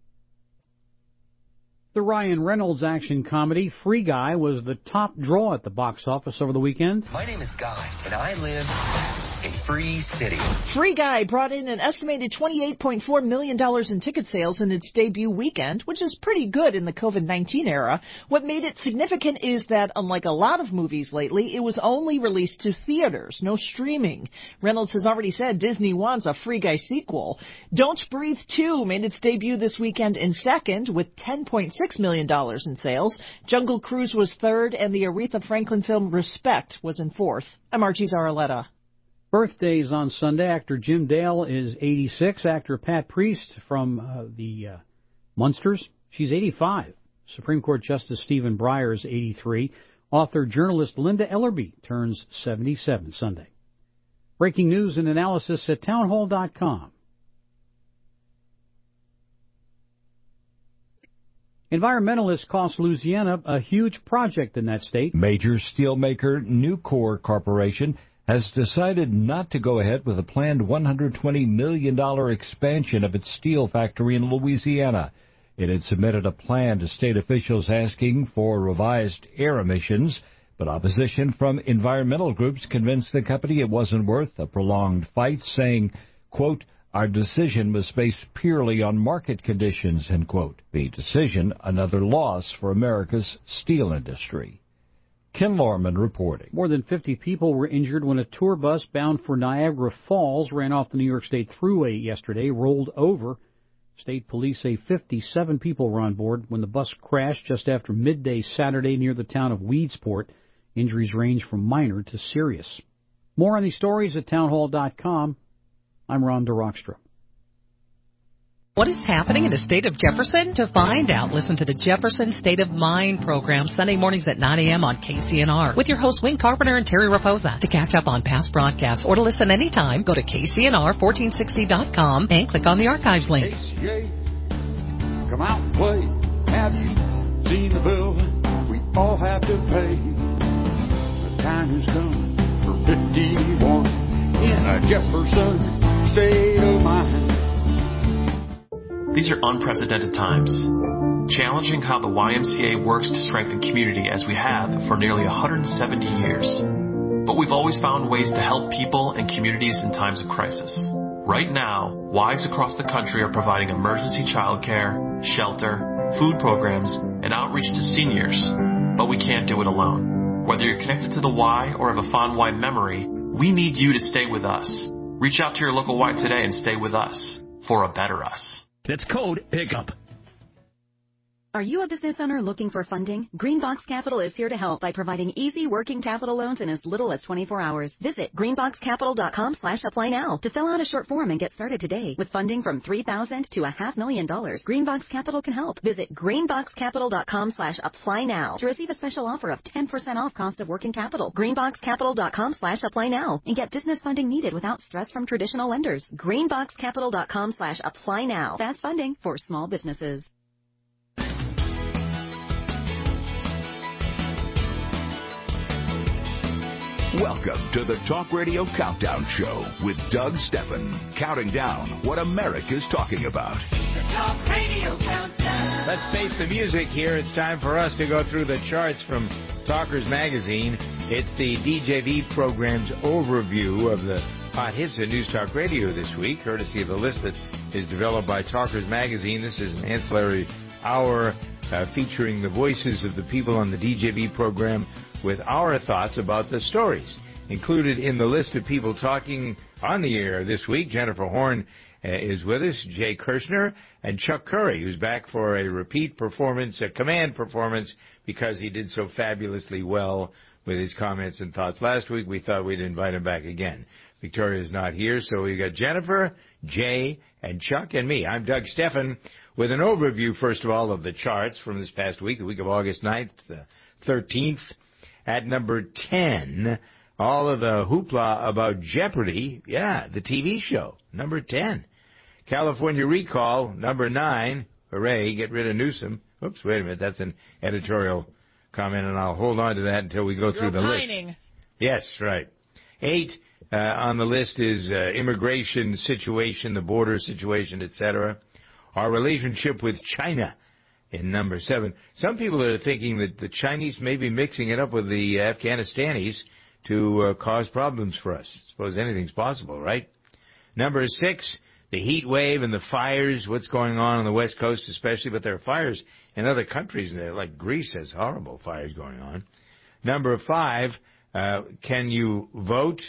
The Ryan Reynolds action comedy Free Guy was the top draw at the box office over the weekend. My name is Guy, and I live a free city. Free Guy brought in an estimated $28.4 million in ticket sales in its debut weekend, which is pretty good in the COVID-19 era. What made it significant is that, unlike a lot of movies lately, it was only released to theaters, no streaming. Reynolds has already said Disney wants a Free Guy sequel. Don't Breathe 2 made its debut this weekend in second with $10.6 million in sales. Jungle Cruise was third, and the Aretha Franklin film Respect was in fourth. I'm Archie Zaraletta. Birthdays on Sunday. Actor Jim Dale is 86. Actor Pat Priest from the Munsters, she's 85. Supreme Court Justice Stephen Breyer is 83. Author, journalist Linda Ellerby turns 77 Sunday. Breaking news and analysis at townhall.com. Environmentalists cost Louisiana a huge project in that state. Major steelmaker Nucor Corporation has decided not to go ahead with a planned $120 million expansion of its steel factory in Louisiana. It had submitted a plan to state officials asking for revised air emissions, but opposition from environmental groups convinced the company it wasn't worth a prolonged fight, saying, quote, "Our decision was based purely on market conditions," end quote. The decision, another loss for America's steel industry. Ken Lorman reporting. More than 50 people were injured when a tour bus bound for Niagara Falls ran off the New York State Thruway yesterday, rolled over. State police say 57 people were on board when the bus crashed just after midday Saturday near the town of Weedsport. Injuries range from minor to serious. More on these stories at townhall.com. I'm Ron DeRockstra. What is happening in the state of Jefferson? To find out, listen to the Jefferson State of Mind program Sunday mornings at 9 a.m. on KCNR with your hosts Wayne Carpenter and Terry Raposa. To catch up on past broadcasts or to listen anytime, go to KCNR1460.com and click on the archives link. KCA, come out and play. Have you seen the bill we all have to pay? The time has come for 51 in a Jefferson State of Mind. These are unprecedented times, challenging how the YMCA works to strengthen community as we have for nearly 170 years. But we've always found ways to help people and communities in times of crisis. Right now, Ys across the country are providing emergency childcare, shelter, food programs, and outreach to seniors. But we can't do it alone. Whether you're connected to the Y or have a fond Y memory, we need you to stay with us. Reach out to your local Y today and stay with us for a better us. That's code PICKUP. Are you a business owner looking for funding? Greenbox Capital is here to help by providing easy working capital loans in as little as 24 hours. Visit greenboxcapital.com/apply now to fill out a short form and get started today. With funding from $3,000 to $500,000, Greenbox Capital can help. Visit greenboxcapital.com/apply now to receive a special offer of 10% off cost of working capital. Greenboxcapital.com/apply now and get business funding needed without stress from traditional lenders. Greenboxcapital.com/apply now. Fast funding for small businesses. Welcome to the Talk Radio Countdown Show with Doug Steffen, counting down what America's talking about. The Talk Radio Countdown. Let's face the music here. It's time for us to go through the charts from Talkers Magazine. It's the DJV program's overview of the hot hits of News Talk Radio this week, courtesy of the list that is developed by Talkers Magazine. This is an ancillary hour featuring the voices of the people on the DJV program with our thoughts about the stories. Included in the list of people talking on the air this week, Jennifer Horn is with us, Jay Kirshner, and Chuck Curry, who's back for a repeat performance, a command performance, because he did so fabulously well with his comments and thoughts last week. We thought we'd invite him back again. Victoria's not here, so we got Jennifer, Jay, and Chuck, and me. I'm Doug Steffen with an overview, first of all, of the charts from this past week, the week of August 9th, the 13th. At number 10, all of the hoopla about Jeopardy, the TV show, number 10. California Recall, number 9, hooray, get rid of Newsom. Oops, wait a minute, that's an editorial comment, and I'll hold on to that until we go through the list. Yes, right. 8 on the list is immigration situation, the border situation, etc. Our relationship with China. In number 7, some people are thinking that the Chinese may be mixing it up with the Afghanistanis to cause problems for us. I suppose anything's possible, right? Number 6, the heat wave and the fires. What's going on the West Coast especially, but there are fires in other countries there, like Greece has horrible fires going on. Number 5, can you vote?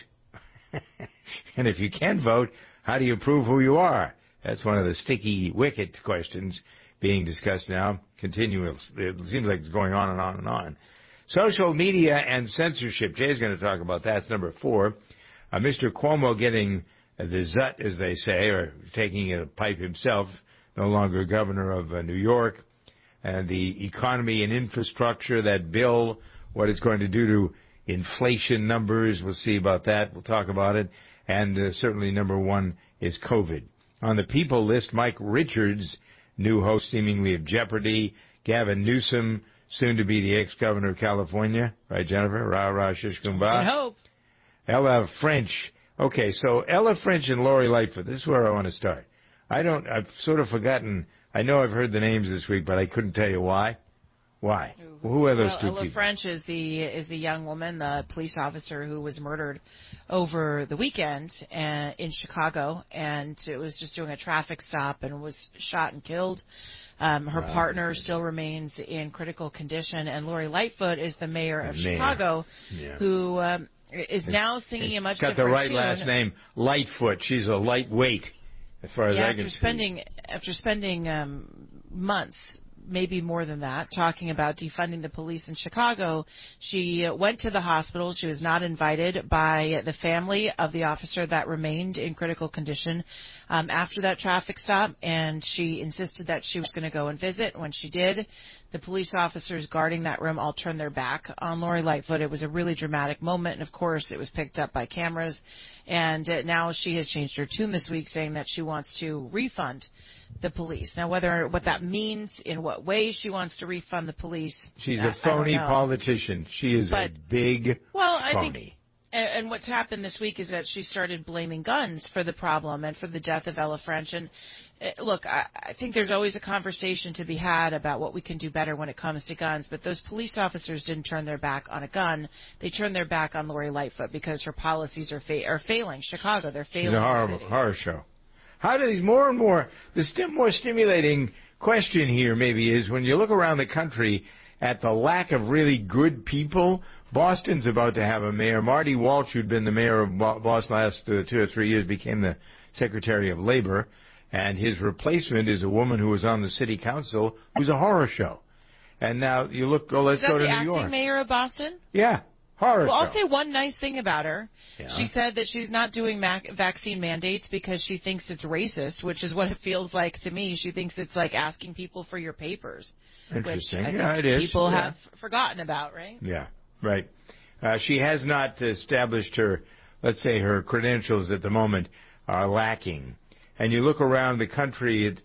And if you can vote, how do you prove who you are? That's one of the sticky wicket questions being discussed now. Continuous. It seems like it's going on and on and on. Social media and censorship. Jay's going to talk about that. It's number 4. Mr. Cuomo getting the zut, as they say, or taking a pipe himself, no longer governor of New York. And the economy and infrastructure, that bill, what it's going to do to inflation numbers. We'll see about that. We'll talk about it. And certainly number 1 is COVID. On the people list, Mike Richards, new host seemingly of Jeopardy. Gavin Newsom, soon to be the ex-governor of California. Right, Jennifer? Rah, rah, shish, kumbah. I hope. Ella French. Okay, so Ella French and Lori Lightfoot. This is where I want to start. I've sort of forgotten. I know I've heard the names this week, but I couldn't tell you why. Why? Who are those two Ella people? French is the young woman, the police officer who was murdered over the weekend in Chicago, and it was just doing a traffic stop and was shot and killed. Her partner still remains in critical condition, and Lori Lightfoot is the mayor of Chicago, who is now singing a much different tune. Got the right last name, Lightfoot. She's a lightweight, as far as I can see. After spending months, maybe more than that, talking about defunding the police in Chicago, she went to the hospital. She was not invited by the family of the officer that remained in critical condition after that traffic stop, and she insisted that she was going to go and visit. When she did, the police officers guarding that room all turned their back on Lori Lightfoot. It was a really dramatic moment, and of course it was picked up by cameras, and now she has changed her tune this week, saying that she wants to refund the police. Now, what that means, in what way she wants to refund the police, she's a phony politician. She is a big phony. I think, and what's happened this week is that she started blaming guns for the problem and for the death of Ella French. And look, I think there's always a conversation to be had about what we can do better when it comes to guns. But those police officers didn't turn their back on a gun; they turned their back on Lori Lightfoot because her policies are failing Chicago. They're failing the city. Horror show. How do these more and more, the more stimulating question here maybe is when you look around the country at the lack of really good people. Boston's about to have a mayor. Marty Walsh, who'd been the mayor of Boston last 2 or 3 years, became the Secretary of Labor. And his replacement is a woman who was on the city council who's a horror show. And now you look, let's go to New York. Is that the acting mayor of Boston? Yeah. Horror show. I'll say one nice thing about her. Yeah. She said that she's not doing vaccine mandates because she thinks it's racist, which is what it feels like to me. She thinks it's like asking people for your papers. Interesting. Which it is. People have forgotten about, right? Yeah, right. She has not established her, let's say, her credentials at the moment are lacking. And you look around the country at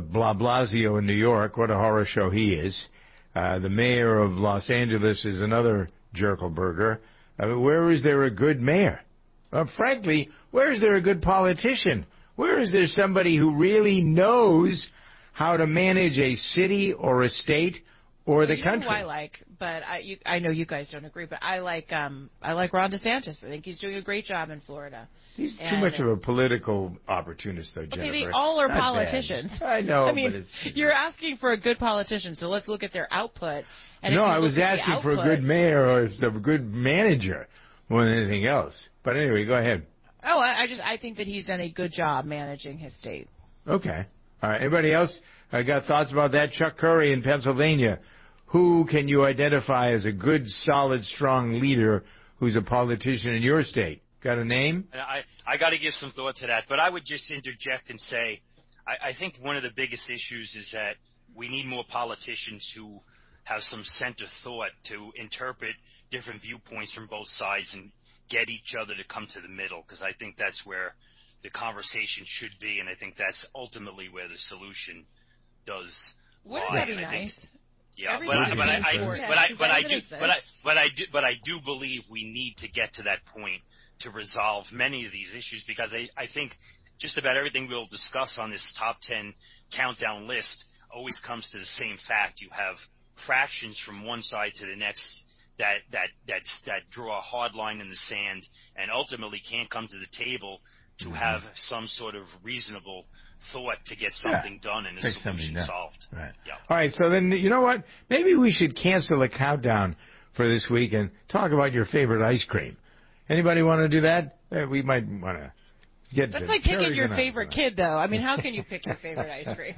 Blasio in New York, what a horror show he is. The mayor of Los Angeles is another Jerkelberger. Where is there a good mayor? Frankly, where is there a good politician? Where is there somebody who really knows how to manage a city or a state or the country? Who I like, but I know you guys don't agree, but I like Ron DeSantis. I think he's doing a great job in Florida. He's too much of a political opportunist, though, Jennifer. Okay, they all are politicians. I know, I mean, but it's... You're asking for a good politician, so let's look at their output. And no, I was asking for a good mayor or a good manager more than anything else. But anyway, go ahead. Oh, I think that he's done a good job managing his state. Okay. All right. Anybody else got thoughts about that? Chuck Curry in Pennsylvania. Who can you identify as a good, solid, strong leader who's a politician in your state? Got a name? I got to give some thought to that, but I would just interject and say I think one of the biggest issues is that we need more politicians who have some center thought to interpret different viewpoints from both sides and get each other to come to the middle, because I think that's where the conversation should be, and I think that's ultimately where the solution does lie. Wouldn't that be nice? Yeah, but I do believe we need to get to that point to resolve many of these issues, because I think just about everything we'll discuss on this top 10 countdown list always comes to the same fact. You have fractions from one side to the next that draw a hard line in the sand and ultimately can't come to the table to have some sort of reasonable thought to get something done and a solution solved. Right. Yeah. All right, so then, you know what? Maybe we should cancel the countdown for this week and talk about your favorite ice cream. Anybody want to do that? We might want to get That's like picking your favorite kid, though. I mean, how can you pick your favorite ice cream?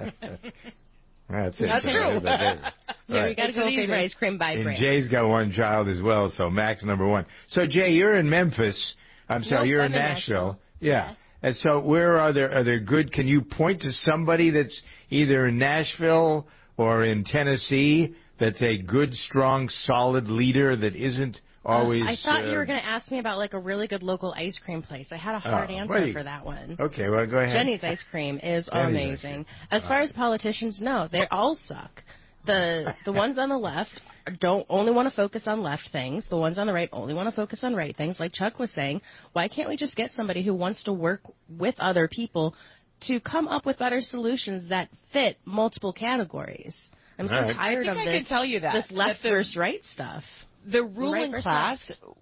That's it. That's true. Yeah, we got to go favorite ice cream by brand. And Jay's got one child as well, so Max number one. So, Jay, you're in Memphis. You're in Nashville. Yeah. And so where are there good, can you point to somebody that's either in Nashville or in Tennessee that's a good, strong, solid leader that isn't always... I thought you were going to ask me about like a really good local ice cream place. I had a hard answer for that one. Okay, well, go ahead. Jenny's Ice Cream is amazing. As far as politicians, no, they all suck. The ones on the left don't only want to focus on left things. The ones on the right only want to focus on right things. Like Chuck was saying, why can't we just get somebody who wants to work with other people to come up with better solutions that fit multiple categories? I'm so tired of this left versus right stuff. The ruling class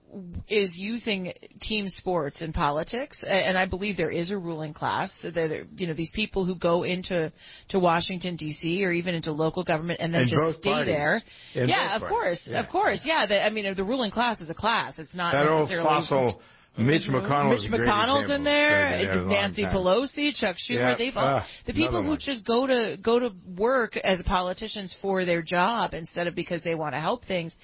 is using team sports in politics, and I believe there is a ruling class. These people who go into Washington, D.C., or even into local government and then just stay there. Yeah, of course. Yeah, the ruling class is a class. It's not that necessarily... That old fossil Mitch McConnell's in there, Nancy Pelosi, Chuck Schumer. The people who just go to work as politicians for their job instead of because they want to help things.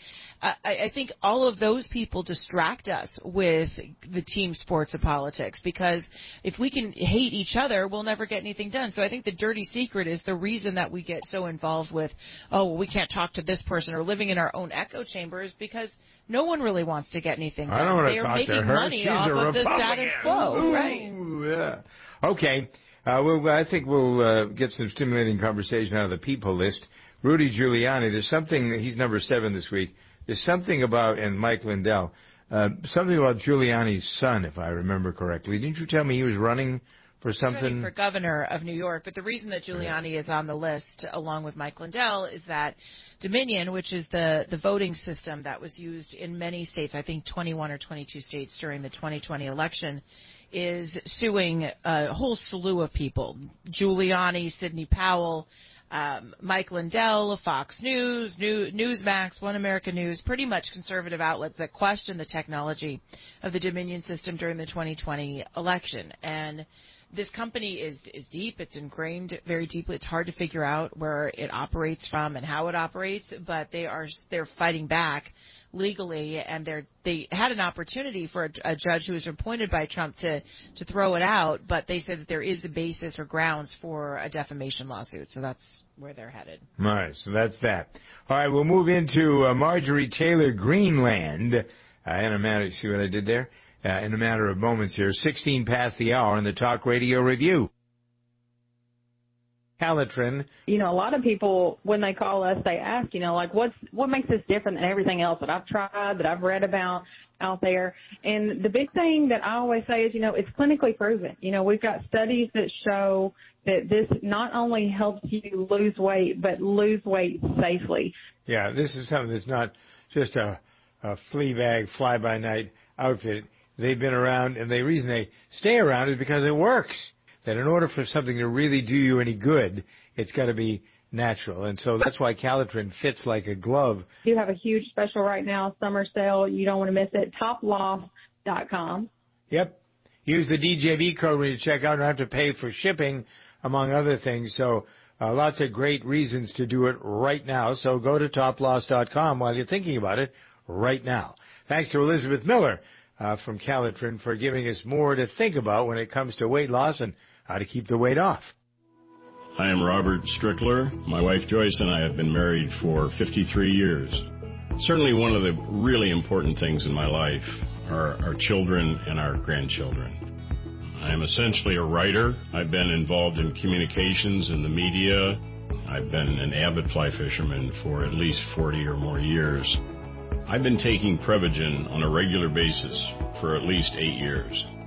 I think all of those people distract us with the team sports of politics, because if we can hate each other, we'll never get anything done. So I think the dirty secret is the reason that we get so involved with, we can't talk to this person, or living in our own echo chamber, is because no one really wants to get anything done. I don't want to They're talk making to her. money She's off a of the Republican. status quo. Ooh, right. Yeah. Okay. I think we'll get some stimulating conversation out of the people list. Rudy Giuliani, there's something, he's number 7 this week. There's something about, and Mike Lindell, something about Giuliani's son, if I remember correctly. Didn't you tell me he was running for something? He's running for governor of New York. But the reason that Giuliani is on the list, along with Mike Lindell, is that Dominion, which is the voting system that was used in many states, I think 21 or 22 states during the 2020 election, is suing a whole slew of people. Giuliani, Sidney Powell, Mike Lindell, Fox News, Newsmax, One America News, pretty much conservative outlets that question the technology of the Dominion system during the 2020 election. And this company is deep. It's ingrained very deeply. It's hard to figure out where it operates from and how it operates, but they're fighting back legally, and they had an opportunity for a judge who was appointed by Trump to throw it out, but they said that there is a basis or grounds for a defamation lawsuit, so that's where they're headed. All right, so that's that. All right, we'll move into Marjorie Taylor Greenland in a matter. See what I did there? In a matter of moments here. 16 past the hour in the Talk Radio Review. Calitrin. A lot of people, when they call us, they ask, what makes this different than everything else that I've tried, that I've read about out there. And the big thing that I always say is, it's clinically proven. We've got studies that show that this not only helps you lose weight, but lose weight safely. Yeah, this is something that's not just a flea bag, fly-by-night outfit. They've been around, and the reason they stay around is because it works. That in order for something to really do you any good, it's got to be natural. And so that's why Calitrin fits like a glove. You have a huge special right now, summer sale. You don't want to miss it. Toploft.com. Yep. Use the DJV code when you check out and have to pay for shipping, among other things. So lots of great reasons to do it right now. So go to toploss.com while you're thinking about it right now. Thanks to Elizabeth Miller from Calitrin for giving us more to think about when it comes to weight loss and how to keep the weight off. I am Robert Strickler. My wife Joyce and I have been married for 53 years. Certainly one of the really important things in my life are our children and our grandchildren. I am essentially a writer. I've been involved in communications in the media. I've been an avid fly fisherman for at least 40 or more years. I've been taking Prevagen on a regular basis for at least 8 years.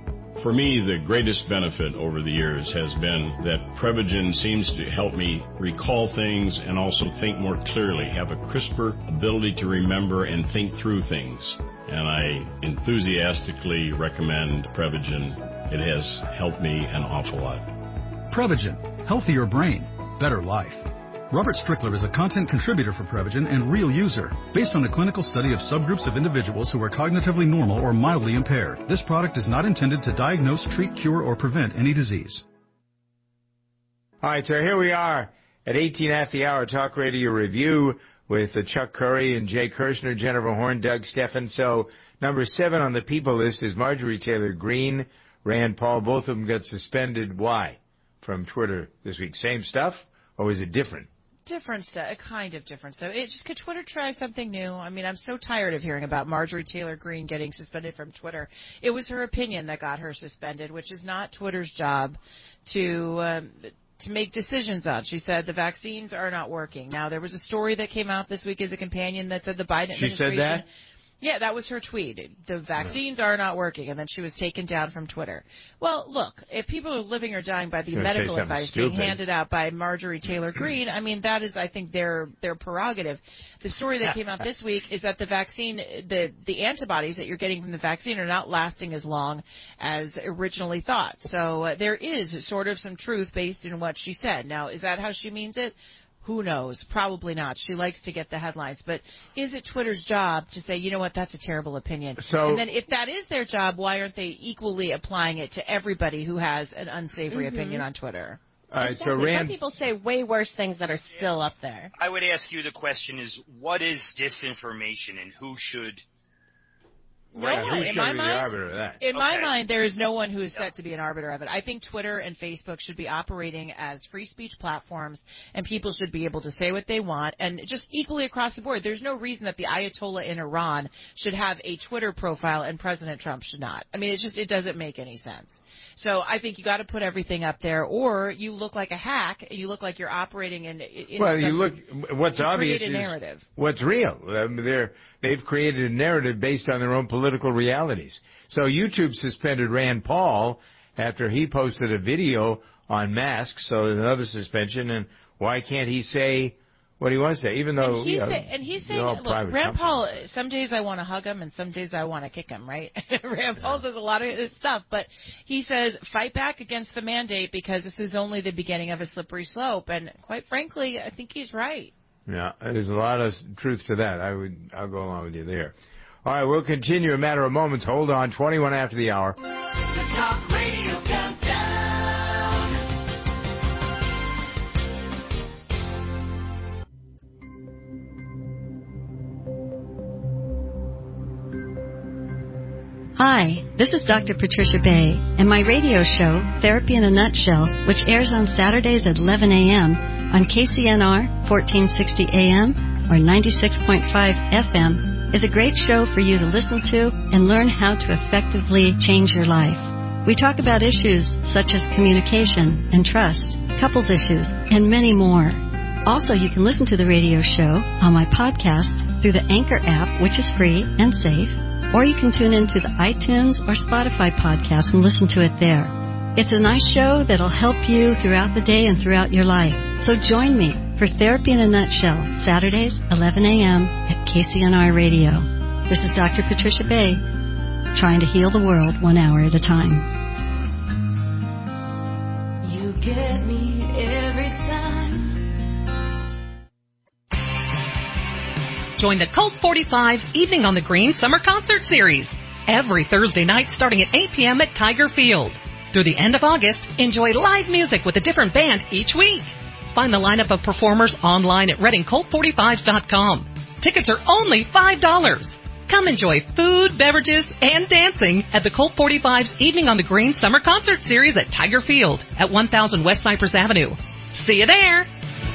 For me, the greatest benefit over the years has been that Prevagen seems to help me recall things and also think more clearly, have a crisper ability to remember and think through things. And I enthusiastically recommend Prevagen. It has helped me an awful lot. Prevagen, healthier brain, better life. Robert Strickler is a content contributor for Prevagen and real user, based on a clinical study of subgroups of individuals who are cognitively normal or mildly impaired. This product is not intended to diagnose, treat, cure, or prevent any disease. All right, so here we are at 18 after the hour, Talk Radio Review with Chuck Curry and Jay Kirshner, Jennifer Horn, Doug Steffen. So number 7 on the people list is Marjorie Taylor Greene, Rand Paul. Both of them got suspended. Why? From Twitter this week. Same stuff, or was it different? Different stuff, kind of different. So could Twitter try something new? I mean, I'm so tired of hearing about Marjorie Taylor Greene getting suspended from Twitter. It was her opinion that got her suspended, which is not Twitter's job to make decisions on. She said the vaccines are not working. Now, there was a story that came out this week as a companion that said the Biden administration... She said that? Yeah, that was her tweet. The vaccines are not working, and then she was taken down from Twitter. Well, look, if people are living or dying by the medical advice being handed out by Marjorie Taylor Greene, I mean, that is, I think, their prerogative. The story that came out this week is that the vaccine, the antibodies that you're getting from the vaccine are not lasting as long as originally thought. So there is sort of some truth based in what she said. Now, is that how she means it? Who knows? Probably not. She likes to get the headlines. But is it Twitter's job to say, you know what, that's a terrible opinion? And then if that is their job, why aren't they equally applying it to everybody who has an unsavory opinion on Twitter? All right, exactly. So some people say way worse things that are still up there. I would ask you the question is, what is disinformation and who should... In my mind, there is no one who is set to be an arbiter of it. I think Twitter and Facebook should be operating as free speech platforms, and people should be able to say what they want, and just equally across the board. There's no reason that the Ayatollah in Iran should have a Twitter profile and President Trump should not. I mean, it doesn't make any sense. So I think you got to put everything up there, or you look like a hack, and you look like you're operating in well, you look. What's obvious is narrative. What's real. They've created a narrative based on their own political realities. So YouTube suspended Rand Paul after he posted a video on masks. So there's another suspension. And why can't he say what he wants to say, even though he's saying, look, Rand Paul, some days I want to hug him and some days I want to kick him, right? Rand Paul does a lot of stuff, but he says fight back against the mandate because this is only the beginning of a slippery slope, and quite frankly, I think he's right. Yeah, there's a lot of truth to that. I'll go along with you there. All right, we'll continue in a matter of moments. Hold on, 21 after the hour. The Talk Radio Countdown. Hi, this is Dr. Patricia Bay, and my radio show, Therapy in a Nutshell, which airs on Saturdays at 11 a.m. on KCNR 1460 AM or 96.5 FM, is a great show for you to listen to and learn how to effectively change your life. We talk about issues such as communication and trust, couples issues, and many more. Also, you can listen to the radio show on my podcast through the Anchor app, which is free and safe, or you can tune into the iTunes or Spotify podcast and listen to it there. It's a nice show that'll help you throughout the day and throughout your life. So join me for Therapy in a Nutshell, Saturdays, 11 a.m. at KCNR Radio. This is Dr. Patricia Bay, trying to heal the world 1 hour at a time. You get me every time. Join the Colt 45's Evening on the Green Summer Concert Series every Thursday night starting at 8 p.m. at Tiger Field. Through the end of August, enjoy live music with a different band each week. Find the lineup of performers online at ReadingColt45s.com. Tickets are only $5. Come enjoy food, beverages, and dancing at the Colt 45's Evening on the Green Summer Concert Series at Tiger Field at 1000 West Cypress Avenue. See you there!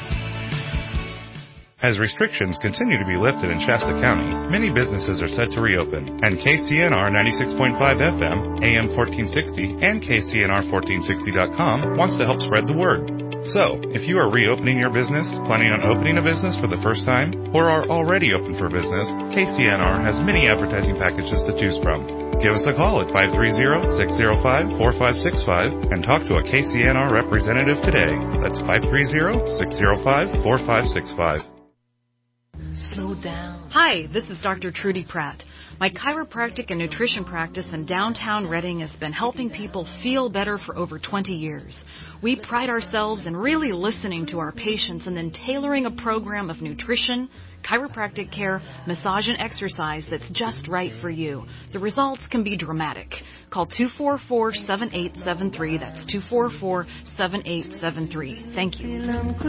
As restrictions continue to be lifted in Shasta County, many businesses are set to reopen, and KCNR 96.5 FM, AM 1460, and KCNR1460.com wants to help spread the word. So, if you are reopening your business, planning on opening a business for the first time, or are already open for business, KCNR has many advertising packages to choose from. Give us a call at 530-605-4565 and talk to a KCNR representative today. That's 530-605-4565. Slow down. Hi, this is Dr. Trudy Pratt. My chiropractic and nutrition practice in downtown Reading has been helping people feel better for over 20 years. We pride ourselves in really listening to our patients and then tailoring a program of nutrition, chiropractic care, massage, and exercise that's just right for you. The results can be dramatic. Call 244-7873. That's 244-7873. Thank you.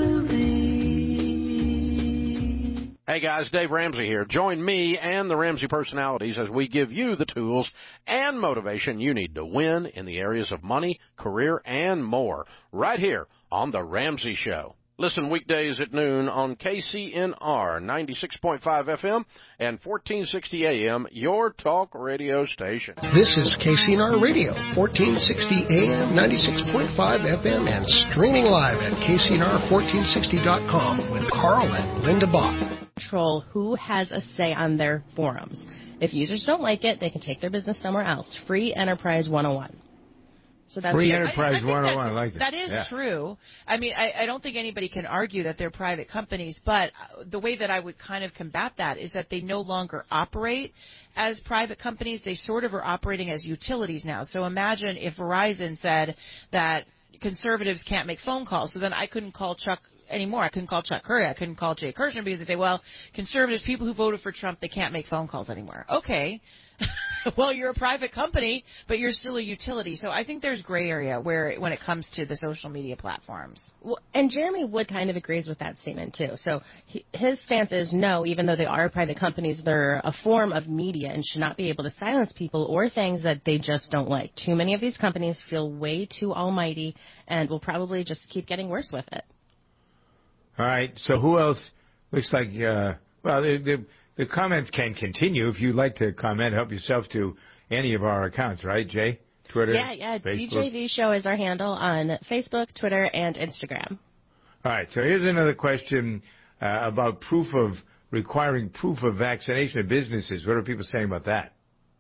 Hey guys, Dave Ramsey here. Join me and the Ramsey personalities as we give you the tools and motivation you need to win in the areas of money, career, and more, right here on The Ramsey Show. Listen weekdays at noon on KCNR 96.5 FM and 1460 AM, your talk radio station. This is KCNR Radio, 1460 AM, 96.5 FM, and streaming live at KCNR1460.com with Carl and Linda Bach. Control who has a say on their forums. If users don't like it, they can take their business somewhere else. Free Enterprise 101. So that's Free Enterprise 101. I like that. That is true. I mean, I don't think anybody can argue that they're private companies, but the way that I would kind of combat that is that they no longer operate as private companies. They sort of are operating as utilities now. So imagine if Verizon said that conservatives can't make phone calls, so then I couldn't call Chuck anymore. I couldn't call Chuck Curry. I couldn't call Jay Kirshner because they say, well, conservatives, people who voted for Trump, they can't make phone calls anymore. Okay. Well, you're a private company, but you're still a utility. So I think there's gray area when it comes to the social media platforms. Well, and Jeremy Wood kind of agrees with that statement, too. So his stance is no, even though they are private companies, they're a form of media and should not be able to silence people or things that they just don't like. Too many of these companies feel way too almighty and will probably just keep getting worse with it. All right. So who else? Looks like, the comments can continue. If you'd like to comment, help yourself to any of our accounts, right, Jay? Twitter, Yeah. Facebook. DJV Show is our handle on Facebook, Twitter, and Instagram. All right. So here's another question about requiring proof of vaccination of businesses. What are people saying about that?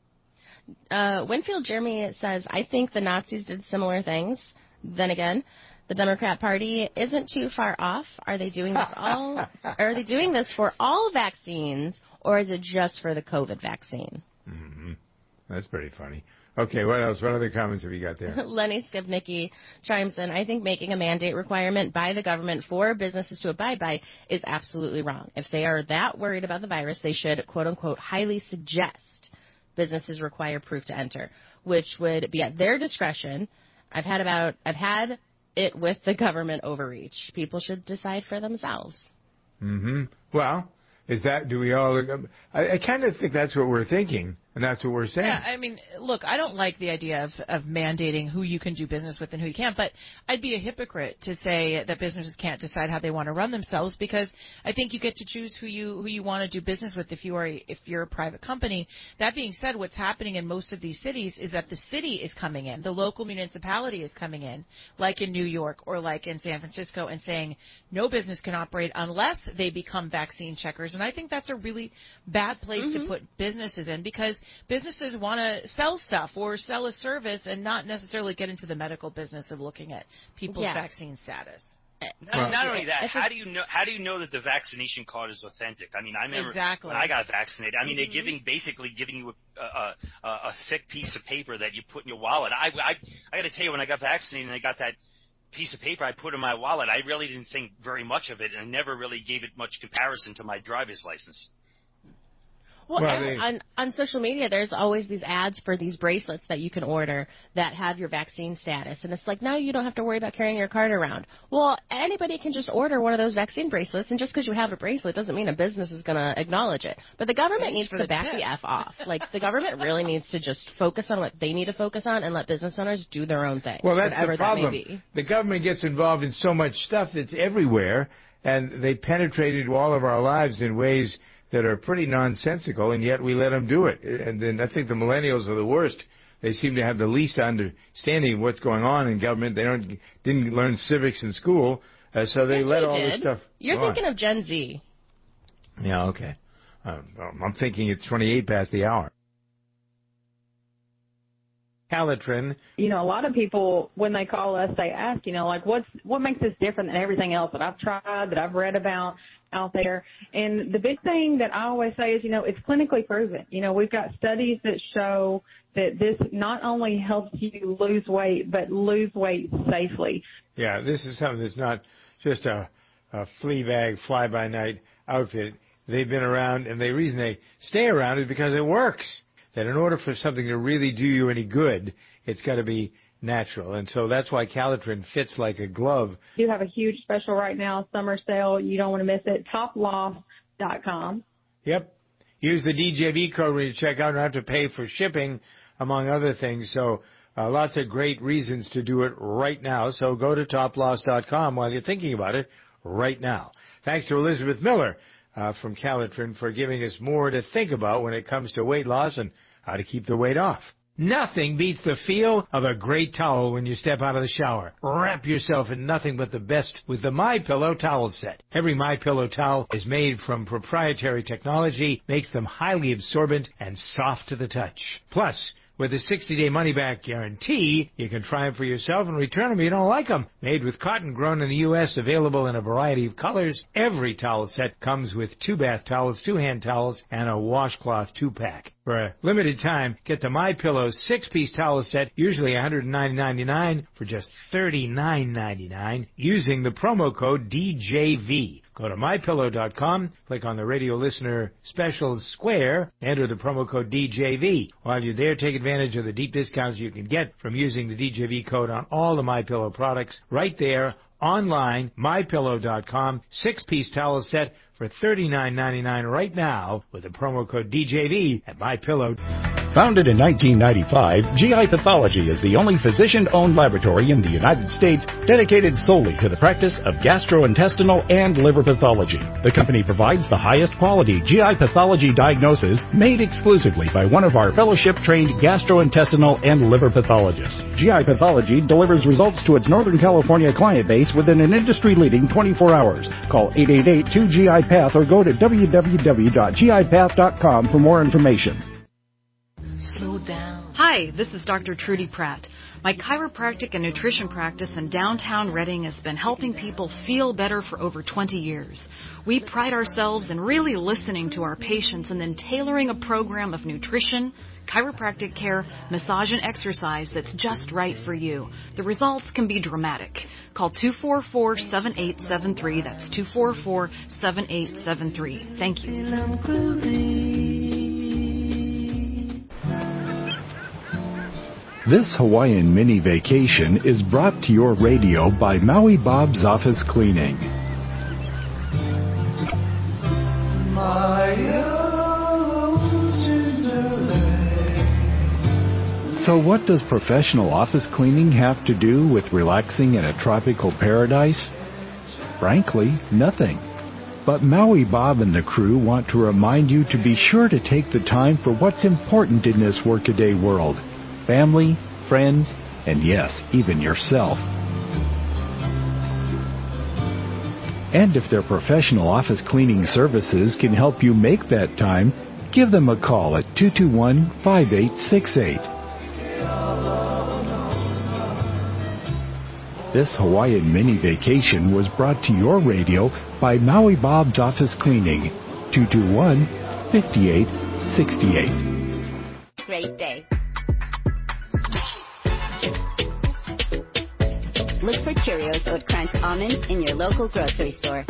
Winfield Jeremy says, I think the Nazis did similar things. Then again, the Democrat Party isn't too far off. Are they doing this for all vaccines, or is it just for the COVID vaccine? Mm-hmm. That's pretty funny. Okay, what else? What other comments have you got there? Lenny Skibnicki chimes in, I think making a mandate requirement by the government for businesses to abide by is absolutely wrong. If they are that worried about the virus, they should, quote-unquote, highly suggest businesses require proof to enter, which would be at their discretion. I've had it with the government overreach. People should decide for themselves. Mm-hmm. Well, do we all, I kind of think that's what we're thinking, and that's what we're saying. Yeah, I mean, look, I don't like the idea of mandating who you can do business with and who you can't, but I'd be a hypocrite to say that businesses can't decide how they want to run themselves, because I think you get to choose who you want to do business with if you're a private company. That being said, what's happening in most of these cities is that the city is coming in, the local municipality is coming in, like in New York or like in San Francisco, and saying no business can operate unless they become vaccine checkers. And I think that's a really bad place to put businesses in, because businesses want to sell stuff or sell a service and not necessarily get into the medical business of looking at people's vaccine status. Not only that, how do you know that the vaccination card is authentic? I mean, I remember when I got vaccinated. I mean, they're basically giving you a thick piece of paper that you put in your wallet. I got to tell you, when I got vaccinated and I got that piece of paper I put in my wallet, I really didn't think very much of it, and never really gave it much comparison to my driver's license. Well, on social media, there's always these ads for these bracelets that you can order that have your vaccine status. And it's like, now you don't have to worry about carrying your card around. Well, anybody can just order one of those vaccine bracelets, and just because you have a bracelet doesn't mean a business is going to acknowledge it. But the government needs to back the F off. Like, the government really needs to just focus on what they need to focus on and let business owners do their own thing. Well, that's the problem. That may be. The government gets involved in so much stuff that's everywhere, and they penetrated all of our lives in ways that are pretty nonsensical, and yet we let them do it. And then I think the millennials are the worst They seem to have the least understanding of what's going on in government. They didn't learn civics in school, so they let all this stuff. You're thinking of Gen Z. Yeah, okay. I'm thinking it's 28 past the hour. Calitrin. You know, a lot of people, when they call us, they ask, you know, like, what makes this different than everything else that I've tried, that I've read about out there? And the big thing that I always say is, you know, it's clinically proven. You know, we've got studies that show that this not only helps you lose weight, but lose weight safely. Yeah, this is something that's not just a flea bag, fly-by-night outfit. They've been around, and the reason they stay around is because it works. That in order for something to really do you any good, it's got to be natural. And so that's why Calitrin fits like a glove. You have a huge special right now, summer sale. You don't want to miss it. TopLoss.com. Yep. Use the DJV code when you check out and have to pay for shipping, among other things. So lots of great reasons to do it right now. So go to TopLoss.com while you're thinking about it right now. Thanks to Elizabeth Miller from Calitrin for giving us more to think about when it comes to weight loss and how to keep the weight off. Nothing beats the feel of a great towel when you step out of the shower. Wrap yourself in nothing but the best with the MyPillow towel set. Every MyPillow towel is made from proprietary technology, makes them highly absorbent and soft to the touch. Plus, with a 60-day money-back guarantee, you can try them for yourself and return them if you don't like them. Made with cotton grown in the U.S., available in a variety of colors, every towel set comes with 2 bath towels, 2 hand towels, and a washcloth 2-pack. For a limited time, get the MyPillow 6-piece towel set, usually $199.99, for just $39.99, using the promo code DJV. Go to MyPillow.com, click on the radio listener specials square, enter the promo code DJV. While you're there, take advantage of the deep discounts you can get from using the DJV code on all the MyPillow products right there online, MyPillow.com, 6-piece towel set for $39.99 right now with the promo code DJV at MyPillow. Founded in 1995, GI Pathology is the only physician-owned laboratory in the United States dedicated solely to the practice of gastrointestinal and liver pathology. The company provides the highest quality GI pathology diagnosis made exclusively by one of our fellowship-trained gastrointestinal and liver pathologists. GI Pathology delivers results to its Northern California client base within an industry-leading 24 hours. Call 888-2GI-PATH or go to www.gipath.com for more information. Hi, this is Dr. Trudy Pratt. My chiropractic and nutrition practice in downtown Redding has been helping people feel better for over 20 years. We pride ourselves in really listening to our patients and then tailoring a program of nutrition, chiropractic care, massage, and exercise that's just right for you. The results can be dramatic. Call 244-7873. That's 244-7873. Thank you. This Hawaiian mini vacation is brought to your radio by Maui Bob's Office Cleaning. So what does professional office cleaning have to do with relaxing in a tropical paradise? Frankly, nothing. But Maui Bob and the crew want to remind you to be sure to take the time for what's important in this workaday world. Family, friends, and yes, even yourself. And if their professional office cleaning services can help you make that time, give them a call at 221-5868. This Hawaiian mini vacation was brought to your radio by Maui Bob's Office Cleaning, 221-5868. Great day. Look for Cheerios Oat Crunch Almonds in your local grocery store.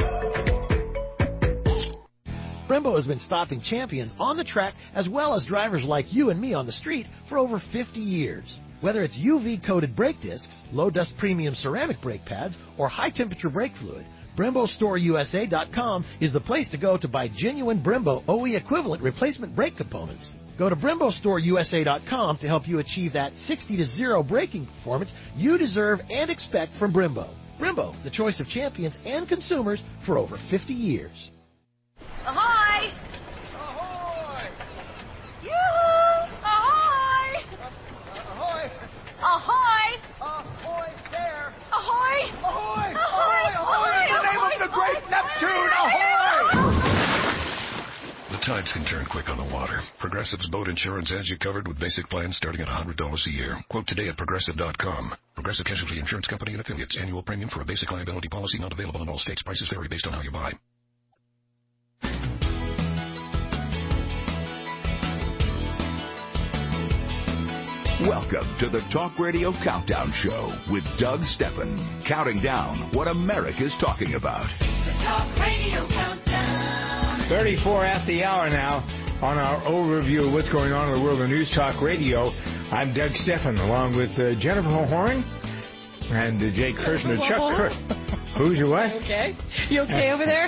Brembo has been stopping champions on the track as well as drivers like you and me on the street for over 50 years. Whether it's UV-coated brake discs, low-dust premium ceramic brake pads, or high-temperature brake fluid, BremboStoreUSA.com is the place to go to buy genuine Brembo OE equivalent replacement brake components. Go to BremboStoreUSA.com to help you achieve that 60-0 braking performance you deserve and expect from Brembo. Brembo, the choice of champions and consumers for over 50 years. Ahoy! Ahoy! Yoo-hoo! Ahoy! Tides can turn quick on the water. Progressive's boat insurance has you covered with basic plans starting at $100 a year. Quote today at Progressive.com. Progressive Casualty Insurance Company and affiliates. Annual premium for a basic liability policy not available in all states. Prices vary based on how you buy. Welcome to the Talk Radio Countdown Show with Doug Steffen, counting down what America's talking about. The Talk Radio Countdown. 34 after the hour now on our overview of what's going on in the world of News Talk Radio. I'm Doug Steffen, along with Jennifer Horn and Jay Kirshner. Chuck Kirshner. Who's your what? Okay. You okay over there?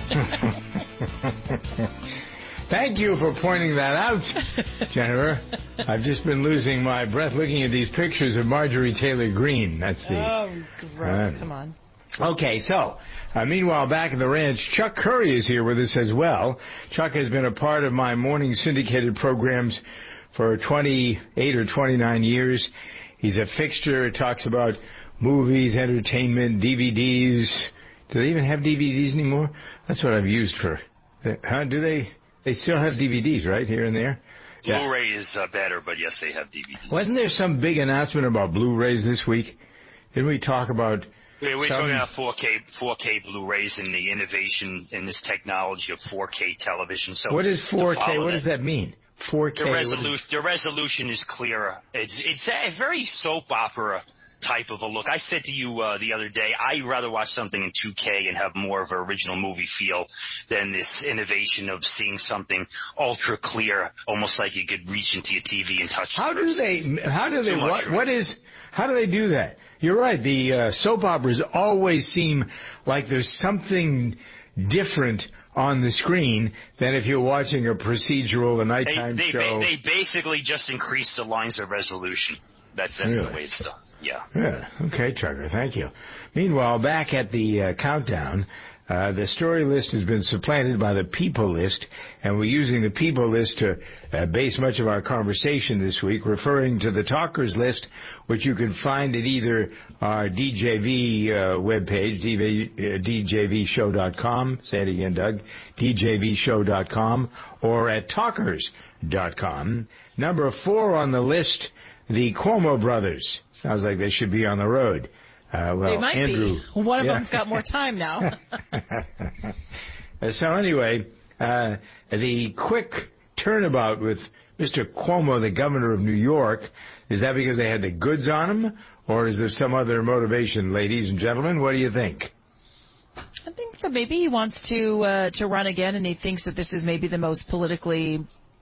Thank you for pointing that out, Jennifer. I've just been losing my breath looking at these pictures of Marjorie Taylor Greene. That's the... Oh, gross. Come on. Okay, so, meanwhile, back at the ranch, Chuck Curry is here with us as well. Chuck has been a part of my morning syndicated programs for 28 or 29 years. He's a fixture, talks about movies, entertainment, DVDs. Do they even have DVDs anymore? That's what I've used for... Huh? Do they... They still have DVDs, right, here and there? Blu-ray is better, but yes, they have DVDs. Wasn't there some big announcement about Blu-rays this week? Didn't we talk about... We're talking about 4K Blu-rays and the innovation in this technology of 4K television. So what is 4K? What does that mean? 4K. The resolution is clearer. It's a very soap opera type of a look. I said to you the other day, I'd rather watch something in 2K and have more of an original movie feel than this innovation of seeing something ultra clear, almost like you could reach into your TV and touch. How do they do that? You're right. The soap operas always seem like there's something different on the screen than if you're watching a procedural, a nighttime show. They basically just increase the lines of resolution. That's really the way it's done. Yeah. Okay, Trucker. Thank you. Meanwhile, back at the countdown, the story list has been supplanted by the people list, and we're using the people list to base much of our conversation this week, referring to the talkers list, which you can find at either our DJV webpage, djvshow.com, say it again, Doug, djvshow.com, or at talkers.com. Number 4 on the list, the Cuomo brothers. Sounds like they should be on the road. They might Andrew, be. One of them's got more time now. So anyway, the quick turnabout with Mr. Cuomo, the governor of New York, is that because they had the goods on him, or is there some other motivation, ladies and gentlemen? What do you think? I think that maybe he wants to run again, and he thinks that this is maybe the most politically...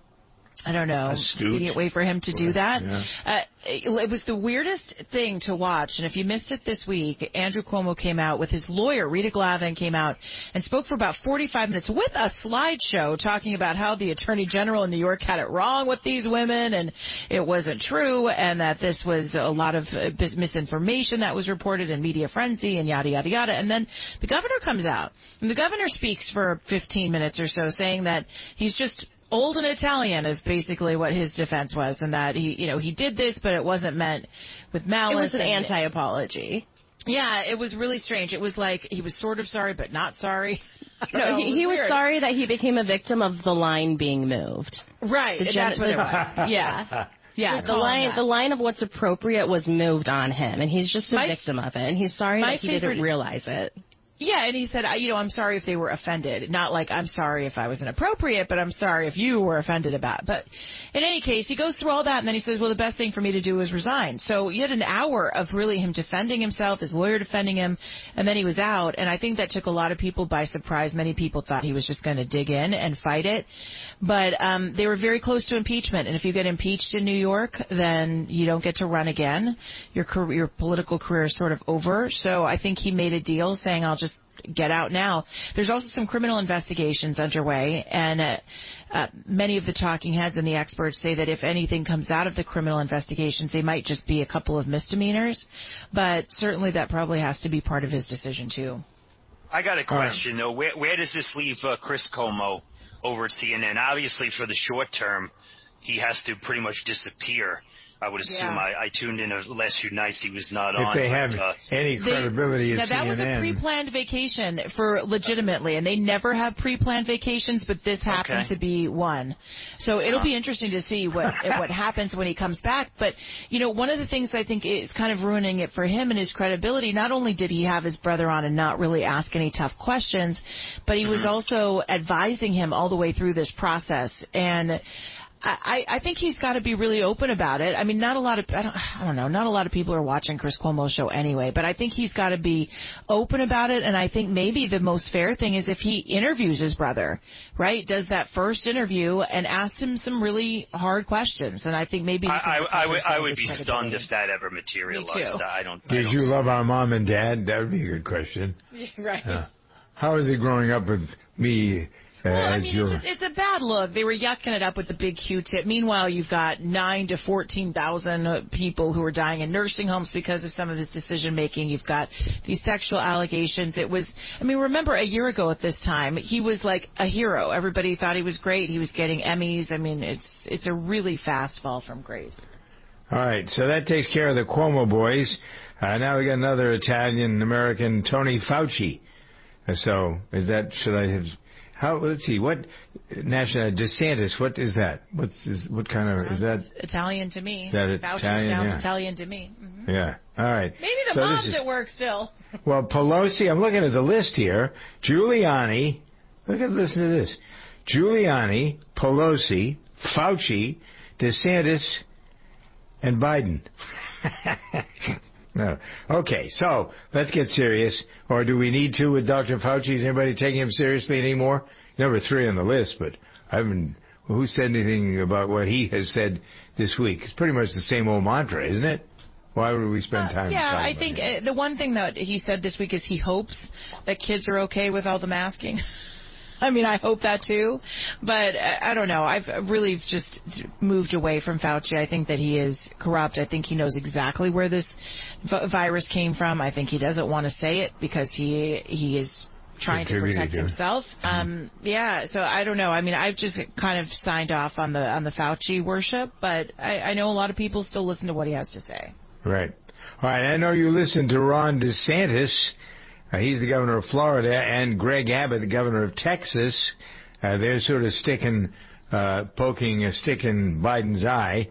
I don't know, immediate way for him to do that. Yeah. It was the weirdest thing to watch, and if you missed it this week, Andrew Cuomo came out with his lawyer, Rita Glavin, came out and spoke for about 45 minutes with a slideshow talking about how the Attorney General in New York had it wrong with these women, and it wasn't true, and that this was a lot of misinformation that was reported in media frenzy, and yada, yada, yada. And then the governor comes out, and the governor speaks for 15 minutes or so, saying that he's just... old and Italian is basically what his defense was, and that he did this, but it wasn't meant with malice. It was an anti-apology. Yeah, it was really strange. It was like he was sort of sorry, but not sorry. No, he was sorry that he became a victim of the line being moved. Right, that's what it was. Yeah. Yeah, the line of what's appropriate was moved on him, and he's just a victim of it, and he's sorry that he didn't realize it. Yeah, and he said, I'm sorry if they were offended. Not like I'm sorry if I was inappropriate, but I'm sorry if you were offended about it. But in any case, he goes through all that, and then he says, well, the best thing for me to do is resign. So you had an hour of really him defending himself, his lawyer defending him, and then he was out. And I think that took a lot of people by surprise. Many people thought he was just going to dig in and fight it. But they were very close to impeachment. And if you get impeached in New York, then you don't get to run again. Your political career is sort of over. So I think he made a deal saying, I'll just get out now. There's also some criminal investigations underway, and many of the talking heads and the experts say that if anything comes out of the criminal investigations, they might just be a couple of misdemeanors, but certainly that probably has to be part of his decision too. I got a question though. Where does this leave Chris Cuomo over at CNN? Obviously, for the short term, he has to pretty much disappear. I would assume I tuned in the last few nights he was not on. If they have any credibility at CNN. That was a pre-planned vacation for legitimately, and they never have pre-planned vacations, but this happened to be one. So it'll be interesting to see what happens when he comes back. But, one of the things I think is kind of ruining it for him and his credibility, not only did he have his brother on and not really ask any tough questions, but he was also advising him all the way through this process. And I think he's got to be really open about it. I mean, not a lot of people are watching Chris Cuomo's show anyway, but I think he's got to be open about it. And I think maybe the most fair thing is if he interviews his brother, right? Does that first interview and asks him some really hard questions. And I think maybe I would be stunned if that ever materialized. Did you love our mom and dad? That would be a good question. Right. How is it growing up with me? It's a bad look. They were yucking it up with the big Q-tip. Meanwhile, you've got 9,000 to 14,000 people who are dying in nursing homes because of some of his decision-making. You've got these sexual allegations. Remember a year ago at this time, he was like a hero. Everybody thought he was great. He was getting Emmys. I mean, it's a really fast fall from grace. All right, so that takes care of the Cuomo boys. Now we got another Italian-American, Tony Fauci. So let's see, what national DeSantis? What is that? What kind of is that? Italian to me. Is that Fauci Italian? sounds Italian to me. Mm-hmm. Yeah. All right. Maybe the mom's at work still. Well, Pelosi. I'm looking at the list here. Giuliani. Listen to this. Giuliani, Pelosi, Fauci, DeSantis, and Biden. No. Okay, so let's get serious. Or do we need to with Dr. Fauci? Is anybody taking him seriously anymore? Number 3 on the list, but who said anything about what he has said this week? It's pretty much the same old mantra, isn't it? Why would we spend time talking about I think the one thing that he said this week is he hopes that kids are okay with all the masking. I mean, I hope that too, but I don't know. I've really just moved away from Fauci. I think that he is corrupt. I think he knows exactly where this virus came from. I think he doesn't want to say it because he is trying to protect himself. So I don't know. I mean, I've just kind of signed off on the Fauci worship, but I know a lot of people still listen to what he has to say. Right. All right. I know you listen to Ron DeSantis. He's the governor of Florida, and Greg Abbott, the governor of Texas. They're sort of poking a stick in Biden's eye.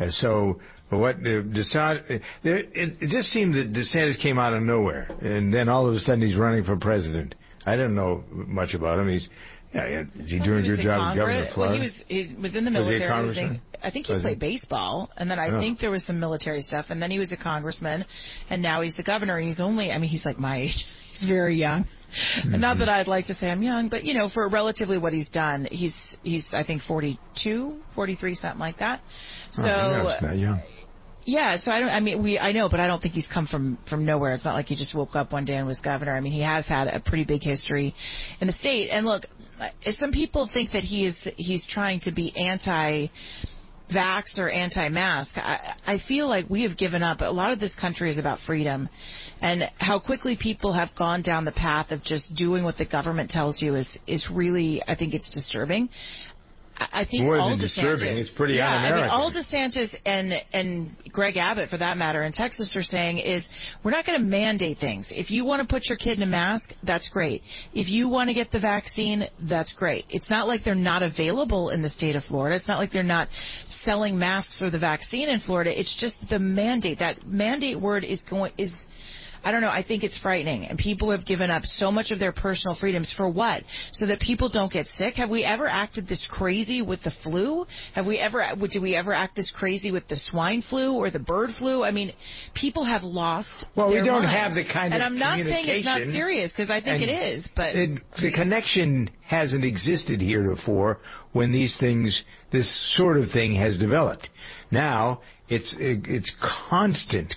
It just seemed that DeSantis came out of nowhere, and then all of a sudden he's running for president. I don't know much about him. Is he doing a good job as governor of Florida? Well, he was in the military. Was he a congressman? I think he played baseball, and then I think there was some military stuff, and then he was a congressman, and now he's the governor, and he's like my age. He's very young. Mm-hmm. Not that I'd like to say I'm young, but, for relatively what he's done, he's I think 42, 43, something like that. So it's not young. Yeah, so I know, but I don't think he's come from nowhere. It's not like he just woke up one day and was governor. I mean, he has had a pretty big history in the state. And look, some people think that he's trying to be anti-vax or anti-mask. I feel like we have given up. A lot of this country is about freedom, and how quickly people have gone down the path of just doing what the government tells you is really, I think it's disturbing. I think more all than disturbing. It's pretty un-American. All DeSantis and Greg Abbott, for that matter, in Texas are saying is we're not going to mandate things. If you want to put your kid in a mask, that's great. If you want to get the vaccine, that's great. It's not like they're not available in the state of Florida. It's not like they're not selling masks or the vaccine in Florida. It's just the mandate. That mandate word is I don't know, I think it's frightening. And people have given up so much of their personal freedoms for what? So that people don't get sick? Have we ever acted this crazy with the flu? Did we ever act this crazy with the swine flu or the bird flu? I mean, people have lost their we don't minds. have the kind of And I'm not saying it's not serious, because I think it is. But the connection hasn't existed heretofore when this sort of thing has developed. Now, it's constant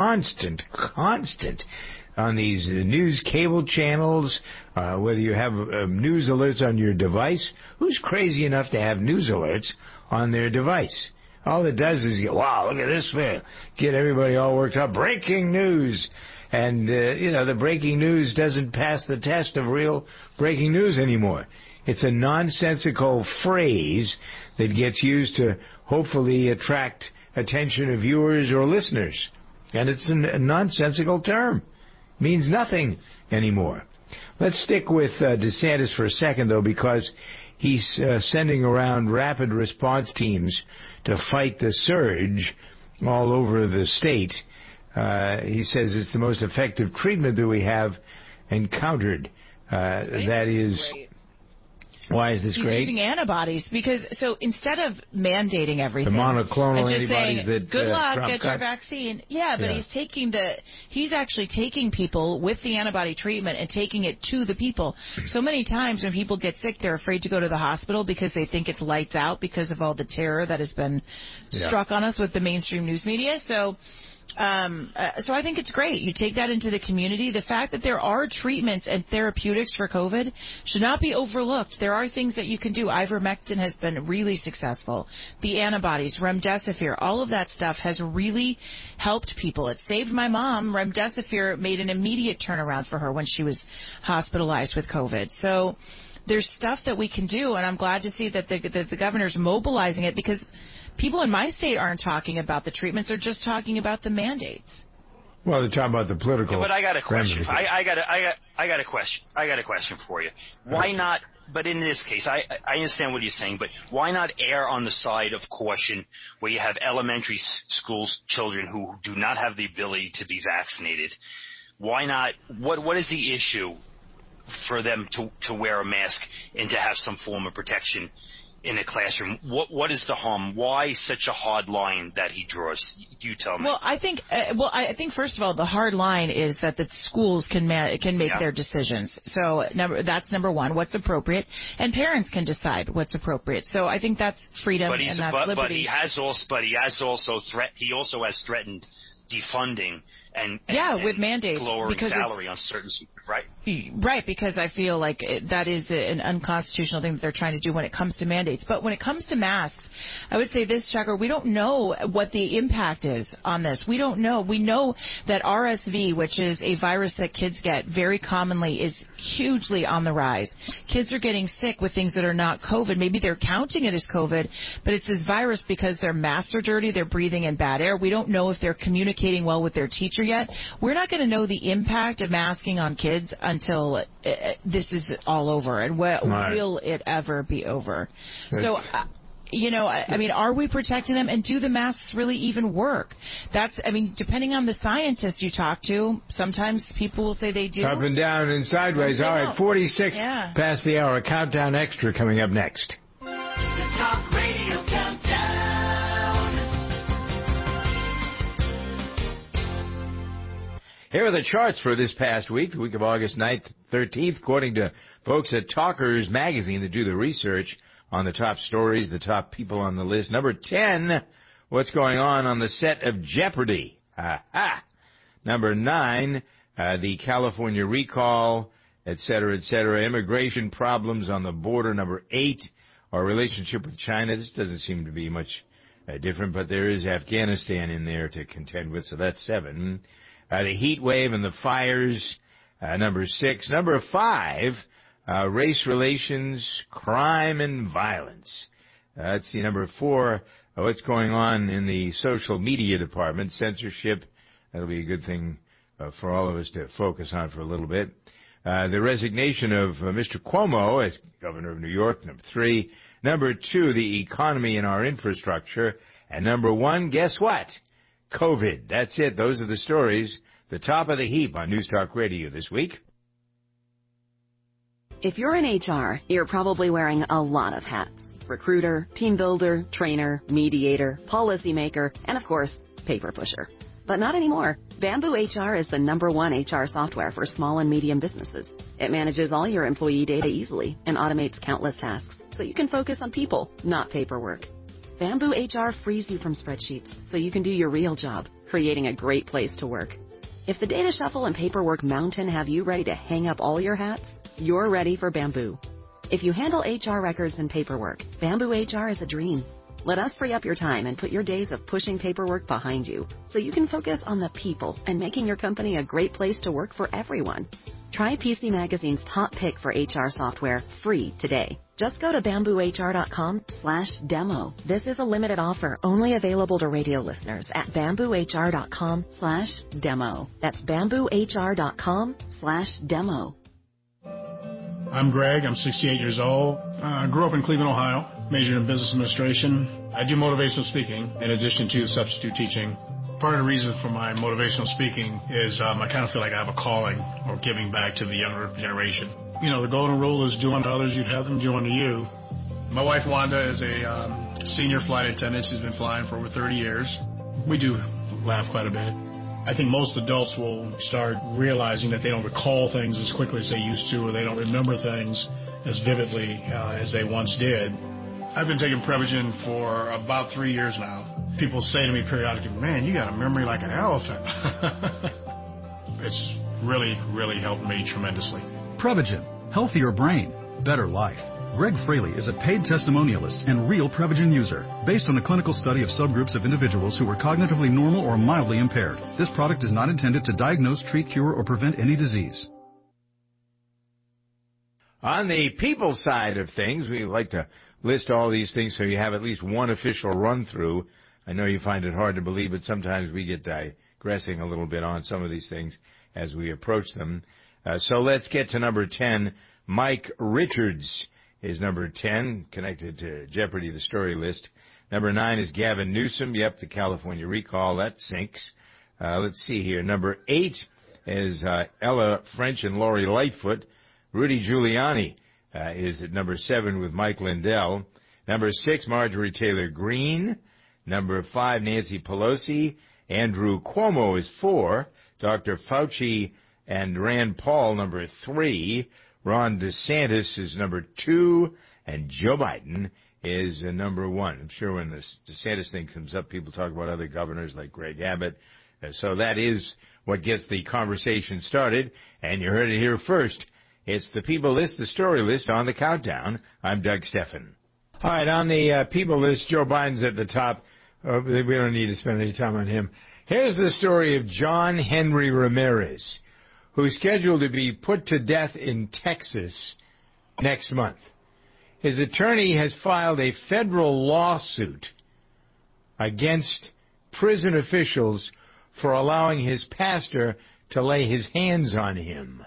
on these news cable channels, whether you have news alerts on your device. Who's crazy enough to have news alerts on their device? All it does is wow, look at this, get everybody all worked up. Breaking news. And, the breaking news doesn't pass the test of real breaking news anymore. It's a nonsensical phrase that gets used to hopefully attract attention of viewers or listeners. And it's a nonsensical term. Means nothing anymore. Let's stick with DeSantis for a second, though, because he's sending around rapid response teams to fight the surge all over the state. He says it's the most effective treatment that we have encountered. That is... Great. Why is this great? He's using antibodies because instead of mandating everything, the monoclonal and just antibodies saying, that good luck, Trump get your vaccine. Yeah, but he's actually taking people with the antibody treatment and taking it to the people. So many times when people get sick, they're afraid to go to the hospital because they think it's lights out because of all the terror that has been struck on us with the mainstream news media. So I think it's great. You take that into the community. The fact that there are treatments and therapeutics for COVID should not be overlooked. There are things that you can do. Ivermectin has been really successful. The antibodies, remdesivir, all of that stuff has really helped people. It saved my mom. Remdesivir made an immediate turnaround for her when she was hospitalized with COVID. So there's stuff that we can do, and I'm glad to see that the governor's mobilizing it because people in my state aren't talking about the treatments; they're just talking about the mandates. Well, they're talking about the political. Yeah, but I got a question. I got a question. I got a question for you. Why not? But in this case, I understand what you're saying. But why not err on the side of caution, where you have elementary school children who do not have the ability to be vaccinated? Why not? What is the issue for them to wear a mask and to have some form of protection in a classroom? What is the harm? Why such a hard line that he draws? You tell me. Well, I think first of all, the hard line is that the schools can make their decisions. So that's number one. What's appropriate, and parents can decide what's appropriate. So I think that's freedom and that's liberty. But he also has threatened defunding and with mandates, lowering salary on certain, right? Right, because I feel like that is an unconstitutional thing that they're trying to do when it comes to mandates. But when it comes to masks, I would say this, Checker, we don't know what the impact is on this. We don't know. We know that RSV, which is a virus that kids get very commonly, is hugely on the rise. Kids are getting sick with things that are not COVID. Maybe they're counting it as COVID, but it's this virus because their masks are dirty, they're breathing in bad air. We don't know if they're communicating well with their teacher yet. We're not going to know the impact of masking on kids until this is all over. And will it ever be over? So, I mean, are we protecting them? And do the masks really even work? Depending on the scientists you talk to, sometimes people will say they do. Up and down and sideways. All right, 46 past the hour. Countdown Extra coming up next. The Talk Radio Countdown. Here are the charts for this past week, the week of August 9th, 13th, according to folks at Talkers Magazine that do the research on the top stories, the top people on the list. Number 10, what's going on the set of Jeopardy? Number 9, the California recall, et cetera, immigration problems on the border. Number 8, our relationship with China. This doesn't seem to be much different, but there is Afghanistan in there to contend with, so that's 7. The heat wave and the fires, number 6. Number 5, race relations, crime, and violence. Let's see, number 4, what's going on in the social media department, censorship. That'll be a good thing for all of us to focus on for a little bit. The resignation of Mr. Cuomo as governor of New York, number 3. Number 2, the economy and our infrastructure. And number 1, guess what? COVID. That's it. Those are the stories. The top of the heap on News Talk Radio this week. If you're in HR, you're probably wearing a lot of hats. Recruiter, team builder, trainer, mediator, policymaker, and of course, paper pusher. But not anymore. Bamboo HR is the #1 HR software for small and medium businesses. It manages all your employee data easily and automates countless tasks, so you can focus on people, not paperwork. Bamboo HR frees you from spreadsheets so you can do your real job, creating a great place to work. If the data shuffle and paperwork mountain have you ready to hang up all your hats, you're ready for Bamboo. If you handle HR records and paperwork, Bamboo HR is a dream. Let us free up your time and put your days of pushing paperwork behind you so you can focus on the people and making your company a great place to work for everyone. Try PC Magazine's top pick for HR software free today. Just go to bamboohr.com/demo. This is a limited offer, only available to radio listeners at bamboohr.com/demo. That's bamboohr.com/demo. I'm Greg. I'm 68 years old. I grew up in Cleveland, Ohio, majored in business administration. I do motivational speaking in addition to substitute teaching. Part of the reason for my motivational speaking is I kind of feel like I have a calling or giving back to the younger generation. You know, the golden rule is do unto others, you'd have them do unto you. My wife, Wanda, is a senior flight attendant. She's been flying for over 30 years. We do laugh quite a bit. I think most adults will start realizing that they don't recall things as quickly as they used to, or they don't remember things as vividly as they once did. I've been taking Prevagen for about 3 years now. People say to me periodically, man, you got a memory like an elephant. It's really, really helped me tremendously. Prevagen. Healthier brain. Better life. Greg Fraley is a paid testimonialist and real Prevagen user, based on a clinical study of subgroups of individuals who were cognitively normal or mildly impaired. This product is not intended to diagnose, treat, cure, or prevent any disease. On the people side of things, we like to list all these things so you have at least one official run-through. I know you find it hard to believe, but sometimes we get digressing a little bit on some of these things as we approach them. So let's get to number 10. Mike Richards is number 10, connected to Jeopardy, the story list. Number 9 is Gavin Newsom. Yep, the California recall. That sinks. Let's see here. Number 8 is Ella French and Lori Lightfoot. Rudy Giuliani is at number 7 with Mike Lindell. Number 6, Marjorie Taylor Greene. Number 5, Nancy Pelosi. Andrew Cuomo is 4. Dr. Fauci and Rand Paul, number 3. Ron DeSantis is number 2. And Joe Biden is number 1. I'm sure when the DeSantis thing comes up, people talk about other governors like Greg Abbott. So that is what gets the conversation started. And you heard it here first. It's the people list, the story list on the countdown. I'm Doug Steffen. All right, on the people list, Joe Biden's at the top. We don't need to spend any time on him. Here's the story of John Henry Ramirez, who's scheduled to be put to death in Texas next month. His attorney has filed a federal lawsuit against prison officials for allowing his pastor to lay his hands on him.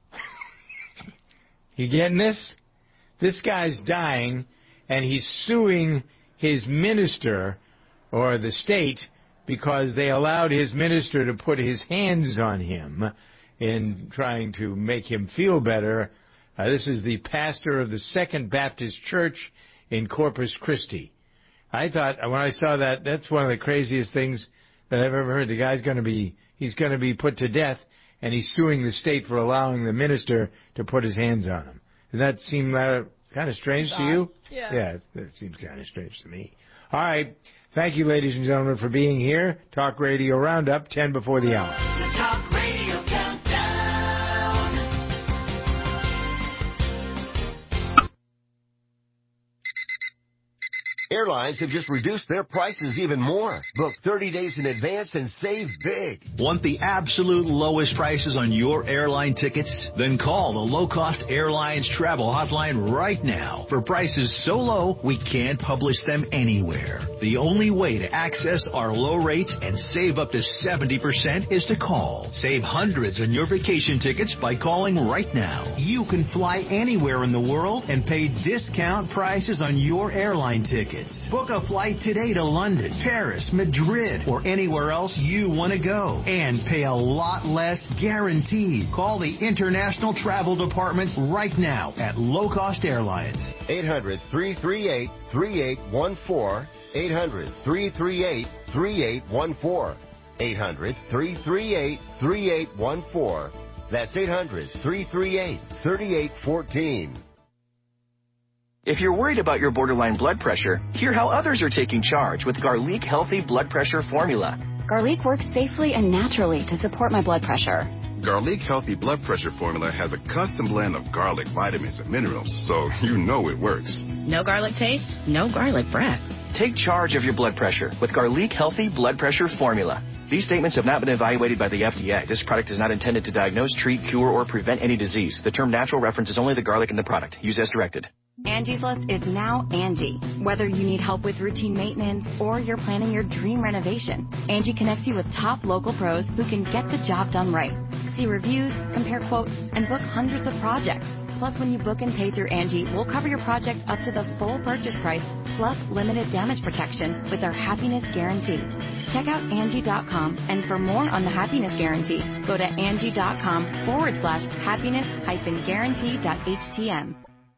You getting this? This guy's dying, and he's suing his minister, or the state, because they allowed his minister to put his hands on him in trying to make him feel better. This is the pastor of the Second Baptist Church in Corpus Christi. I thought, when I saw that, that's one of the craziest things that I've ever heard. The guy's he's going to be put to death, and he's suing the state for allowing the minister to put his hands on him. Does that seem kind of strange to you? Yeah, that seems kind of strange to me. All right. Thank you, ladies and gentlemen, for being here. Talk Radio Roundup, 10 before the hour. The Talk Radio Countdown. Airlines have just reduced their prices even more. Book 30 days in advance and save big. Want the absolute lowest prices on your airline tickets? Then call the Low Cost Airlines Travel Hotline right now. For prices so low, we can't publish them anywhere. The only way to access our low rates and save up to 70% is to call. Save hundreds on your vacation tickets by calling right now. You can fly anywhere in the world and pay discount prices on your airline tickets. Book a flight today to London, Paris, Madrid, or anywhere else you want to go. And pay a lot less guaranteed. Call the International Travel Department right now at Low Cost Airlines. 800-338-3814. 800-338-3814. 800-338-3814. That's 800-338-3814. If you're worried about your borderline blood pressure, hear how others are taking charge with Garlic Healthy Blood Pressure Formula. Garlic works safely and naturally to support my blood pressure. Garlic Healthy Blood Pressure Formula has a custom blend of garlic, vitamins, and minerals, so you know it works. No garlic taste, no garlic breath. Take charge of your blood pressure with Garlic Healthy Blood Pressure Formula. These statements have not been evaluated by the FDA. This product is not intended to diagnose, treat, cure, or prevent any disease. The term natural references only the garlic in the product. Use as directed. Angie's List is now Angie. Whether you need help with routine maintenance or you're planning your dream renovation, Angie connects you with top local pros who can get the job done right. See reviews, compare quotes, and book hundreds of projects. Plus, when you book and pay through Angie, we'll cover your project up to the full purchase price, plus limited damage protection with our Happiness Guarantee. Check out Angie.com, and for more on the Happiness Guarantee, go to Angie.com/happiness-guarantee.htm.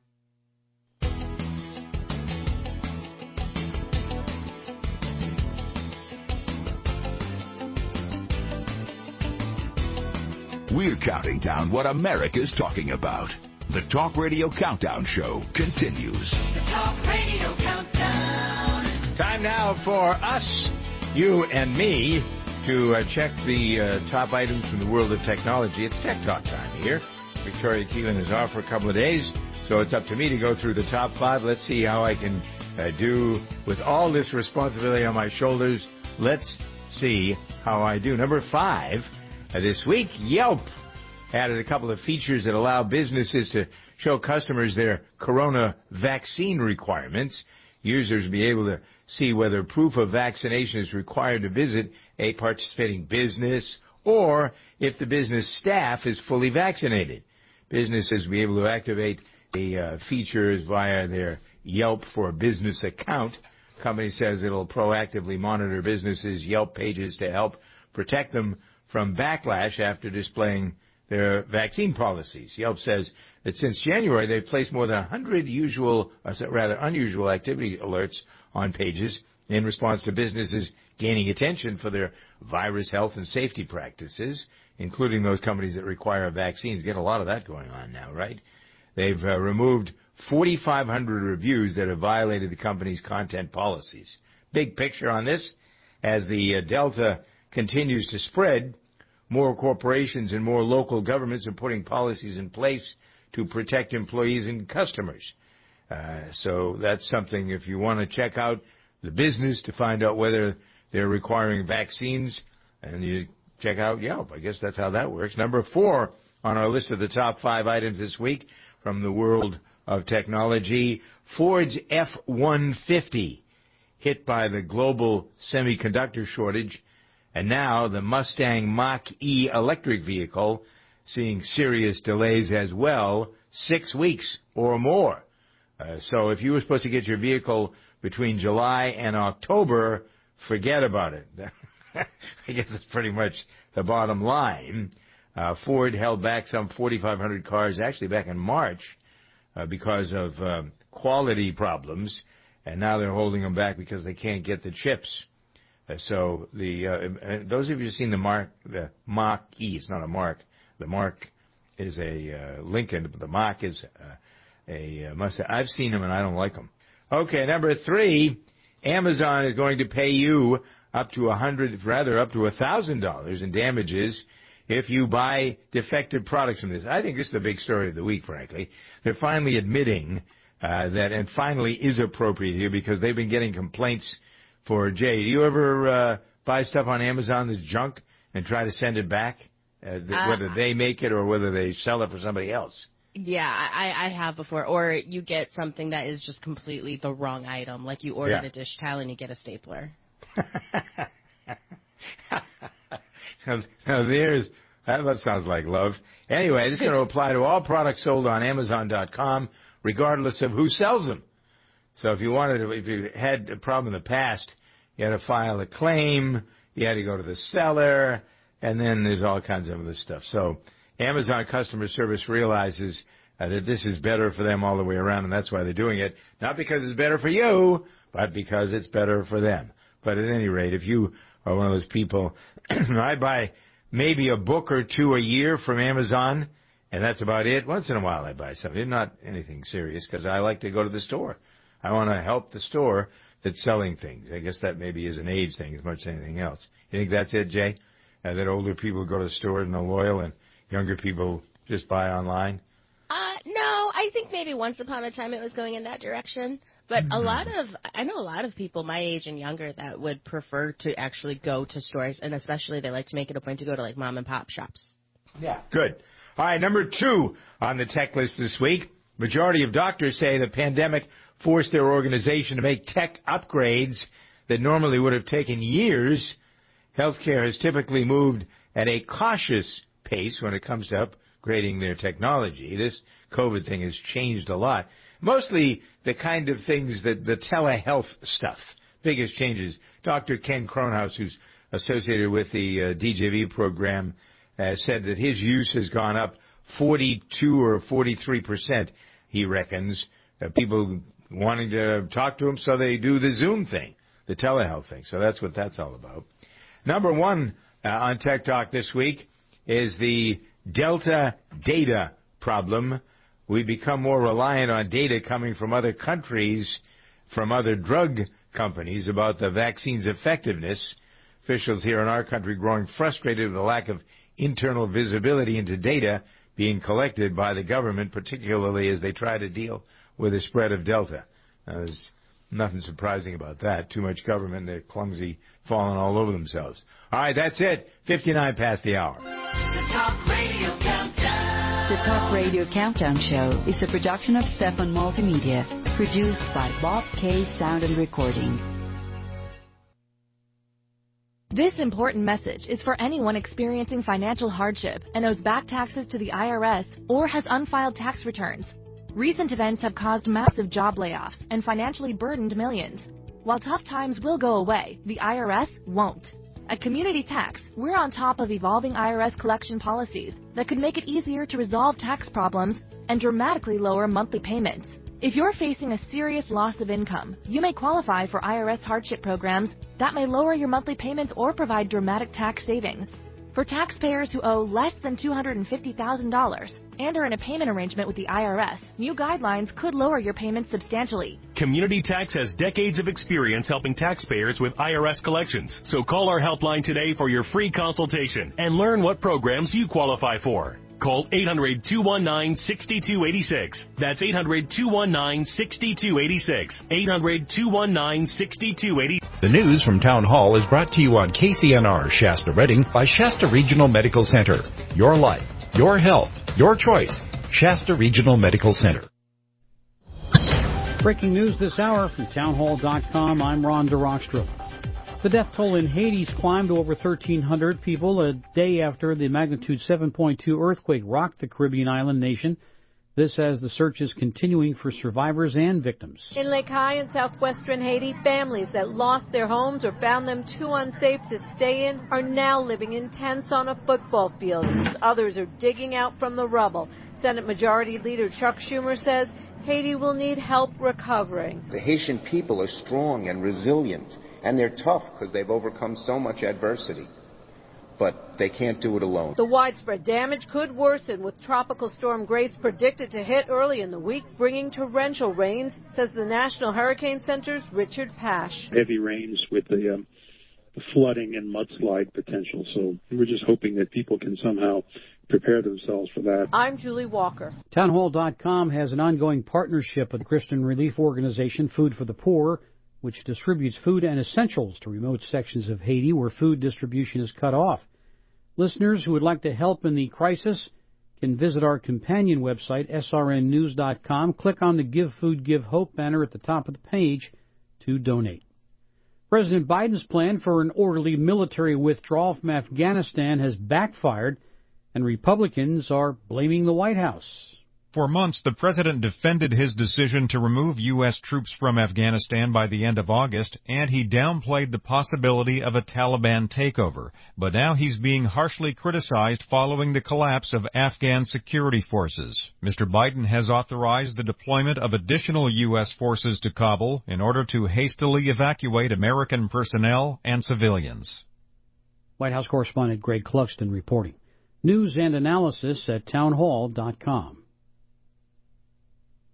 We're counting down what America's talking about. The Talk Radio Countdown Show continues. The Talk Radio Countdown. Time now for us, you and me, to check the top items from the world of technology. It's Tech Talk time here. Victoria Keelan is off for a couple of days, so it's up to me to go through the top 5. Let's see how I can do with all this responsibility on my shoulders. Let's see how I do. Number 5, this week, Yelp added a couple of features that allow businesses to show customers their corona vaccine requirements. Users will be able to see whether proof of vaccination is required to visit a participating business or if the business staff is fully vaccinated. Businesses will be able to activate the features via their Yelp for Business account. Company says it'll proactively monitor businesses' Yelp pages to help protect them from backlash after displaying their vaccine policies. Yelp says that since January, they've placed more than 100 unusual activity alerts on pages in response to businesses gaining attention for their virus health and safety practices, including those companies that require vaccines. Get a lot of that going on now, right? They've removed 4,500 reviews that have violated the company's content policies. Big picture on this, as the Delta continues to spread, more corporations and more local governments are putting policies in place to protect employees and customers. So that's something, if you want to check out the business to find out whether they're requiring vaccines, and you check out Yelp. I guess that's how that works. Number 4 on our list of the top 5 items this week from the world of technology, Ford's F-150 hit by the global semiconductor shortage. And now the Mustang Mach-E electric vehicle seeing serious delays as well, 6 weeks or more. So if you were supposed to get your vehicle between July and October, forget about it. I guess that's pretty much the bottom line. Ford held back some 4,500 cars actually back in March because of quality problems, and now they're holding them back because they can't get the chips. So those of you who've seen the Mach-E, it's not a Mark. The Mark is a Lincoln, but the Mach is a Mustang. I've seen them and I don't like them. Okay, number 3, Amazon is going to pay you up to $1,000 in damages if you buy defective products from this. I think this is the big story of the week, frankly. They're finally admitting that, and finally is appropriate here, because they've been getting complaints for Jay. Do you ever buy stuff on Amazon that's junk and try to send it back, whether they make it or whether they sell it for somebody else? Yeah, I have before. Or you get something that is just completely the wrong item, like you ordered a dish towel and you get a stapler. Now that sounds like love. Anyway, this is going to apply to all products sold on Amazon.com, regardless of who sells them. So if you had a problem in the past, you had to file a claim, you had to go to the seller, and then there's all kinds of other stuff. So Amazon customer service realizes that this is better for them all the way around, and that's why they're doing it. Not because it's better for you, but because it's better for them. But at any rate, if you are one of those people, I buy maybe a book or two a year from Amazon, and that's about it. Once in a while I buy something, not anything serious, because I like to go to the store. I want to help the store that's selling things. I guess that maybe is an age thing as much as anything else. You think that's it, Jay? That older people go to the store and they're loyal, and younger people just buy online? No, I think maybe once upon a time it was going in that direction. But I know a lot of people my age and younger that would prefer to actually go to stores, and especially they like to make it a point to go to like mom and pop shops. Yeah. Good. All right, number 2 on the tech list this week. Majority of doctors say the pandemic forced their organization to make tech upgrades that normally would have taken years. Healthcare has typically moved at a cautious pace when it comes to upgrading their technology. This COVID thing has changed a lot. Mostly the kind of things that the telehealth stuff, biggest changes. Dr. Ken Kronhaus, who's associated with the DJV program, said that his use has gone up 42 or 43%, he reckons. People wanting to talk to him, so they do the Zoom thing, the telehealth thing. So that's what that's all about. Number one on Tech Talk this week is the Delta data problem. We become more reliant on data coming from other countries, from other drug companies about the vaccine's effectiveness. Officials here in our country growing frustrated with the lack of internal visibility into data being collected by the government, particularly as they try to deal with the spread of Delta. There's nothing surprising about that. Too much government, they're clumsy, falling all over themselves. All right, that's it. 59 past the hour. The Talk Radio Countdown. The Talk Radio Countdown Show is a production of Stefan Multimedia, produced by Bob K. Sound and Recording. This important message is for anyone experiencing financial hardship and owes back taxes to the IRS or has unfiled tax returns. Recent events have caused massive job layoffs and financially burdened millions. While tough times will go away, the IRS won't. At Community Tax, we're on top of evolving IRS collection policies that could make it easier to resolve tax problems and dramatically lower monthly payments. If you're facing a serious loss of income, you may qualify for IRS hardship programs that may lower your monthly payments or provide dramatic tax savings. For taxpayers who owe less than $250,000 and are in a payment arrangement with the IRS, new guidelines could lower your payments substantially. Community Tax has decades of experience helping taxpayers with IRS collections. So call our helpline today for your free consultation and learn what programs you qualify for. Call 800-219-6286. That's 800-219-6286. 800-219-6286. The news from Town Hall is brought to you on KCNR Shasta Redding by Shasta Regional Medical Center. Your life, your health, your choice. Shasta Regional Medical Center. Breaking news this hour from townhall.com. I'm Ron DeRockstra. The death toll in Haiti climbed to over 1,300 people a day after the magnitude 7.2 earthquake rocked the Caribbean island nation. This as the search is continuing for survivors and victims. In Lake High in southwestern Haiti, families that lost their homes or found them too unsafe to stay in are now living in tents on a football field. Others are digging out from the rubble. Senate Majority Leader Chuck Schumer says Haiti will need help recovering. The Haitian people are strong and resilient, and they're tough because they've overcome so much adversity. But they can't do it alone. The widespread damage could worsen, with Tropical Storm Grace predicted to hit early in the week, bringing torrential rains, says the National Hurricane Center's Richard Pash. Heavy rains with the flooding and mudslide potential. So we're just hoping that people can somehow prepare themselves for that. I'm Julie Walker. Townhall.com has an ongoing partnership with the Christian relief organization Food for the Poor, which distributes food and essentials to remote sections of Haiti where food distribution is cut off. Listeners who would like to help in the crisis can visit our companion website, srnnews.com, click on the Give Food, Give Hope banner at the top of the page to donate. President Biden's plan for an orderly military withdrawal from Afghanistan has backfired, and Republicans are blaming the White House. For months, the president defended his decision to remove U.S. troops from Afghanistan by the end of August, and he downplayed the possibility of a Taliban takeover. But now he's being harshly criticized following the collapse of Afghan security forces. Mr. Biden has authorized the deployment of additional U.S. forces to Kabul in order to hastily evacuate American personnel and civilians. White House correspondent Greg Clugston reporting. News and analysis at townhall.com.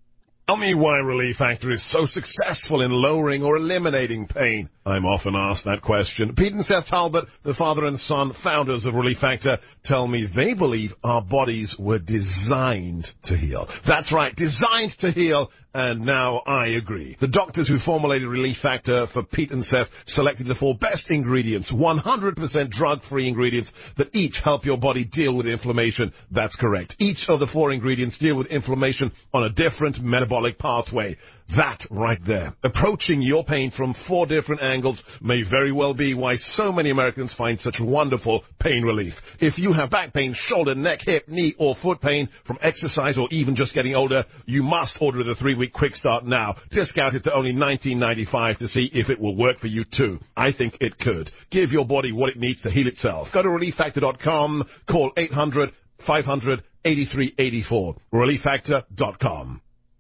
Tell me why Relief Factor is so successful in lowering or eliminating pain. I'm often asked that question. Pete and Seth Talbot, the father and son founders of Relief Factor, tell me they believe our bodies were designed to heal. That's right, designed to heal, and now I agree. The doctors who formulated Relief Factor for Pete and Seth selected the 4 best ingredients, 100% drug-free ingredients that each help your body deal with inflammation. That's correct. Each of the 4 ingredients deal with inflammation on a different metabolic pathway. That right there, approaching your pain from 4 different angles, may very well be why so many Americans find such wonderful pain relief. If you have back pain, shoulder, neck, hip, knee, or foot pain from exercise or even just getting older, you must order the 3-week Quick Start now. Discounted to only $19.95 to see if it will work for you too. I think it could. Give your body what it needs to heal itself. Go to ReliefFactor.com, call 800-500-8384. ReliefFactor.com.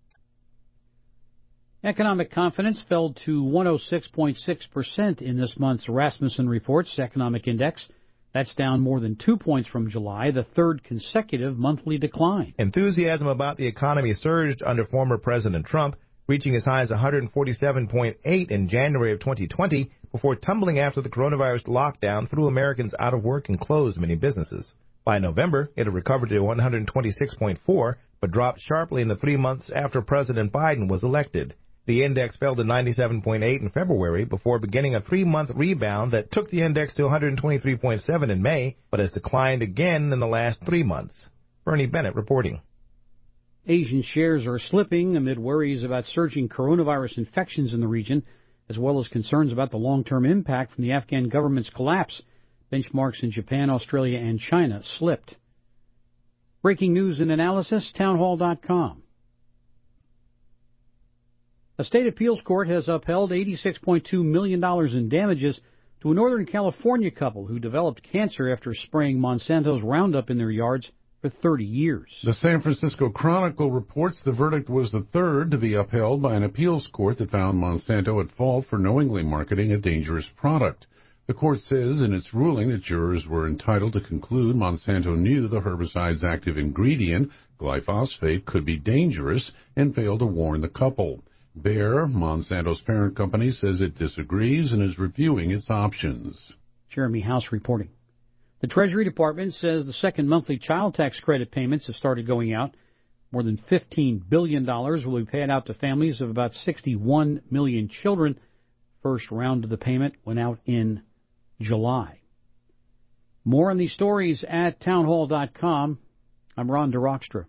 Economic confidence fell to 106.6% in this month's Rasmussen Reports Economic Index. That's down more than 2 points from July, the 3rd consecutive monthly decline. Enthusiasm about the economy surged under former President Trump, reaching as high as 147.8 in January of 2020, before tumbling after the coronavirus lockdown threw Americans out of work and closed many businesses. By November, it had recovered to 126.4, but dropped sharply in the 3 months after President Biden was elected. The index fell to 97.8 in February before beginning a 3-month rebound that took the index to 123.7 in May, but has declined again in the last 3 months. Bernie Bennett reporting. Asian shares are slipping amid worries about surging coronavirus infections in the region, as well as concerns about the long-term impact from the Afghan government's collapse. Benchmarks in Japan, Australia, and China slipped. Breaking news and analysis, townhall.com. A state appeals court has upheld $86.2 million in damages to a Northern California couple who developed cancer after spraying Monsanto's Roundup in their yards for 30 years. The San Francisco Chronicle reports the verdict was the 3rd to be upheld by an appeals court that found Monsanto at fault for knowingly marketing a dangerous product. The court says in its ruling that jurors were entitled to conclude Monsanto knew the herbicide's active ingredient, glyphosate, could be dangerous and failed to warn the couple. Bayer, Monsanto's parent company, says it disagrees and is reviewing its options. Jeremy House reporting. The Treasury Department says the second monthly child tax credit payments have started going out. More than $15 billion will be paid out to families of about 61 million children. First round of the payment went out in July. More on these stories at townhall.com. I'm Ron DeRockstra.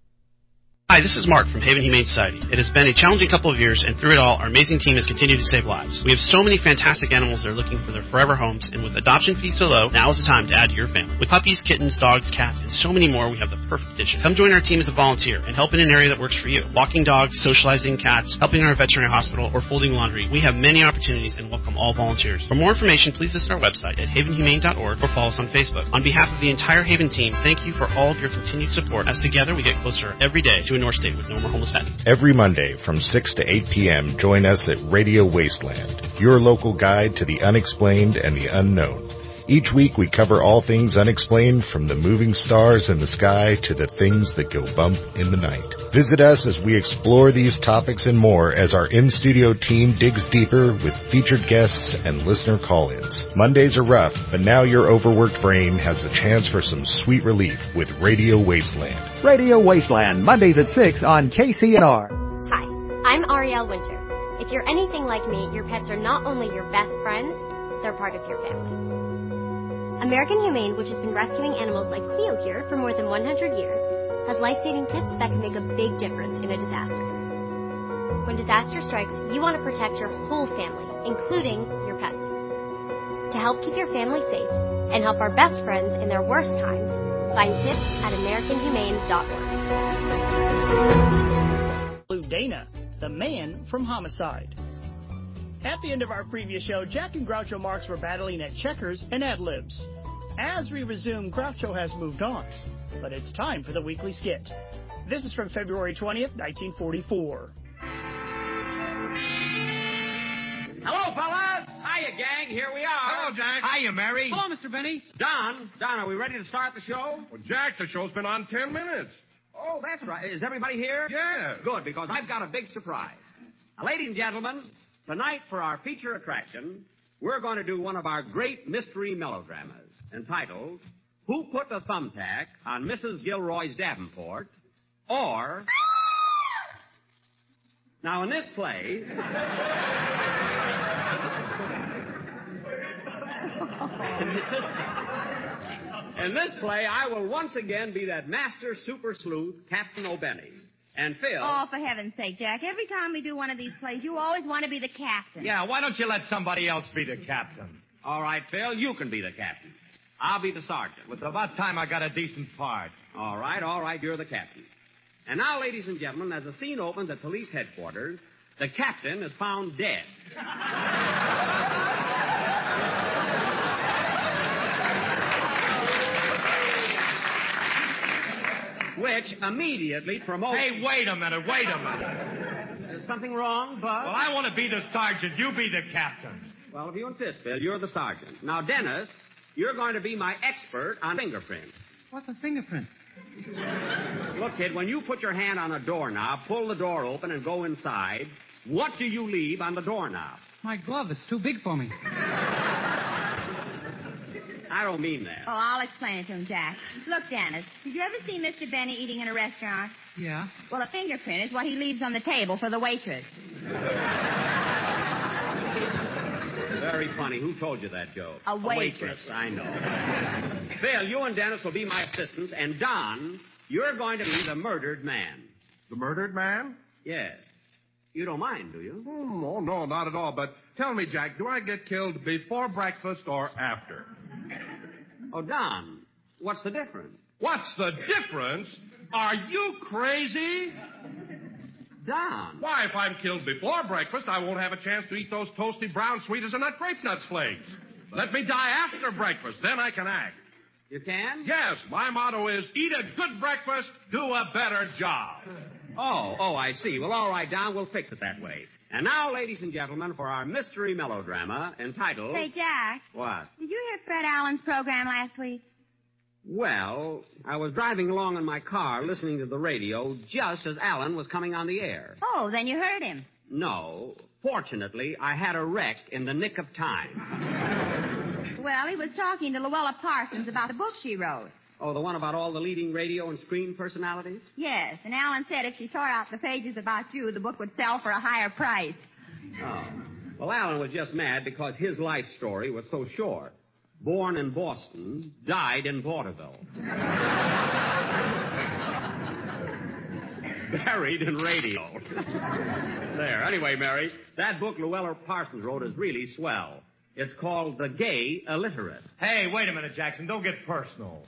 Hi, this is Mark from Haven Humane Society. It has been a challenging couple of years, and through it all, our amazing team has continued to save lives. We have so many fantastic animals that are looking for their forever homes, and with adoption fees so low, now is the time to add to your family. With puppies, kittens, dogs, cats, and so many more, we have the perfect addition. Come join our team as a volunteer and help in an area that works for you. Walking dogs, socializing cats, helping our veterinary hospital, or folding laundry. We have many opportunities and welcome all volunteers. For more information, please visit our website at havenhumane.org or follow us on Facebook. On behalf of the entire Haven team, thank you for all of your continued support, as together we get closer every day to a North State with no more homeless pets. Every Monday from 6 to 8 p.m., join us at Radio Wasteland, your local guide to the unexplained and the unknown. Each week we cover all things unexplained, from the moving stars in the sky to the things that go bump in the night. Visit us as we explore these topics and more as our in-studio team digs deeper with featured guests and listener call-ins. Mondays are rough, but now your overworked brain has a chance for some sweet relief with Radio Wasteland. Radio Wasteland, Mondays at 6 on KCNR. Hi, I'm Arielle Winter. If you're anything like me, your pets are not only your best friends, they're part of your family. American Humane, which has been rescuing animals like Cleo here for more than 100 years, has life-saving tips that can make a big difference in a disaster. When disaster strikes, you want to protect your whole family, including your pets. To help keep your family safe and help our best friends in their worst times, find tips at AmericanHumane.org. Dana, the man from Homicide. At the end of our previous show, Jack and Groucho Marx were battling at checkers and ad-libs. As we resume, Groucho has moved on, but it's time for the weekly skit. This is from February 20th, 1944. Hello, fellas. Hiya, gang. Here we are. Hello, Jack. Hiya, Mary. Hello, Mr. Benny. Don, are we ready to start the show? Well, Jack, the show's been on 10 minutes. Oh, that's right. Is everybody here? Yeah. Good, because I've got a big surprise. Now, ladies and gentlemen, tonight for our feature attraction, we're going to do one of our great mystery melodramas entitled, Who Put the Thumbtack on Mrs. Gilroy's Davenport? Or... Now, in this play... In this play, I will once again be that master super sleuth, Captain O'Benny. And Phil... Oh, for heaven's sake, Jack. Every time we do one of these plays, you always want to be the captain. Yeah, why don't you let somebody else be the captain? All right, Phil, you can be the captain. I'll be the sergeant. It's about time I got a decent part. All right, you're the captain. And now, ladies and gentlemen, as the scene opens at police headquarters, the captain is found dead. Which immediately promotes... Hey, wait a minute. There's something wrong, Bud? Well, I want to be the sergeant. You be the captain. Well, if you insist, Phil, you're the sergeant. Now, Dennis, you're going to be my expert on fingerprints. What's a fingerprint? Look, kid, when you put your hand on a doorknob, pull the door open, and go inside, what do you leave on the doorknob? My glove. It's too big for me. I don't mean that. Oh, I'll explain it to him, Jack. Look, Dennis, did you ever see Mr. Benny eating in a restaurant? Yeah. Well, a fingerprint is what he leaves on the table for the waitress. Very funny. Who told you that joke? A waitress. I know. Phil, you and Dennis will be my assistants, and Don, you're going to be the murdered man. The murdered man? Yes. You don't mind, do you? Oh, no, not at all. But tell me, Jack, do I get killed before breakfast or after? Oh, Don, what's the difference? What's the difference? Are you crazy? Don. Why, if I'm killed before breakfast, I won't have a chance to eat those toasty brown sweet as a nut grape nuts flakes. Let me die after breakfast, then I can act. You can? Yes, my motto is eat a good breakfast, do a better job. Oh, I see. Well, all right, Don, we'll fix it that way. And now, ladies and gentlemen, for our mystery melodrama entitled... Say, Jack. What? Did you hear Fred Allen's program last week? Well, I was driving along in my car listening to the radio just as Allen was coming on the air. Oh, then you heard him. No. Fortunately, I had a wreck in the nick of time. Well, he was talking to Luella Parsons about the book she wrote. Oh, the one about all the leading radio and screen personalities? Yes, and Allen said if she tore out the pages about you, the book would sell for a higher price. Oh. Well, Allen was just mad because his life story was so short. Born in Boston, died in vaudeville. Buried in radio. There. Anyway, Mary, that book Luella Parsons wrote is really swell. It's called The Gay Illiterate. Hey, wait a minute, Jackson. Don't get personal.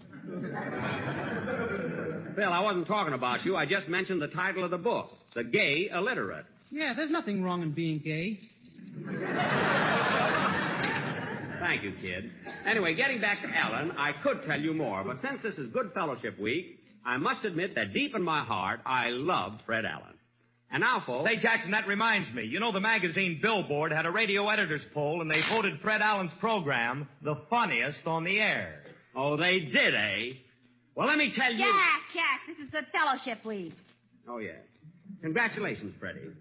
Phil, I wasn't talking about you. I just mentioned the title of the book, The Gay Illiterate. Yeah, there's nothing wrong in being gay. Thank you, kid. Anyway, getting back to Allen, I could tell you more, but since this is Good Fellowship Week, I must admit that deep in my heart, I loved Fred Allen. And now, folks... Say, Jackson, that reminds me. You know, the magazine Billboard had a radio editors poll, and they voted Fred Allen's program the funniest on the air. Oh, they did, eh? Well, let me tell you... Jack, this is Good Fellowship Week. Oh, yeah. Congratulations, Freddie.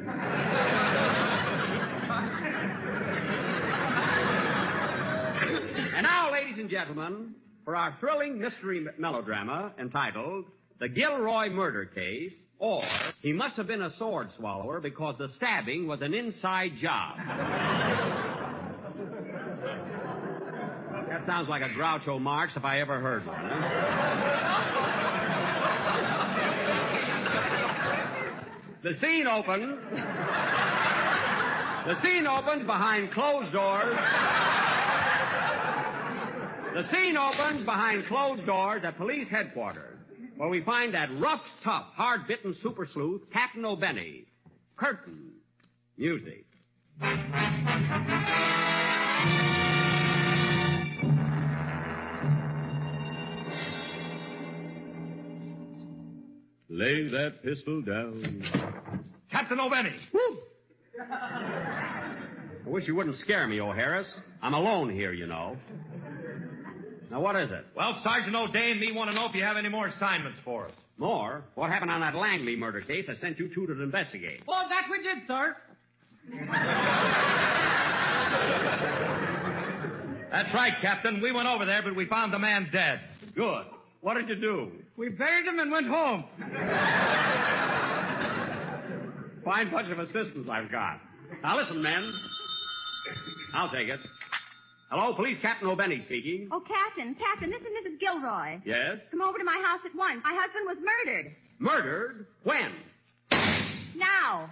And now, ladies and gentlemen, for our thrilling mystery melodrama entitled The Gilroy Murder Case, or He Must Have Been a Sword Swallower Because the Stabbing Was an Inside Job. That sounds like a Groucho Marx if I ever heard one. Huh? The scene opens behind closed doors. The scene opens behind closed doors at police headquarters, where we find that rough, tough, hard-bitten super sleuth, Captain O'Benny. Curtain. Music. Lay that pistol down. Captain O'Benny. Woo! I wish you wouldn't scare me, O'Harris. I'm alone here, you know. Now, what is it? Well, Sergeant O'Day and me want to know if you have any more assignments for us. More? What happened on that Langley murder case I sent you two to investigate? Oh, that we did, sir. That's right, Captain. We went over there, but we found the man dead. Good. What did you do? We buried him and went home. Fine bunch of assistants I've got. Now listen, men. I'll take it. Hello, Police Captain O'Benny speaking. Oh, Captain, this is Mrs. Gilroy. Yes? Come over to my house at once. My husband was murdered. Murdered? When? Now.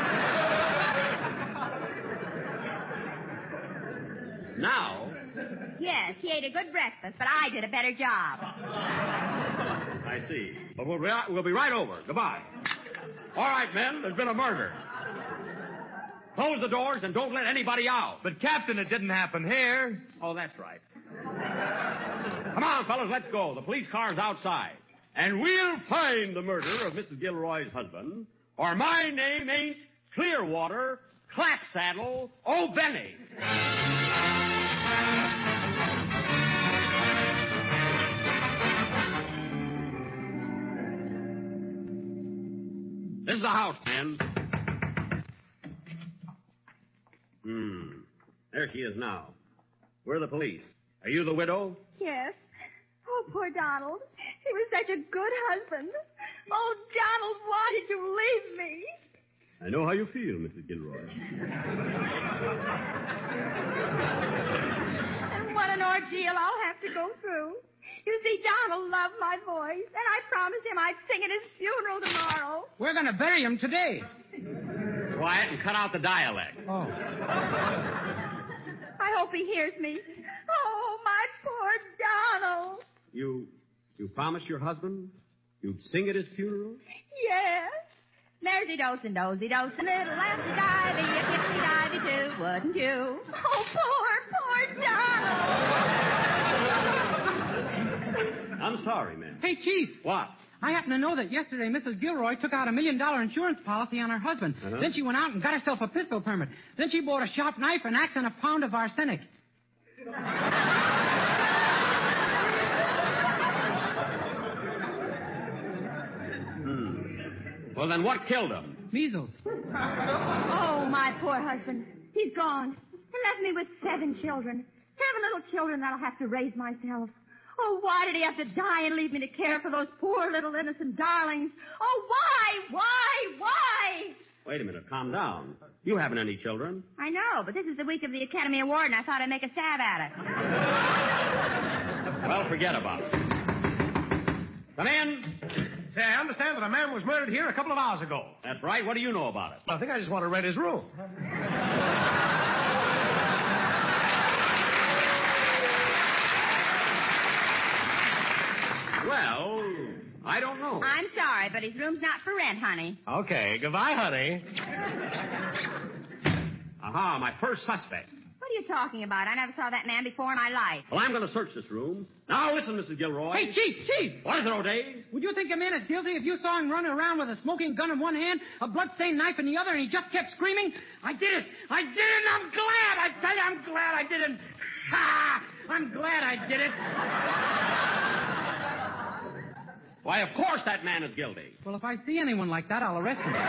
Now? Yes, he ate a good breakfast, but I did a better job. I see. But we'll be right over. Goodbye. All right, men, there's been a murder. Close the doors and don't let anybody out. But, Captain, it didn't happen here. Oh, that's right. Come on, fellas, let's go. The police car's outside. And we'll find the murderer of Mrs. Gilroy's husband, or my name ain't Clearwater Clapsaddle O'Benny. This is the house, man. There she is now. We're the police. Are you the widow? Yes. Oh, poor Donald. He was such a good husband. Oh, Donald, why did you leave me? I know how you feel, Mrs. Gilroy. And what an ordeal I'll have to go through. You see, Donald loved my voice, and I promised him I'd sing at his funeral tomorrow. We're going to bury him today. Quiet and cut out the dialect. Oh. I hope he hears me. Oh, my poor Donald. You promised your husband you'd sing at his funeral? Yes. There's dozy dozy little lassy divey, a tipsy divey too, wouldn't you? Oh, poor Donald. I'm sorry, man. Hey, Chief. What? I happen to know that yesterday Mrs. Gilroy took out $1 million insurance policy on her husband. Uh-huh. Then she went out and got herself a pistol permit. Then she bought a sharp knife, an axe, and a pound of arsenic. Well, then what killed him? Measles. Oh, my poor husband. He's gone. He left me with 7 children. 7 little children that I'll have to raise myself. Oh, why did he have to die and leave me to care for those poor little innocent darlings? Oh, why? Wait a minute. Calm down. You haven't any children. I know, but this is the week of the Academy Award, and I thought I'd make a stab at it. Well, forget about it. Come in. Say, I understand that a man was murdered here a couple of hours ago. That's right. What do you know about it? I think I just want to rent his room. Well, I don't know. I'm sorry, but his room's not for rent, honey. Okay, goodbye, honey. Aha, my first suspect. What are you talking about? I never saw that man before in my life. Well, I'm going to search this room. Now, listen, Mrs. Gilroy. Hey, Chief! What is it, O'Day? Would you think a man is guilty if you saw him running around with a smoking gun in one hand, a blood-stained knife in the other, and he just kept screaming? I did it! I'm glad! I tell you, I'm glad I did it! Ha! I'm glad I did it! Why, of course that man is guilty. Well, if I see anyone like that, I'll arrest him.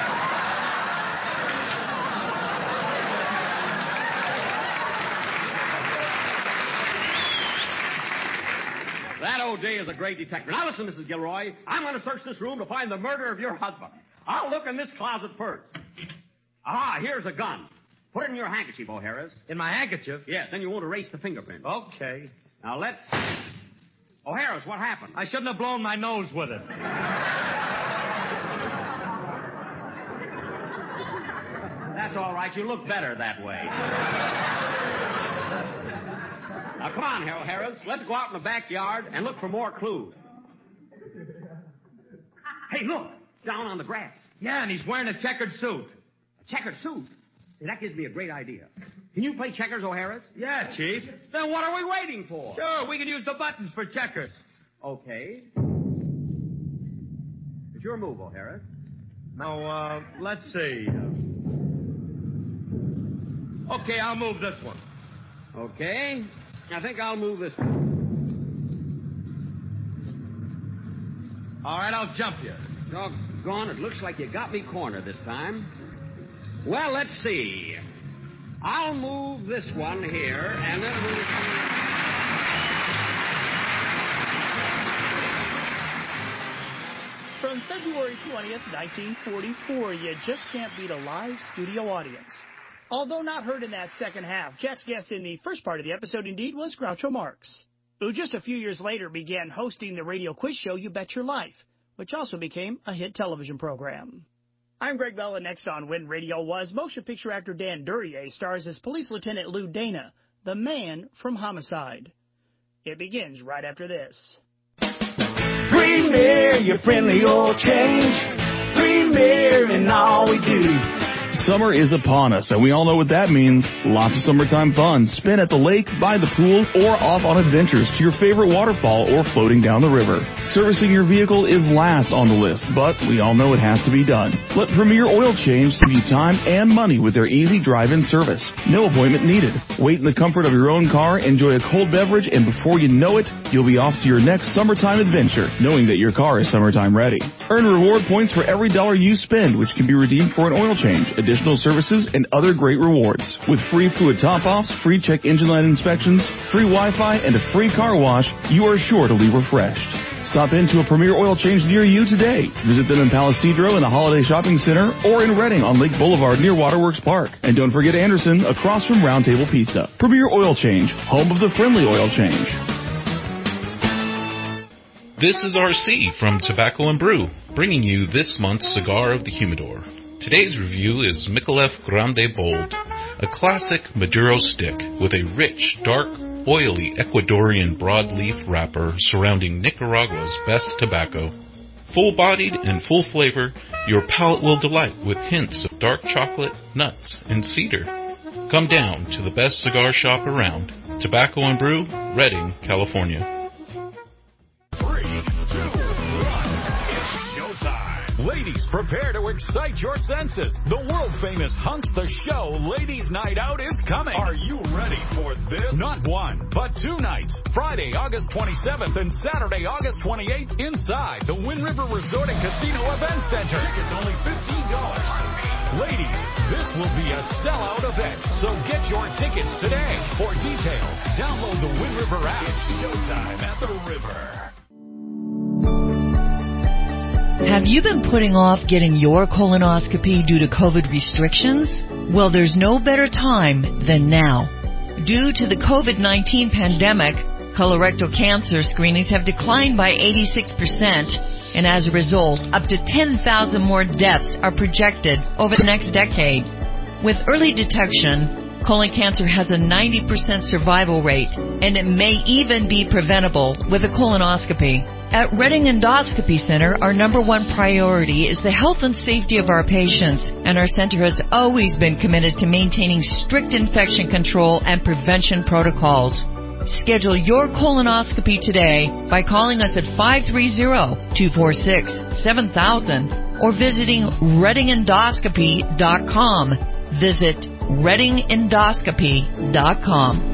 That O'Day is a great detective. Now listen, Mrs. Gilroy. I'm going to search this room to find the murder of your husband. I'll look in this closet first. Aha, here's a gun. Put it in your handkerchief, O'Harris. In my handkerchief? Yes, then you won't erase the fingerprint. Okay. Now let's... O'Harris, what happened? I shouldn't have blown my nose with it. That's all right. You look better that way. Now, come on, Harold Harris. Let's go out in the backyard and look for more clues. Hey, look. Down on the grass. Yeah, and he's wearing a checkered suit. A checkered suit? Hey, that gives me a great idea. Can you play checkers, O'Harris? Yeah, Chief. Then what are we waiting for? Sure, we can use the buttons for checkers. Okay. It's your move, O'Harris. Now, let's see. Okay, I'll move this one. Okay. I think I'll move this one. All right, I'll jump you. Doggone, it looks like you got me cornered this time. Well, let's see. I'll move this one here, and then we'll... From February 20th, 1944, you just can't beat a live studio audience. Although not heard in that second half, Jack's guest in the first part of the episode, indeed, was Groucho Marx, who just a few years later began hosting the radio quiz show You Bet Your Life, which also became a hit television program. I'm Greg Bell, and next on When Radio Was, motion picture actor Dan Duryea stars as Police Lieutenant Lou Dana, the man from Homicide. It begins right after this. Premier, your friendly oil change. Premier in all we do. Summer is upon us, and we all know what that means. Lots of summertime fun. Spin at the lake, by the pool, or off on adventures to your favorite waterfall or floating down the river. Servicing your vehicle is last on the list, but we all know it has to be done. Let Premier Oil Change save you time and money with their easy drive-in service. No appointment needed. Wait in the comfort of your own car, enjoy a cold beverage, and before you know it, you'll be off to your next summertime adventure, knowing that your car is summertime ready. Earn reward points for every dollar you spend, which can be redeemed for an oil change, additional services, and other great rewards. With free fluid top-offs, free check engine light inspections, free Wi-Fi, and a free car wash, you are sure to leave refreshed. Stop into a Premier Oil Change near you today. Visit them in Palisadro in the Holiday Shopping Center or in Redding on Lake Boulevard near Waterworks Park. And don't forget Anderson across from Round Table Pizza. Premier Oil Change, home of the friendly oil change. This is RC from Tobacco and Brew, bringing you this month's Cigar of the Humidor. Today's review is Micallef Grande Bold, a classic Maduro stick with a rich, dark, oily Ecuadorian broadleaf wrapper surrounding Nicaragua's best tobacco. Full-bodied and full flavor, your palate will delight with hints of dark chocolate, nuts, and cedar. Come down to the best cigar shop around, Tobacco and Brew, Redding, California. Ladies, prepare to excite your senses. The world-famous Hunks the Show Ladies' Night Out is coming. Are you ready for this? Not one, but 2 nights. Friday, August 27th and Saturday, August 28th inside the Wind River Resort and Casino Event Center. Tickets only $15. Ladies, this will be a sellout event, so get your tickets today. For details, download the Wind River app. It's showtime at the river. Have you been putting off getting your colonoscopy due to COVID restrictions? Well, there's no better time than now. Due to the COVID-19 pandemic, colorectal cancer screenings have declined by 86%, and as a result, up to 10,000 more deaths are projected over the next decade. With early detection, colon cancer has a 90% survival rate, and it may even be preventable with a colonoscopy. At Redding Endoscopy Center, our number one priority is the health and safety of our patients, and our center has always been committed to maintaining strict infection control and prevention protocols. Schedule your colonoscopy today by calling us at 530-246-7000 or visiting reddingendoscopy.com. Visit reddingendoscopy.com.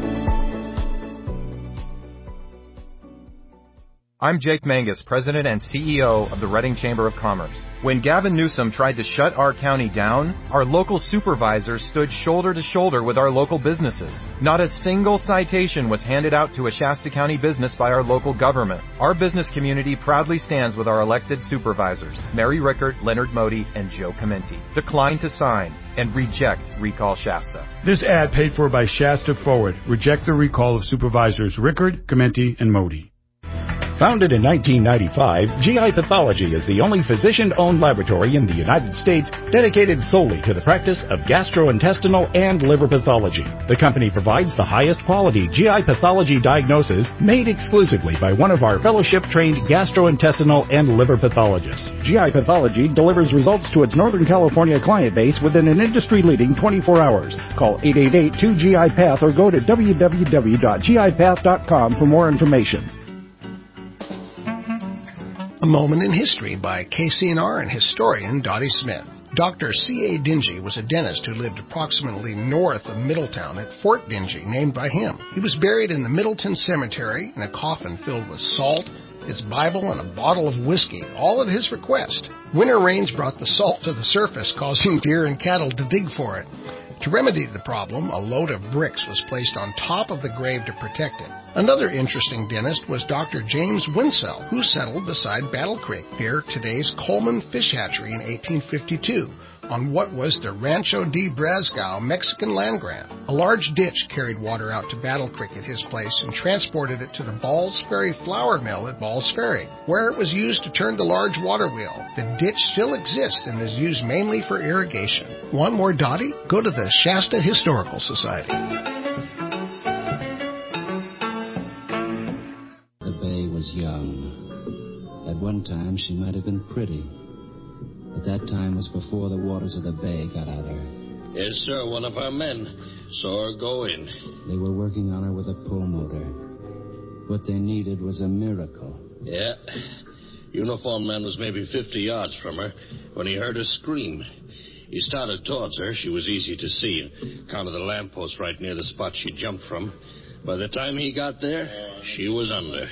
I'm Jake Mangus, President and CEO of the Redding Chamber of Commerce. When Gavin Newsom tried to shut our county down, our local supervisors stood shoulder to shoulder with our local businesses. Not a single citation was handed out to a Shasta County business by our local government. Our business community proudly stands with our elected supervisors, Mary Rickard, Leonard Modi, and Joe Comenti. Decline to sign and reject Recall Shasta. This ad paid for by Shasta Forward. Reject the recall of Supervisors Rickard, Comenti, and Modi. Founded in 1995, GI Pathology is the only physician-owned laboratory in the United States dedicated solely to the practice of gastrointestinal and liver pathology. The company provides the highest quality GI pathology diagnosis made exclusively by one of our fellowship-trained gastrointestinal and liver pathologists. GI Pathology delivers results to its Northern California client base within an industry-leading 24 hours. Call 888-2GI-PATH or go to www.gipath.com for more information. A Moment in History by KCNR and historian Dottie Smith. Dr. C.A. Dingy was a dentist who lived approximately north of Middletown at Fort Dingy, named by him. He was buried in the Middleton Cemetery in a coffin filled with salt his Bible, and a bottle of whiskey, all at his request. Winter rains brought the salt to the surface, causing deer and cattle to dig for it. To remedy the problem, a load of bricks was placed on top of the grave to protect it. Another interesting dentist was Dr. James Winsell, who settled beside Battle Creek near today's Coleman Fish Hatchery in 1852 on what was the Rancho de Brazgao Mexican land grant. A large ditch carried water out to Battle Creek at his place and transported it to the Balls Ferry flour mill at Balls Ferry, where it was used to turn the large water wheel. The ditch still exists and is used mainly for irrigation. Want more Dottie? Go to the Shasta Historical Society. The Bay was young. At one time, she might have been pretty. But that time was before the waters of the Bay got at her. Yes, sir. One of our men saw her go in. They were working on her with a pull motor. What they needed was a miracle. Yeah. Uniformed man was maybe 50 yards from her when he heard her scream. He started towards her. She was easy to see. Counted the lamppost right near the spot she jumped from. By the time he got there, she was under.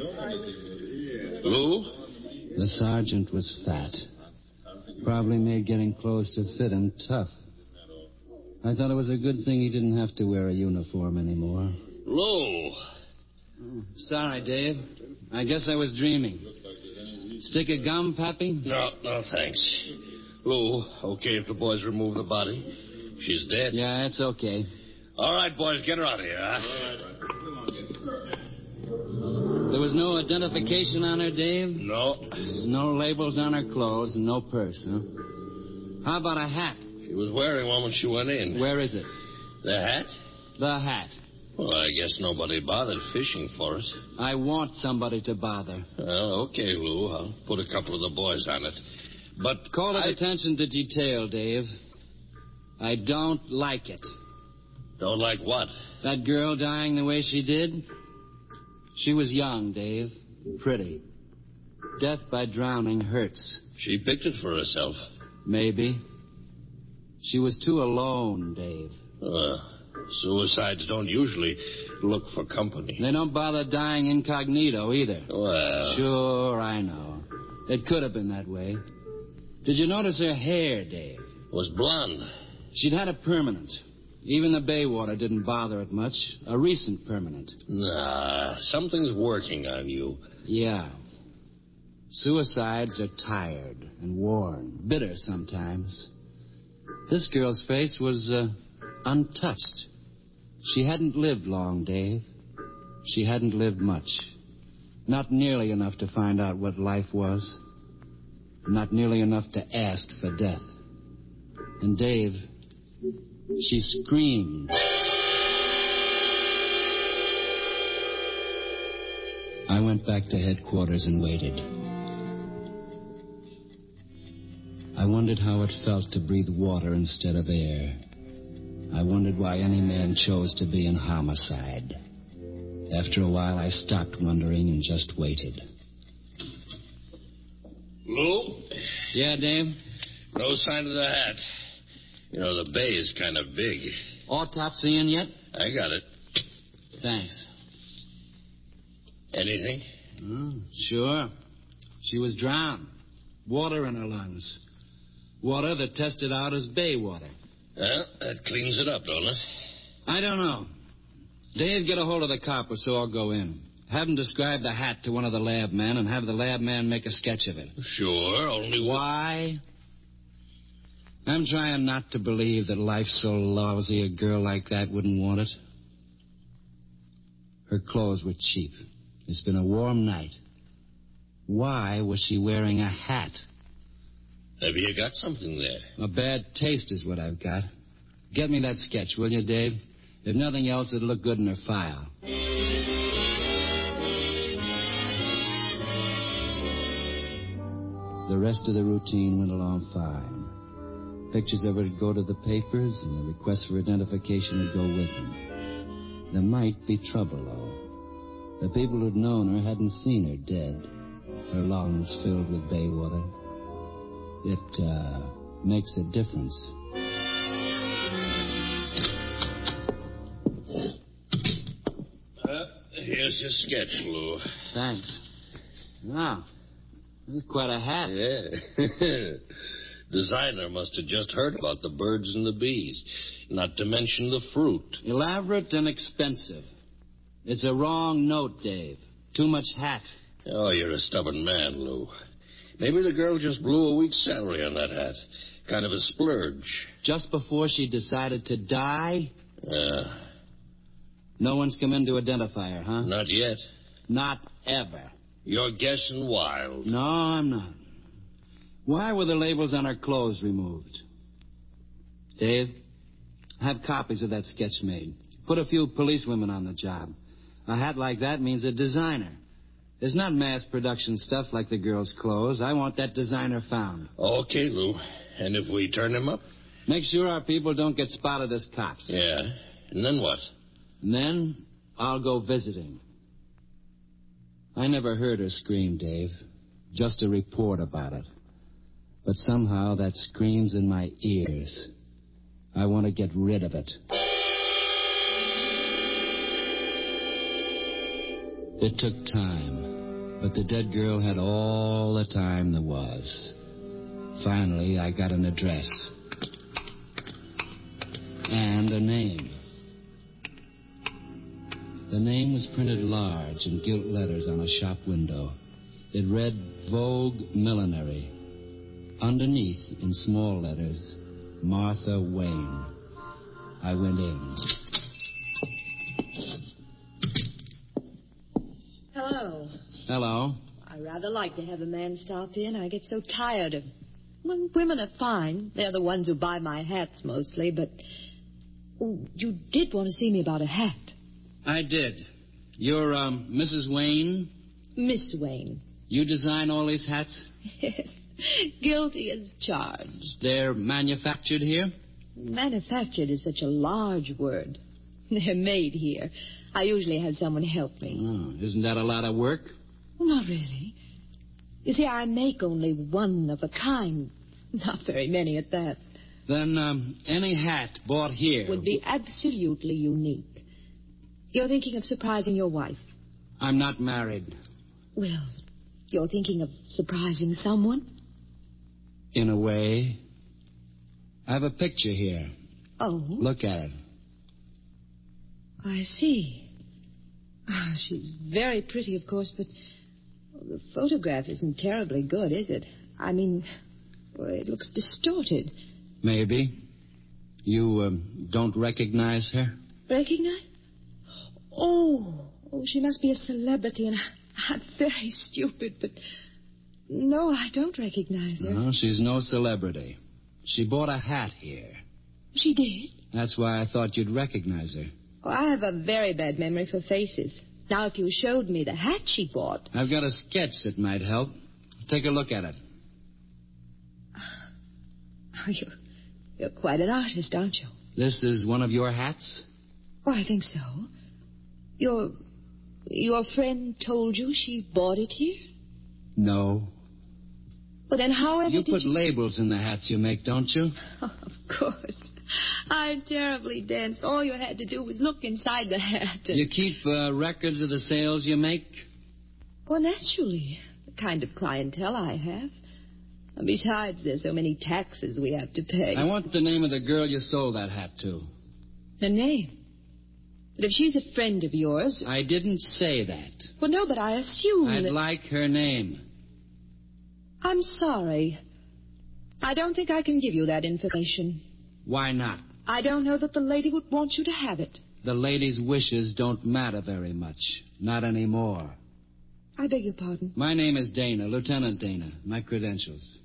Lou? The sergeant was fat. Probably made getting clothes to fit him tough. I thought it was a good thing he didn't have to wear a uniform anymore. Lou! Sorry, Dave. I guess I was dreaming. Stick of gum, Pappy? No, thanks. Lou, okay if the boys remove the body? She's dead. Yeah, it's okay. All right, boys, get her out of here, huh? There was no identification on her, Dave? No. No labels on her clothes and no purse, huh? How about a hat? She was wearing one when she went in. Where is it? The hat? The hat. Well, I guess nobody bothered fishing for it. I want somebody to bother. Well, okay, Lou. I'll put a couple of the boys on it. But call it attention to detail, Dave. I don't like it. Don't like what? That girl dying the way she did? She was young, Dave. Pretty. Death by drowning hurts. She picked it for herself. Maybe. She was too alone, Dave. Suicides don't usually look for company. They don't bother dying incognito either. Well... Sure, I know. It could have been that way. Did you notice her hair, Dave? Was blonde. She'd had a permanent. Even the bay water didn't bother it much. A recent permanent. Nah, something's working on you. Yeah. Suicides are tired and worn, bitter sometimes. This girl's face was untouched. She hadn't lived long, Dave. She hadn't lived much. Not nearly enough to find out what life was. Not nearly enough to ask for death. And Dave... she screamed. I went back to headquarters and waited. I wondered how it felt to breathe water instead of air. I wondered why any man chose to be in homicide. After a while, I stopped wondering and just waited. Lou? Yeah, Dave? No sign of the hat. You know, the bay is kind of big. Autopsy in yet? I got it. Thanks. Anything? Sure. She was drowned. Water in her lungs. Water that tested out as bay water. Well, that cleans it up, don't it? I don't know. Dave, get a hold of the copper so I'll go in. Have him describe the hat to one of the lab men and have the lab man make a sketch of it. Sure, only... Why? I'm trying not to believe that life's so lousy a girl like that wouldn't want it. Her clothes were cheap. It's been a warm night. Why was she wearing a hat? Have you got something there? A bad taste is what I've got. Get me that sketch, will you, Dave? If nothing else, it'll look good in her file. The rest of the routine went along fine. Pictures of her would go to the papers, and the request for identification would go with them. There might be trouble, though. The people who'd known her hadn't seen her dead. Her lungs filled with bay water. It makes a difference. Here's your sketch, Lou. Thanks. Wow. This is quite a hat. Yeah. Designer must have just heard about the birds and the bees, not to mention the fruit. Elaborate and expensive. It's a wrong note, Dave. Too much hat. Oh, you're a stubborn man, Lou. Maybe the girl just blew a week's salary on that hat. Kind of a splurge. Just before she decided to die? Yeah. No one's come in to identify her, huh? Not yet. Not ever. You're guessing wild. No, I'm not. Why were the labels on her clothes removed? Dave, have copies of that sketch made. Put a few policewomen on the job. A hat like that means a designer. It's not mass production stuff like the girl's clothes. I want that designer found. Okay, Lou. And if we turn him up? Make sure our people don't get spotted as cops. Yeah. And then what? And then I'll go visiting. I never heard her scream, Dave. Just a report about it. But somehow that screams in my ears. I want to get rid of it. It took time, but the dead girl had all the time there was. Finally, I got an address. And a name. The name was printed large in gilt letters on a shop window. It read Vogue Millinery. Underneath, in small letters, Martha Wayne. I went in. Hello. Hello. I rather like to have a man stop in. I get so tired of... Well, women are fine. They're the ones who buy my hats mostly, but... Oh, you did want to see me about a hat. I did. You're, Mrs. Wayne? Miss Wayne. You design all these hats? Yes. Guilty as charged. They're manufactured here? Manufactured is such a large word. They're made here. I usually have someone help me. Oh, isn't that a lot of work? Well, not really. You see, I make only one of a kind. Not very many at that. Then, any hat bought here... would be absolutely unique. You're thinking of surprising your wife? I'm not married. Well, you're thinking of surprising someone? In a way. I have a picture here. Oh? Look at it. I see. Oh, she's very pretty, of course, but the photograph isn't terribly good, is it? I mean, well, it looks distorted. Maybe. You don't recognize her? Recognize? Oh, she must be a celebrity, and I'm very stupid, but... No, I don't recognize her. No, she's no celebrity. She bought a hat here. She did? That's why I thought you'd recognize her. Oh, I have a very bad memory for faces. Now, if you showed me the hat she bought... I've got a sketch that might help. Take a look at it. Oh, you're quite an artist, aren't you? This is one of your hats? Oh, I think so. Your friend told you she bought it here? No. Well, then however you put labels in the hats you make, don't you? Oh, of course. I'm terribly dense. All you had to do was look inside the hat. You keep records of the sales you make? Well, naturally. The kind of clientele I have. And besides, there's so many taxes we have to pay. I want the name of the girl you sold that hat to. The name? But if she's a friend of yours... I didn't say that. Well, no, but I assume I'd like her name. I'm sorry. I don't think I can give you that information. Why not? I don't know that the lady would want you to have it. The lady's wishes don't matter very much. Not anymore. I beg your pardon? My name is Dana, Lieutenant Dana. My credentials.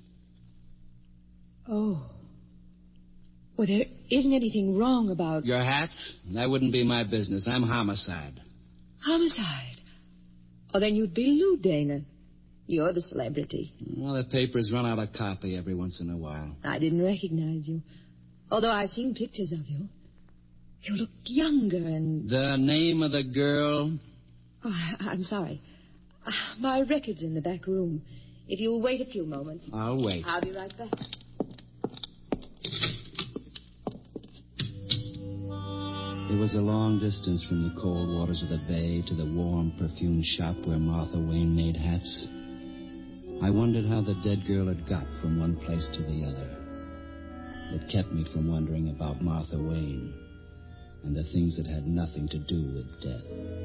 Oh. Well, there isn't anything wrong about... Your hats? That wouldn't be my business. I'm homicide. Homicide? Oh, then you'd be Lou Dana. You're the celebrity. Well, the papers run out a copy every once in a while. I didn't recognize you. Although I've seen pictures of you. You look younger and... The name of the girl? Oh, I'm sorry. My record's in the back room. If you'll wait a few moments... I'll wait. I'll be right back. It was a long distance from the cold waters of the bay to the warm, perfumed shop where Martha Wayne made hats. I wondered how the dead girl had got from one place to the other. It kept me from wondering about Martha Wayne and the things that had nothing to do with death.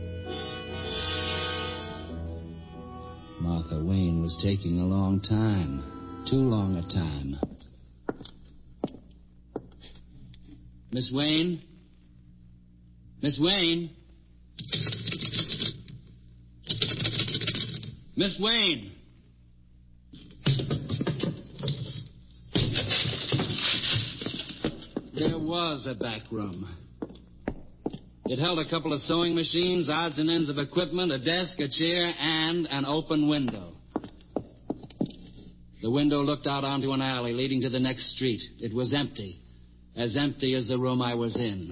Martha Wayne was taking a long time. Too long a time. Miss Wayne? Miss Wayne? Miss Wayne! There was a back room. It held a couple of sewing machines, odds and ends of equipment, a desk, a chair, and an open window. The window looked out onto an alley leading to the next street. It was empty. As empty as the room I was in.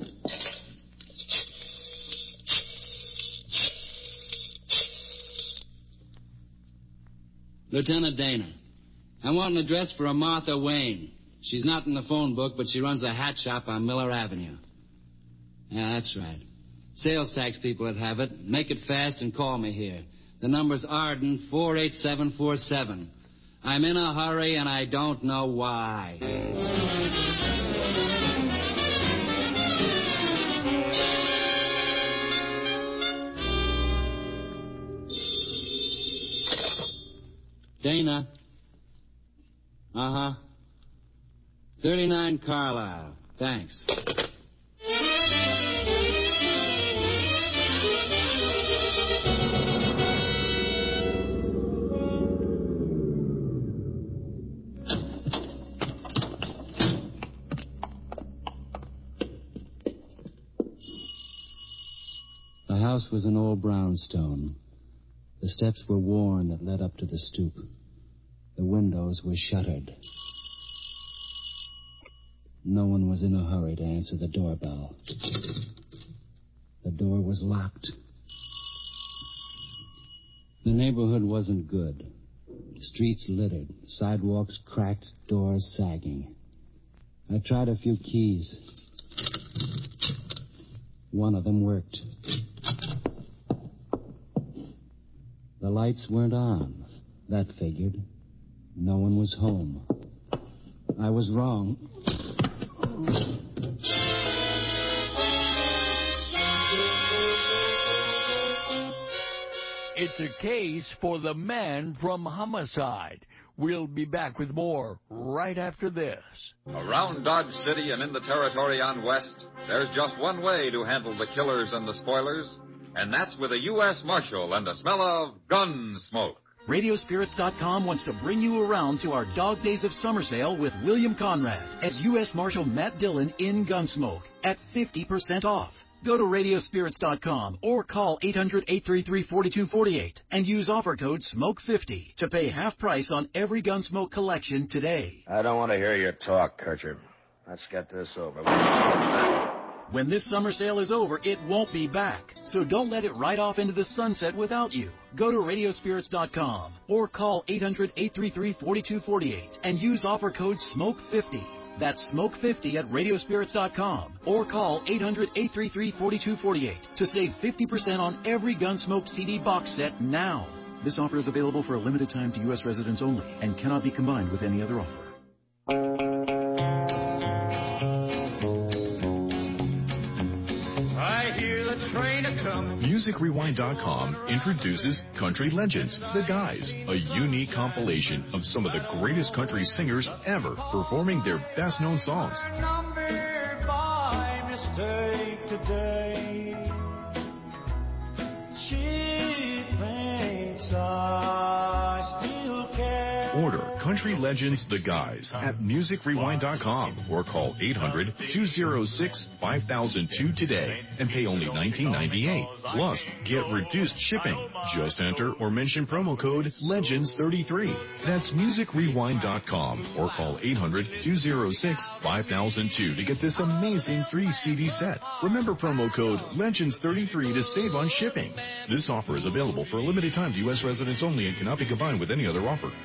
Lieutenant Dana, I want an address for a Martha Wayne. She's not in the phone book, but she runs a hat shop on Miller Avenue. Yeah, that's right. Sales tax people that have it. Make it fast and call me here. The number's Arden 48747. I'm in a hurry and I don't know why. Dana. Uh-huh. 39 Carlisle. Thanks. The house was an old brownstone. The steps were worn that led up to the stoop. The windows were shuttered. No one was in a hurry to answer the doorbell. The door was locked. The neighborhood wasn't good. Streets littered, sidewalks cracked, doors sagging. I tried a few keys. One of them worked. The lights weren't on. That figured. No one was home. I was wrong. It's a case for the man from Homicide. We'll be back with more right after this. Around Dodge City and in the territory on West, there's just one way to handle the killers and the spoilers, and that's with a U.S. Marshal and a smell of gun smoke. Radiospirits.com wants to bring you around to our Dog Days of Summer Sale with William Conrad as U.S. Marshal Matt Dillon in Gunsmoke at 50% off. Go to Radiospirits.com or call 800-833-4248 and use offer code SMOKE50 to pay half price on every Gunsmoke collection today. I don't want to hear your talk, Kircher. Let's get this over. When this summer sale is over, it won't be back. So don't let it ride off into the sunset without you. Go to Radiospirits.com or call 800-833-4248 and use offer code SMOKE50. That's SMOKE50 at Radiospirits.com or call 800-833-4248 to save 50% on every Gunsmoke CD box set now. This offer is available for a limited time to U.S. residents only and cannot be combined with any other offer. MusicRewind.com introduces Country Legends, The Guys, a unique compilation of some of the greatest country singers ever performing their best-known songs. Numbered by mistake today. She thinks I still care. Order Country Legends, The Guys at MusicRewind.com or call 800-206-5002 today and pay only $19.98. Plus, get reduced shipping. Just enter or mention promo code LEGENDS33. That's MusicRewind.com or call 800-206-5002 to get this amazing 3-CD set. Remember promo code LEGENDS33 to save on shipping. This offer is available for a limited time to U.S. residents only and cannot be combined with any other offer.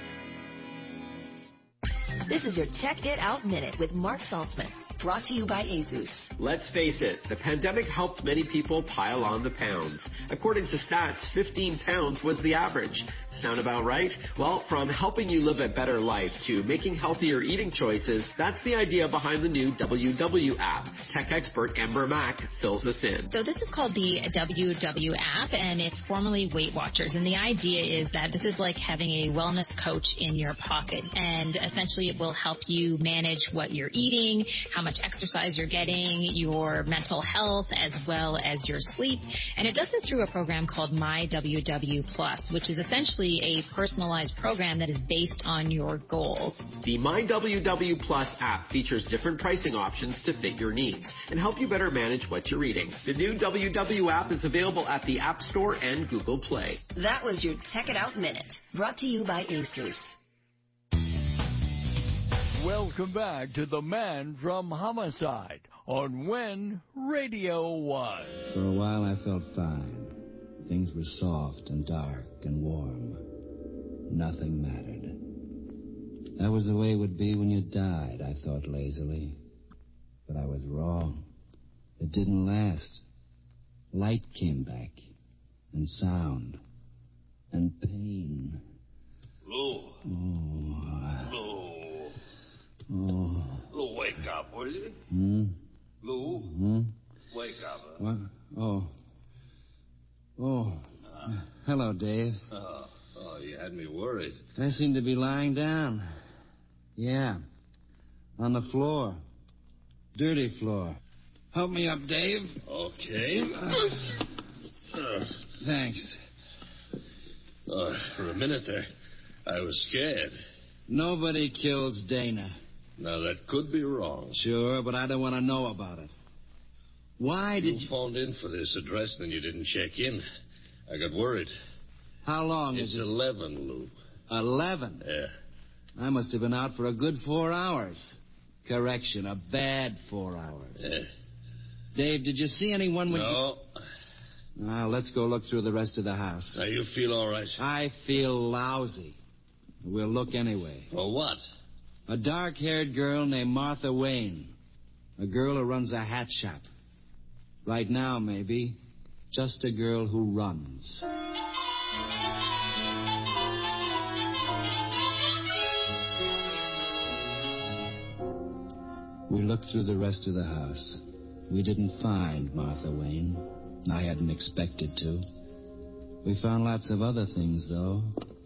This is your Check It Out Minute with Mark Saltzman, brought to you by Asus. Let's face it, the pandemic helped many people pile on the pounds. According to stats, 15 pounds was the average. Sound about right? Well, from helping you live a better life to making healthier eating choices, that's the idea behind the new WW app. Tech expert Amber Mack fills us in. So this is called the WW app, and it's formerly Weight Watchers. And the idea is that this is like having a wellness coach in your pocket. And essentially it will help you manage what you're eating, how much exercise you're getting, your mental health, as well as your sleep. And it does this through a program called MyWW Plus, which is essentially a personalized program that is based on your goals. The MyWW Plus app features different pricing options to fit your needs and help you better manage what you're eating. The new WW app is available at the App Store and Google Play. That was your Tech It Out Minute, brought to you by Asus. Welcome back to the man from Homicide on When Radio Was. For a while I felt fine. Things were soft and dark and warm. Nothing mattered. That was the way it would be when you died, I thought lazily. But I was wrong. It didn't last. Light came back, and sound, and pain. Lou. Oh. Lou, wake up, will you? Lou? Wake up. What? Oh. Hello, Dave. Oh, you had me worried. I seem to be lying down. Yeah. On the floor. Dirty floor. Help me up, Dave. Okay. Thanks. For a minute there, I was scared. Nobody kills Dana. Now, that could be wrong. Sure, but I don't want to know about it. Why did you... phoned in for this address, then you didn't check in. I got worried. How long is it? It's 11, Lou. 11? Yeah. I must have been out for a good 4 hours. Correction, a bad 4 hours. Yeah. Dave, did you see anyone when No. Now, let's go look through the rest of the house. Now, you feel all right? I feel lousy. We'll look anyway. For what? A dark-haired girl named Martha Wayne. A girl who runs a hat shop. Right now, maybe. Just a girl who runs. We looked through the rest of the house. We didn't find Martha Wayne. I hadn't expected to. We found lots of other things, though.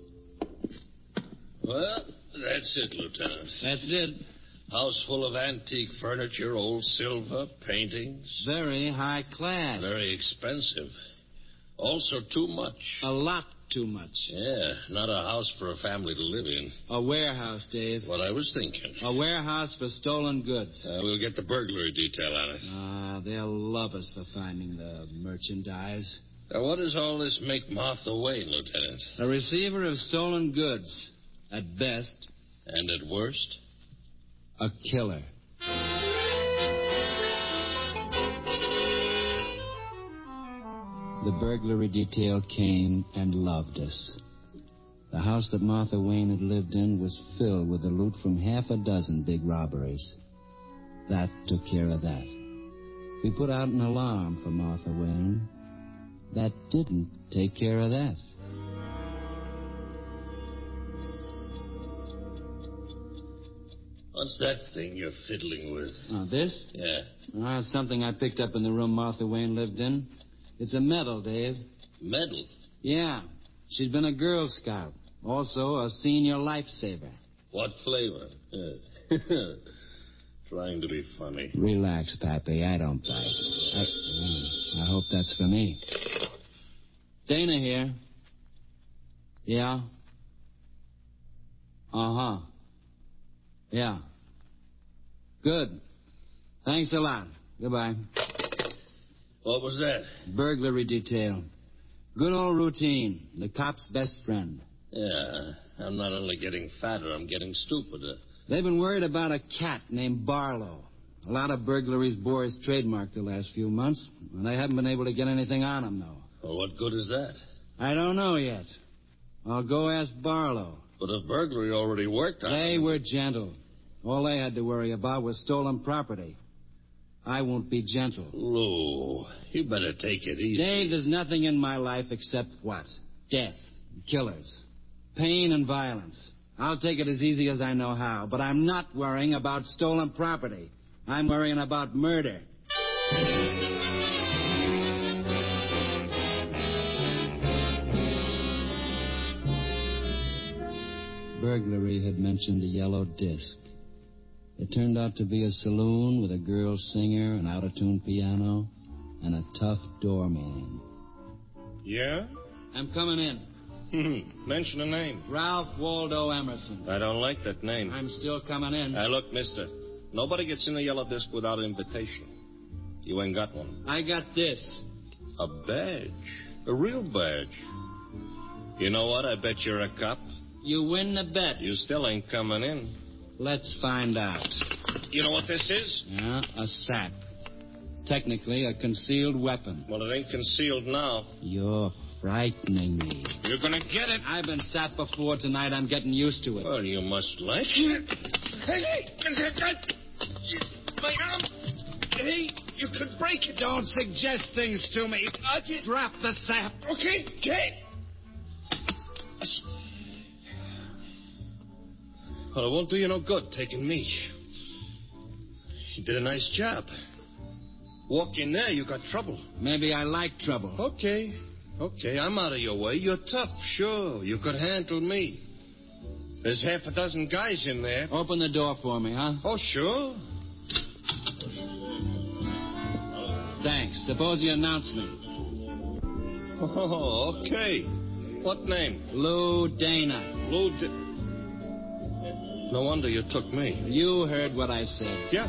Well, that's it, Lieutenant. That's it. House full of antique furniture, old silver, paintings. Very high class. Very expensive. Also too much. A lot too much. Yeah, not a house for a family to live in. A warehouse, Dave. What I was thinking. A warehouse for stolen goods. We'll get the burglary detail on it. They'll love us for finding the merchandise. Now, what does all this make Martha Wayne, Lieutenant? A receiver of stolen goods, at best. And at worst? A killer. The burglary detail came and loved us. The house that Martha Wayne had lived in was filled with the loot from half a dozen big robberies. That took care of that. We put out an alarm for Martha Wayne. That didn't take care of that. What's that thing you're fiddling with? This? Yeah. It's something I picked up in the room Martha Wayne lived in. It's a medal, Dave. Medal? Yeah. She'd been a Girl Scout. Also a senior lifesaver. What flavor? Trying to be funny. Relax, Pappy. I don't bite. I hope that's for me. Dana here. Yeah? Uh-huh. Yeah. Good. Thanks a lot. Goodbye. What was that? Burglary detail. Good old routine. The cop's best friend. Yeah. I'm not only getting fatter, I'm getting stupider. They've been worried about a cat named Barlow. A lot of burglaries bore his trademark the last few months, and they haven't been able to get anything on him, though. Well, what good is that? I don't know yet. I'll go ask Barlow. But a burglary already worked on They were gentle. All they had to worry about was stolen property. I won't be gentle. Lou, you better take it easy. Dave, there's nothing in my life except what? Death, killers, pain, and violence. I'll take it as easy as I know how, but I'm not worrying about stolen property. I'm worrying about murder. Burglary had mentioned a yellow disc. It turned out to be a saloon with a girl singer, an out-of-tune piano, and a tough doorman. Yeah? I'm coming in. Mention a name. Ralph Waldo Emerson. I don't like that name. I'm still coming in. Look, mister, nobody gets in the yellow disc without an invitation. You ain't got one. I got this. A badge. A real badge. You know what? I bet you're a cop. You win the bet. You still ain't coming in. Let's find out. You know what this is? Yeah, a sap. Technically, a concealed weapon. Well, it ain't concealed now. You're frightening me. You're gonna get it. I've been sapped before tonight. I'm getting used to it. Well, you must like it. Hey, my arm. Hey, you could break it. Don't suggest things to me. Drop the sap. Okay. Well, it won't do you no good taking me. You did a nice job. Walk in there, you got trouble. Maybe I like trouble. Okay, I'm out of your way. You're tough, sure. You could handle me. There's half a dozen guys in there. Open the door for me, huh? Oh, sure. Thanks. Suppose you announce me. Oh, okay. What name? Lou Dana. No wonder you took me. You heard what I said. Yeah.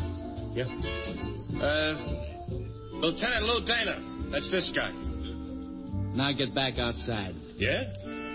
Lieutenant Lou Dana. That's this guy. Now get back outside. Yeah?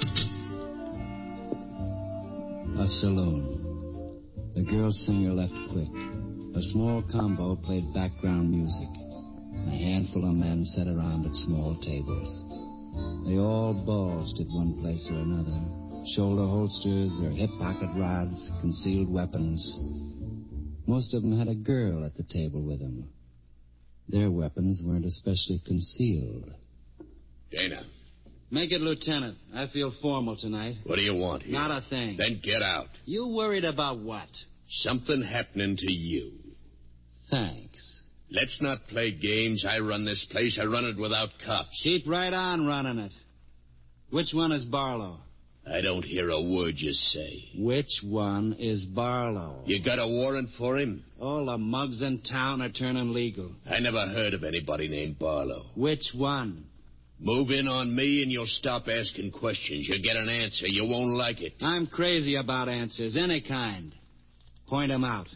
A saloon. The girl singer left quick. A small combo played background music. A handful of men sat around at small tables. They all bulged at one place or another. Shoulder holsters, their hip pocket rods, concealed weapons. Most of them had a girl at the table with them. Their weapons weren't especially concealed. Dana. Make it lieutenant. I feel formal tonight. What do you want here? Not a thing. Then get out. You worried about what? Something happening to you. Thanks. Let's not play games. I run this place. I run it without cops. Keep right on running it. Which one is Barlow? I don't hear a word you say. Which one is Barlow? You got a warrant for him? All the mugs in town are turning legal. I never heard of anybody named Barlow. Which one? Move in on me and you'll stop asking questions. You'll get an answer. You won't like it. I'm crazy about answers, any kind. Point 'em out.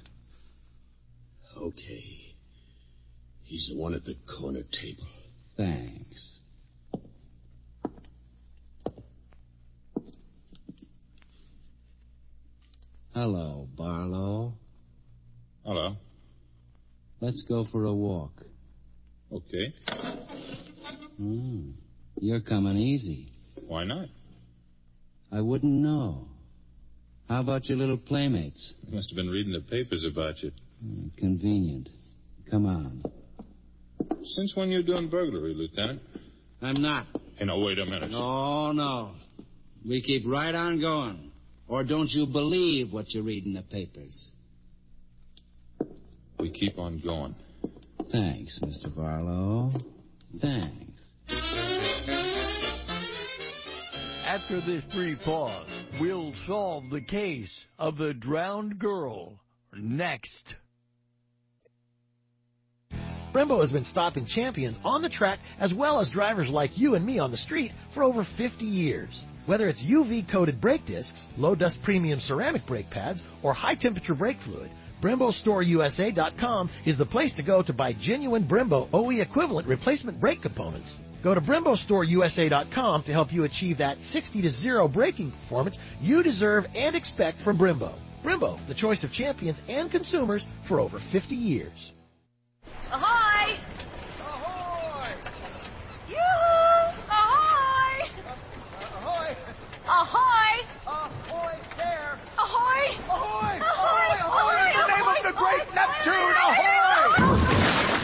Okay. He's the one at the corner table. Thanks. Hello, Barlow. Hello. Let's go for a walk. Okay. You're coming easy. Why not? I wouldn't know. How about your little playmates? You must have been reading the papers about you. Convenient. Come on. Since when you doing burglary, Lieutenant? I'm not. Hey, no, wait a minute. No. We keep right on going. Or don't you believe what you read in the papers? We keep on going. Thanks, Mr. Barlow. Thanks. After this brief pause, we'll solve the case of the drowned girl next. Brembo has been stopping champions on the track as well as drivers like you and me on the street for over 50 years. Whether it's UV-coated brake discs, low-dust premium ceramic brake pads, or high-temperature brake fluid, BremboStoreUSA.com is the place to go to buy genuine Brembo OE equivalent replacement brake components. Go to BremboStoreUSA.com to help you achieve that 60-0 braking performance you deserve and expect from Brembo. Brembo, the choice of champions and consumers for over 50 years. Ahoy! Ahoy! Yoo-hoo! Ahoy! Ahoy! Ahoy! Ahoy there! Ahoy! Ahoy! Ahoy! Ahoy! In the name of the great Neptune, ahoy!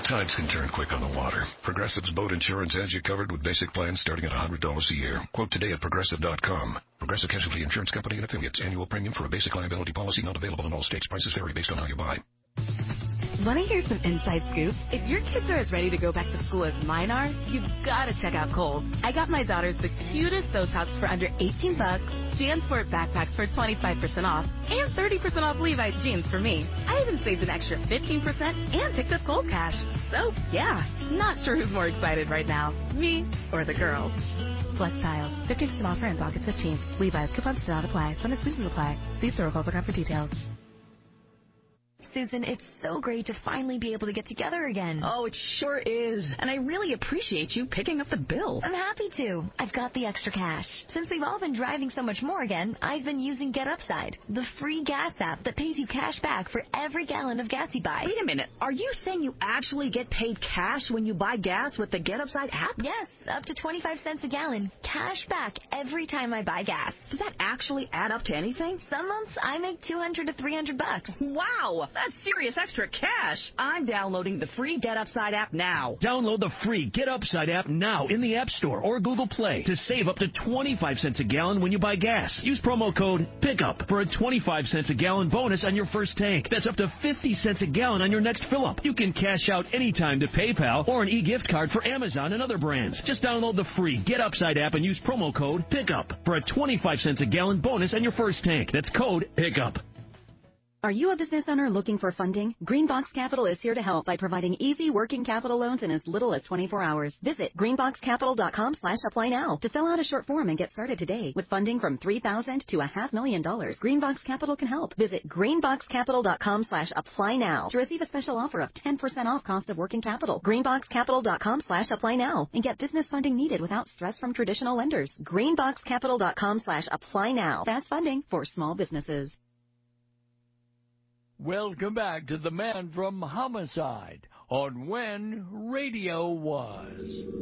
Times can turn quick on the water. Progressive's boat insurance has you covered with basic plans starting at $100 a year. Quote today at Progressive.com. Progressive Casualty Insurance Company and affiliates. Annual premium for a basic liability policy not available in all states. Prices vary based on how you buy. Want to hear some inside scoop? If your kids are as ready to go back to school as mine are, you've got to check out Kohl's. I got my daughters the cutest sew tops for under $18, JanSport backpacks for 25% off, and 30% off Levi's jeans for me. I even saved an extra 15% and picked up Kohl's cash. So, yeah, not sure who's more excited right now, me or the girls. Flex Tiles, 50% off ends August 15th. Levi's coupons do not apply. Some exclusions apply. See store account for details. Susan, it's so great to finally be able to get together again. Oh, it sure is. And I really appreciate you picking up the bill. I'm happy to. I've got the extra cash. Since we've all been driving so much more again, I've been using Get Upside, the free gas app that pays you cash back for every gallon of gas you buy. Wait a minute. Are you saying you actually get paid cash when you buy gas with the Get Upside app? Yes, up to 25 cents a gallon. Cash back every time I buy gas. Does that actually add up to anything? Some months I make $200 to $300. Wow! That's serious extra cash. I'm downloading the free Get Upside app now. Download the free Get Upside app now in the App Store or Google Play to save up to 25 cents a gallon when you buy gas. Use promo code PICKUP for a 25 cents a gallon bonus on your first tank. That's up to 50 cents a gallon on your next fill-up. You can cash out anytime to PayPal or an e-gift card for Amazon and other brands. Just download the free Get Upside app and use promo code PICKUP for a 25 cents a gallon bonus on your first tank. That's code PICKUP. Are you a business owner looking for funding? Greenbox Capital is here to help by providing easy working capital loans in as little as 24 hours. Visit greenboxcapital.com/apply now to fill out a short form and get started today. With funding from $3,000 to $500,000, Greenbox Capital can help. Visit greenboxcapital.com/apply now to receive a special offer of 10% off cost of working capital. Greenboxcapital.com/apply now and get business funding needed without stress from traditional lenders. Greenboxcapital.com/apply now. Fast funding for small businesses. Welcome back to the Man from Homicide on When Radio Was.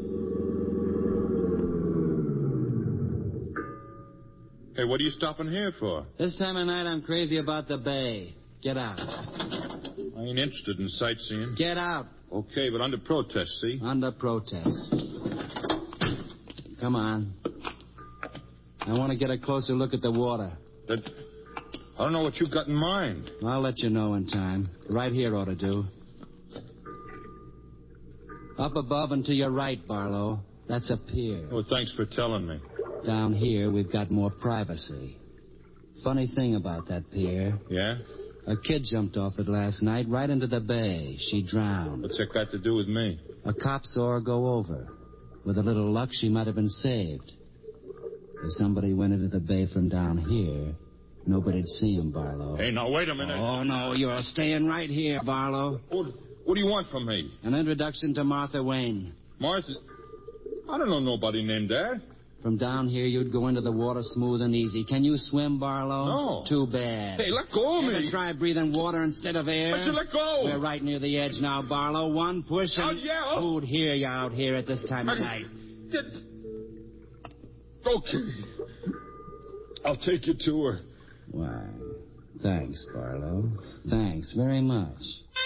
Hey, what are you stopping here for? This time of night, I'm crazy about the bay. Get out. I ain't interested in sightseeing. Get out. Okay, but under protest, see? Under protest. Come on. I want to get a closer look at the water. I don't know what you got in mind. I'll let you know in time. Right here ought to do. Up above and to your right, Barlow. That's a pier. Oh, thanks for telling me. Down here, we've got more privacy. Funny thing about that pier. Yeah? A kid jumped off it last night right into the bay. She drowned. What's that got to do with me? A cop saw her go over. With a little luck, she might have been saved. If somebody went into the bay from down here, nobody'd see him, Barlow. Hey, now, wait a minute. Oh, no, you're staying right here, Barlow. What do you want from me? An introduction to Martha Wayne. Martha? I don't know nobody named that. From down here, you'd go into the water smooth and easy. Can you swim, Barlow? No. Too bad. Hey, let go of me. Ever try breathing water instead of air? I said let go. We're right near the edge now, Barlow. One push and... Who'd hear you out here at this time of night? Okay. I'll take you to her. Why, thanks, Barlow. Thanks very much.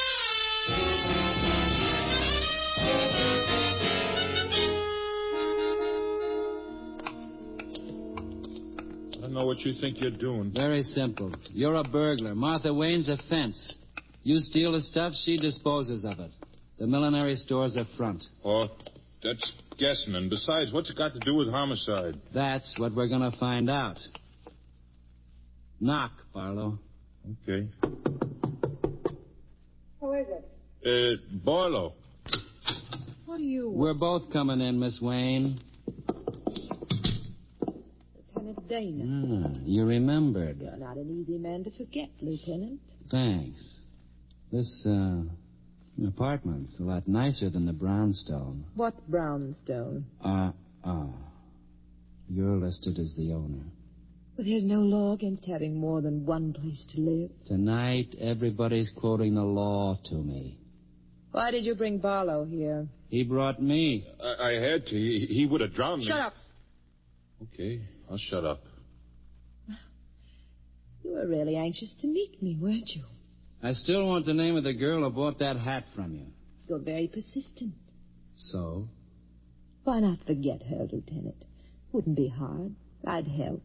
I don't know what you think you're doing. Very simple. You're a burglar. Martha Wayne's a fence. You steal the stuff, she disposes of it. The millinery store's a front. Oh, that's guessing. And besides, what's it got to do with homicide? That's what we're going to find out. Knock, Barlow. Okay. Who is it? Barlow. What do you want? We're both coming in, Miss Wayne. Lieutenant Dana. Ah, you remembered. You're not an easy man to forget, Lieutenant. Thanks. This, apartment's a lot nicer than the brownstone. What brownstone? You're listed as the owner. But there's no law against having more than one place to live. Tonight, everybody's quoting the law to me. Why did you bring Barlow here? He brought me. I had to. He would have drowned me. Shut up. Okay, I'll shut up. You were really anxious to meet me, weren't you? I still want the name of the girl who bought that hat from you. You're very persistent. So? Why not forget her, Lieutenant? Wouldn't be hard. I'd help.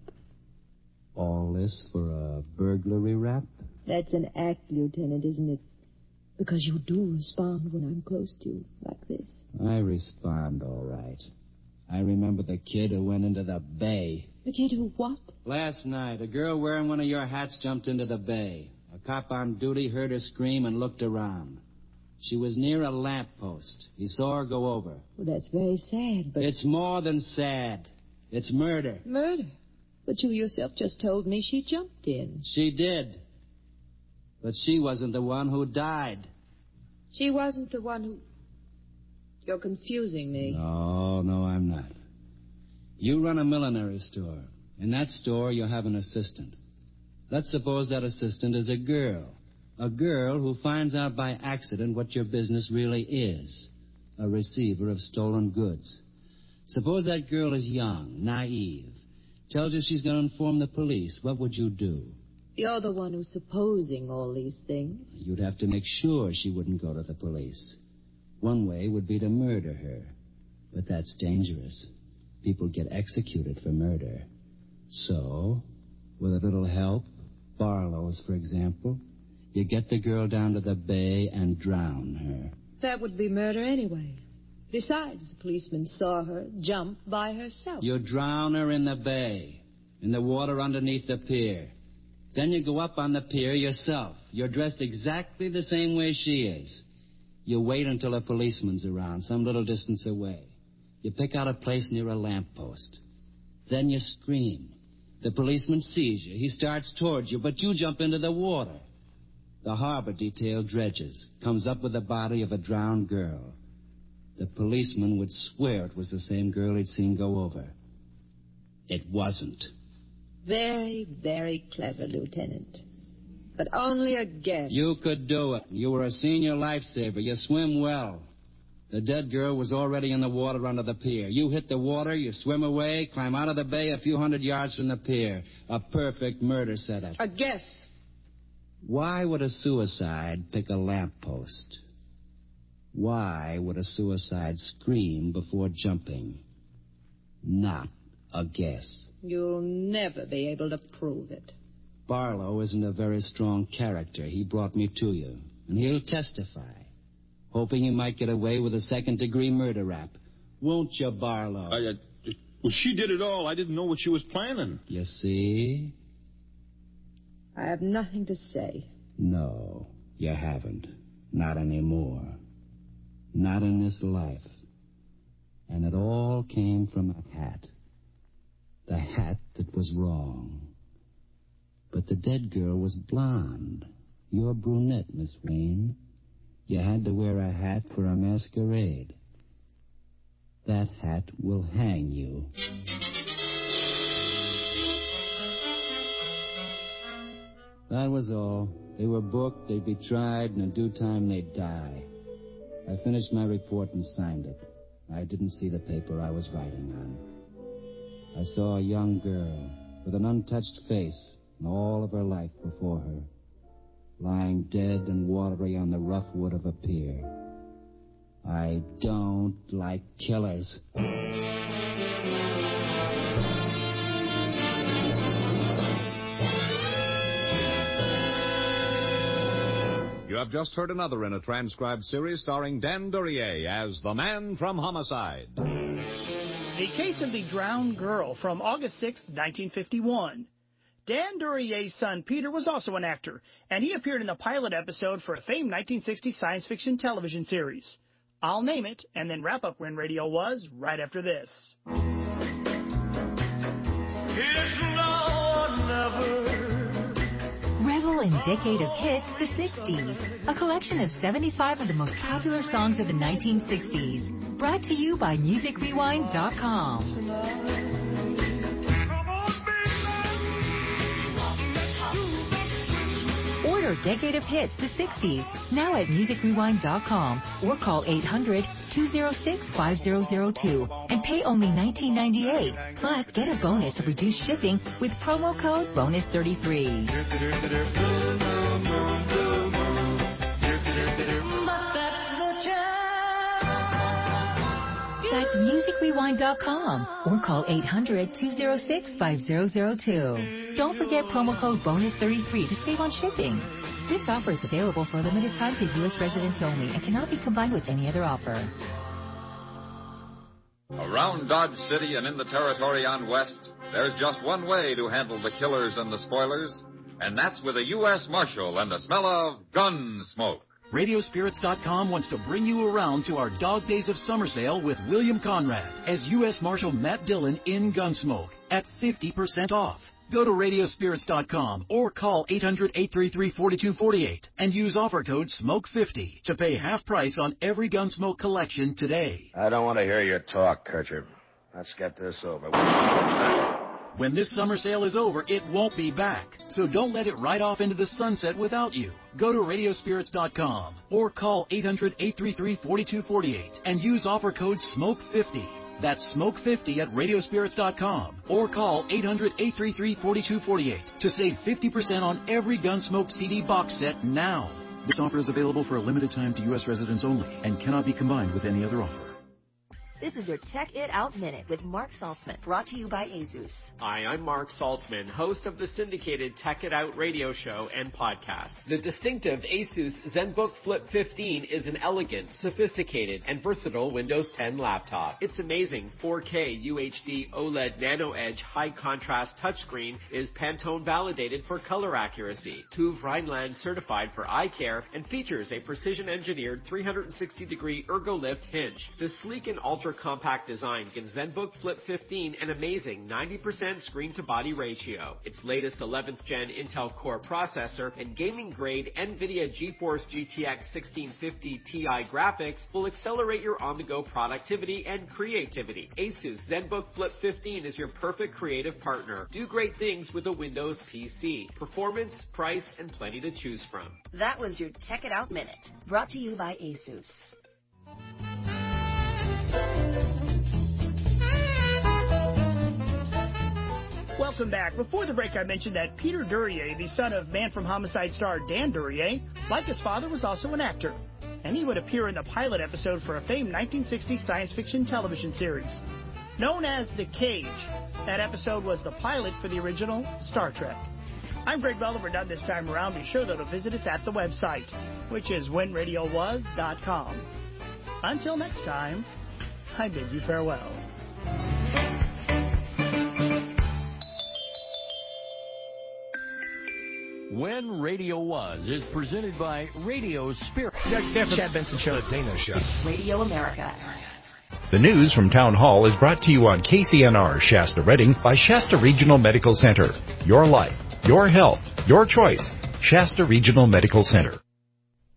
All this for a burglary rap? That's an act, Lieutenant, isn't it? Because you do respond when I'm close to you, like this. I respond, all right. I remember the kid who went into the bay. The kid who what? Last night, a girl wearing one of your hats jumped into the bay. A cop on duty heard her scream and looked around. She was near a lamppost. He saw her go over. Well, that's very sad, but... It's more than sad. It's murder. Murder? But you yourself just told me she jumped in. She did. But she wasn't the one who died. She wasn't the one who... You're confusing me. No, I'm not. You run a millinery store. In that store, you have an assistant. Let's suppose that assistant is a girl. A girl who finds out by accident what your business really is. A receiver of stolen goods. Suppose that girl is young, naive. Tells you she's going to inform the police. What would you do? You're the one who's supposing all these things. You'd have to make sure she wouldn't go to the police. One way would be to murder her. But that's dangerous. People get executed for murder. So, with a little help, Barlow's, for example, you get the girl down to the bay and drown her. That would be murder anyway. Besides, the policeman saw her jump by herself. You drown her in the bay, in the water underneath the pier. Then you go up on the pier yourself. You're dressed exactly the same way she is. You wait until a policeman's around, some little distance away. You pick out a place near a lamppost. Then you scream. The policeman sees you. He starts towards you, but you jump into the water. The harbor detail dredges, comes up with the body of a drowned girl. The policeman would swear it was the same girl he'd seen go over. It wasn't. Very, very clever, Lieutenant. But only a guess. You could do it. You were a senior lifesaver. You swim well. The dead girl was already in the water under the pier. You hit the water, you swim away, climb out of the bay a few hundred yards from the pier. A perfect murder setup. A guess. Why would a suicide pick a lamppost? Why would a suicide scream before jumping? Not a guess. You'll never be able to prove it. Barlow isn't a very strong character. He brought me to you, and he'll testify, hoping you might get away with a second-degree murder rap. Won't you, Barlow? Well, she did it all. I didn't know what she was planning. You see? I have nothing to say. No, you haven't. Not anymore. Not in this life. And it all came from a hat. The hat that was wrong. But the dead girl was blonde. You're brunette, Miss Wayne. You had to wear a hat for a masquerade. That hat will hang you. That was all. They were booked, they'd be tried, and in due time they'd die. I finished my report and signed it. I didn't see the paper I was writing on. I saw a young girl with an untouched face and all of her life before her, lying dead and watery on the rough wood of a pier. I don't like killers. You have just heard another in a transcribed series starring Dan Duryea as the man from Homicide. The Case of the Drowned Girl from August 6, 1951. Dan Duryea's son Peter was also an actor, and he appeared in the pilot episode for a famed 1960 science fiction television series. I'll name it, and then wrap up when radio was right after this. Revel in Decade of Hits, the 60s. A collection of 75 of the most popular songs of the 1960s. Brought to you by MusicRewind.com. Order Decade of Hits, the 60s, now at MusicRewind.com or call 800-206-5002 and pay only $19.98. Plus, get a bonus of reduced shipping with promo code BONUS33. But that's the chance. musicrewind.com or call 800-206-5002. Don't forget promo code BONUS33 to save on shipping. This offer is available for a limited time to U.S. residents only and cannot be combined with any other offer. Around Dodge City and in the territory on West, there's just one way to handle the killers and the spoilers, and that's with a U.S. Marshal and the smell of gun smoke. Radiospirits.com wants to bring you around to our Dog Days of Summer sale with William Conrad as U.S. Marshal Matt Dillon in Gunsmoke at 50% off. Go to Radiospirits.com or call 800-833-4248 and use offer code SMOKE50 to pay half price on every Gunsmoke collection today. I don't want to hear your talk, Kircher. Let's get this over. When this summer sale is over, it won't be back. So don't let it ride off into the sunset without you. Go to Radiospirits.com or call 800-833-4248 and use offer code SMOKE50. That's SMOKE50 at Radiospirits.com or call 800-833-4248 to save 50% on every Gunsmoke CD box set now. This offer is available for a limited time to U.S. residents only and cannot be combined with any other offer. This is your Check It Out Minute with Mark Saltzman, brought to you by Asus. Hi, I'm Mark Saltzman, host of the syndicated Check It Out radio show and podcast. The distinctive Asus ZenBook Flip 15 is an elegant, sophisticated, and versatile Windows 10 laptop. Its amazing 4K UHD OLED Nano Edge high-contrast touchscreen is Pantone validated for color accuracy, TÜV Rheinland certified for eye care, and features a precision-engineered 360-degree ErgoLift hinge. The sleek and ultra-compact design gives ZenBook Flip 15 an amazing 90% screen-to-body ratio. Its latest 11th Gen Intel Core processor and gaming-grade NVIDIA GeForce GTX 1650 Ti graphics will accelerate your on-the-go productivity and creativity. Asus ZenBook Flip 15 is your perfect creative partner. Do great things with a Windows PC. Performance, price, and plenty to choose from. That was your Check It Out Minute, brought to you by Asus. Welcome back. Before the break, I mentioned that Peter Duryea, the son of Man from Homicide star Dan Duryea, like his father, was also an actor. And he would appear in the pilot episode for a famed 1960 science fiction television series. Known as The Cage, that episode was the pilot for the original Star Trek. I'm Greg Bell. If we're done this time around, be sure though to visit us at the website, which is whenradiowas.com. Until next time, I bid you farewell. When Radio Was is presented by Radio Spirit. Chad Benson Show. The Dana Show. Radio America. The news from Town Hall is brought to you on KCNR Shasta Redding by Shasta Regional Medical Center. Your life, your health, your choice. Shasta Regional Medical Center.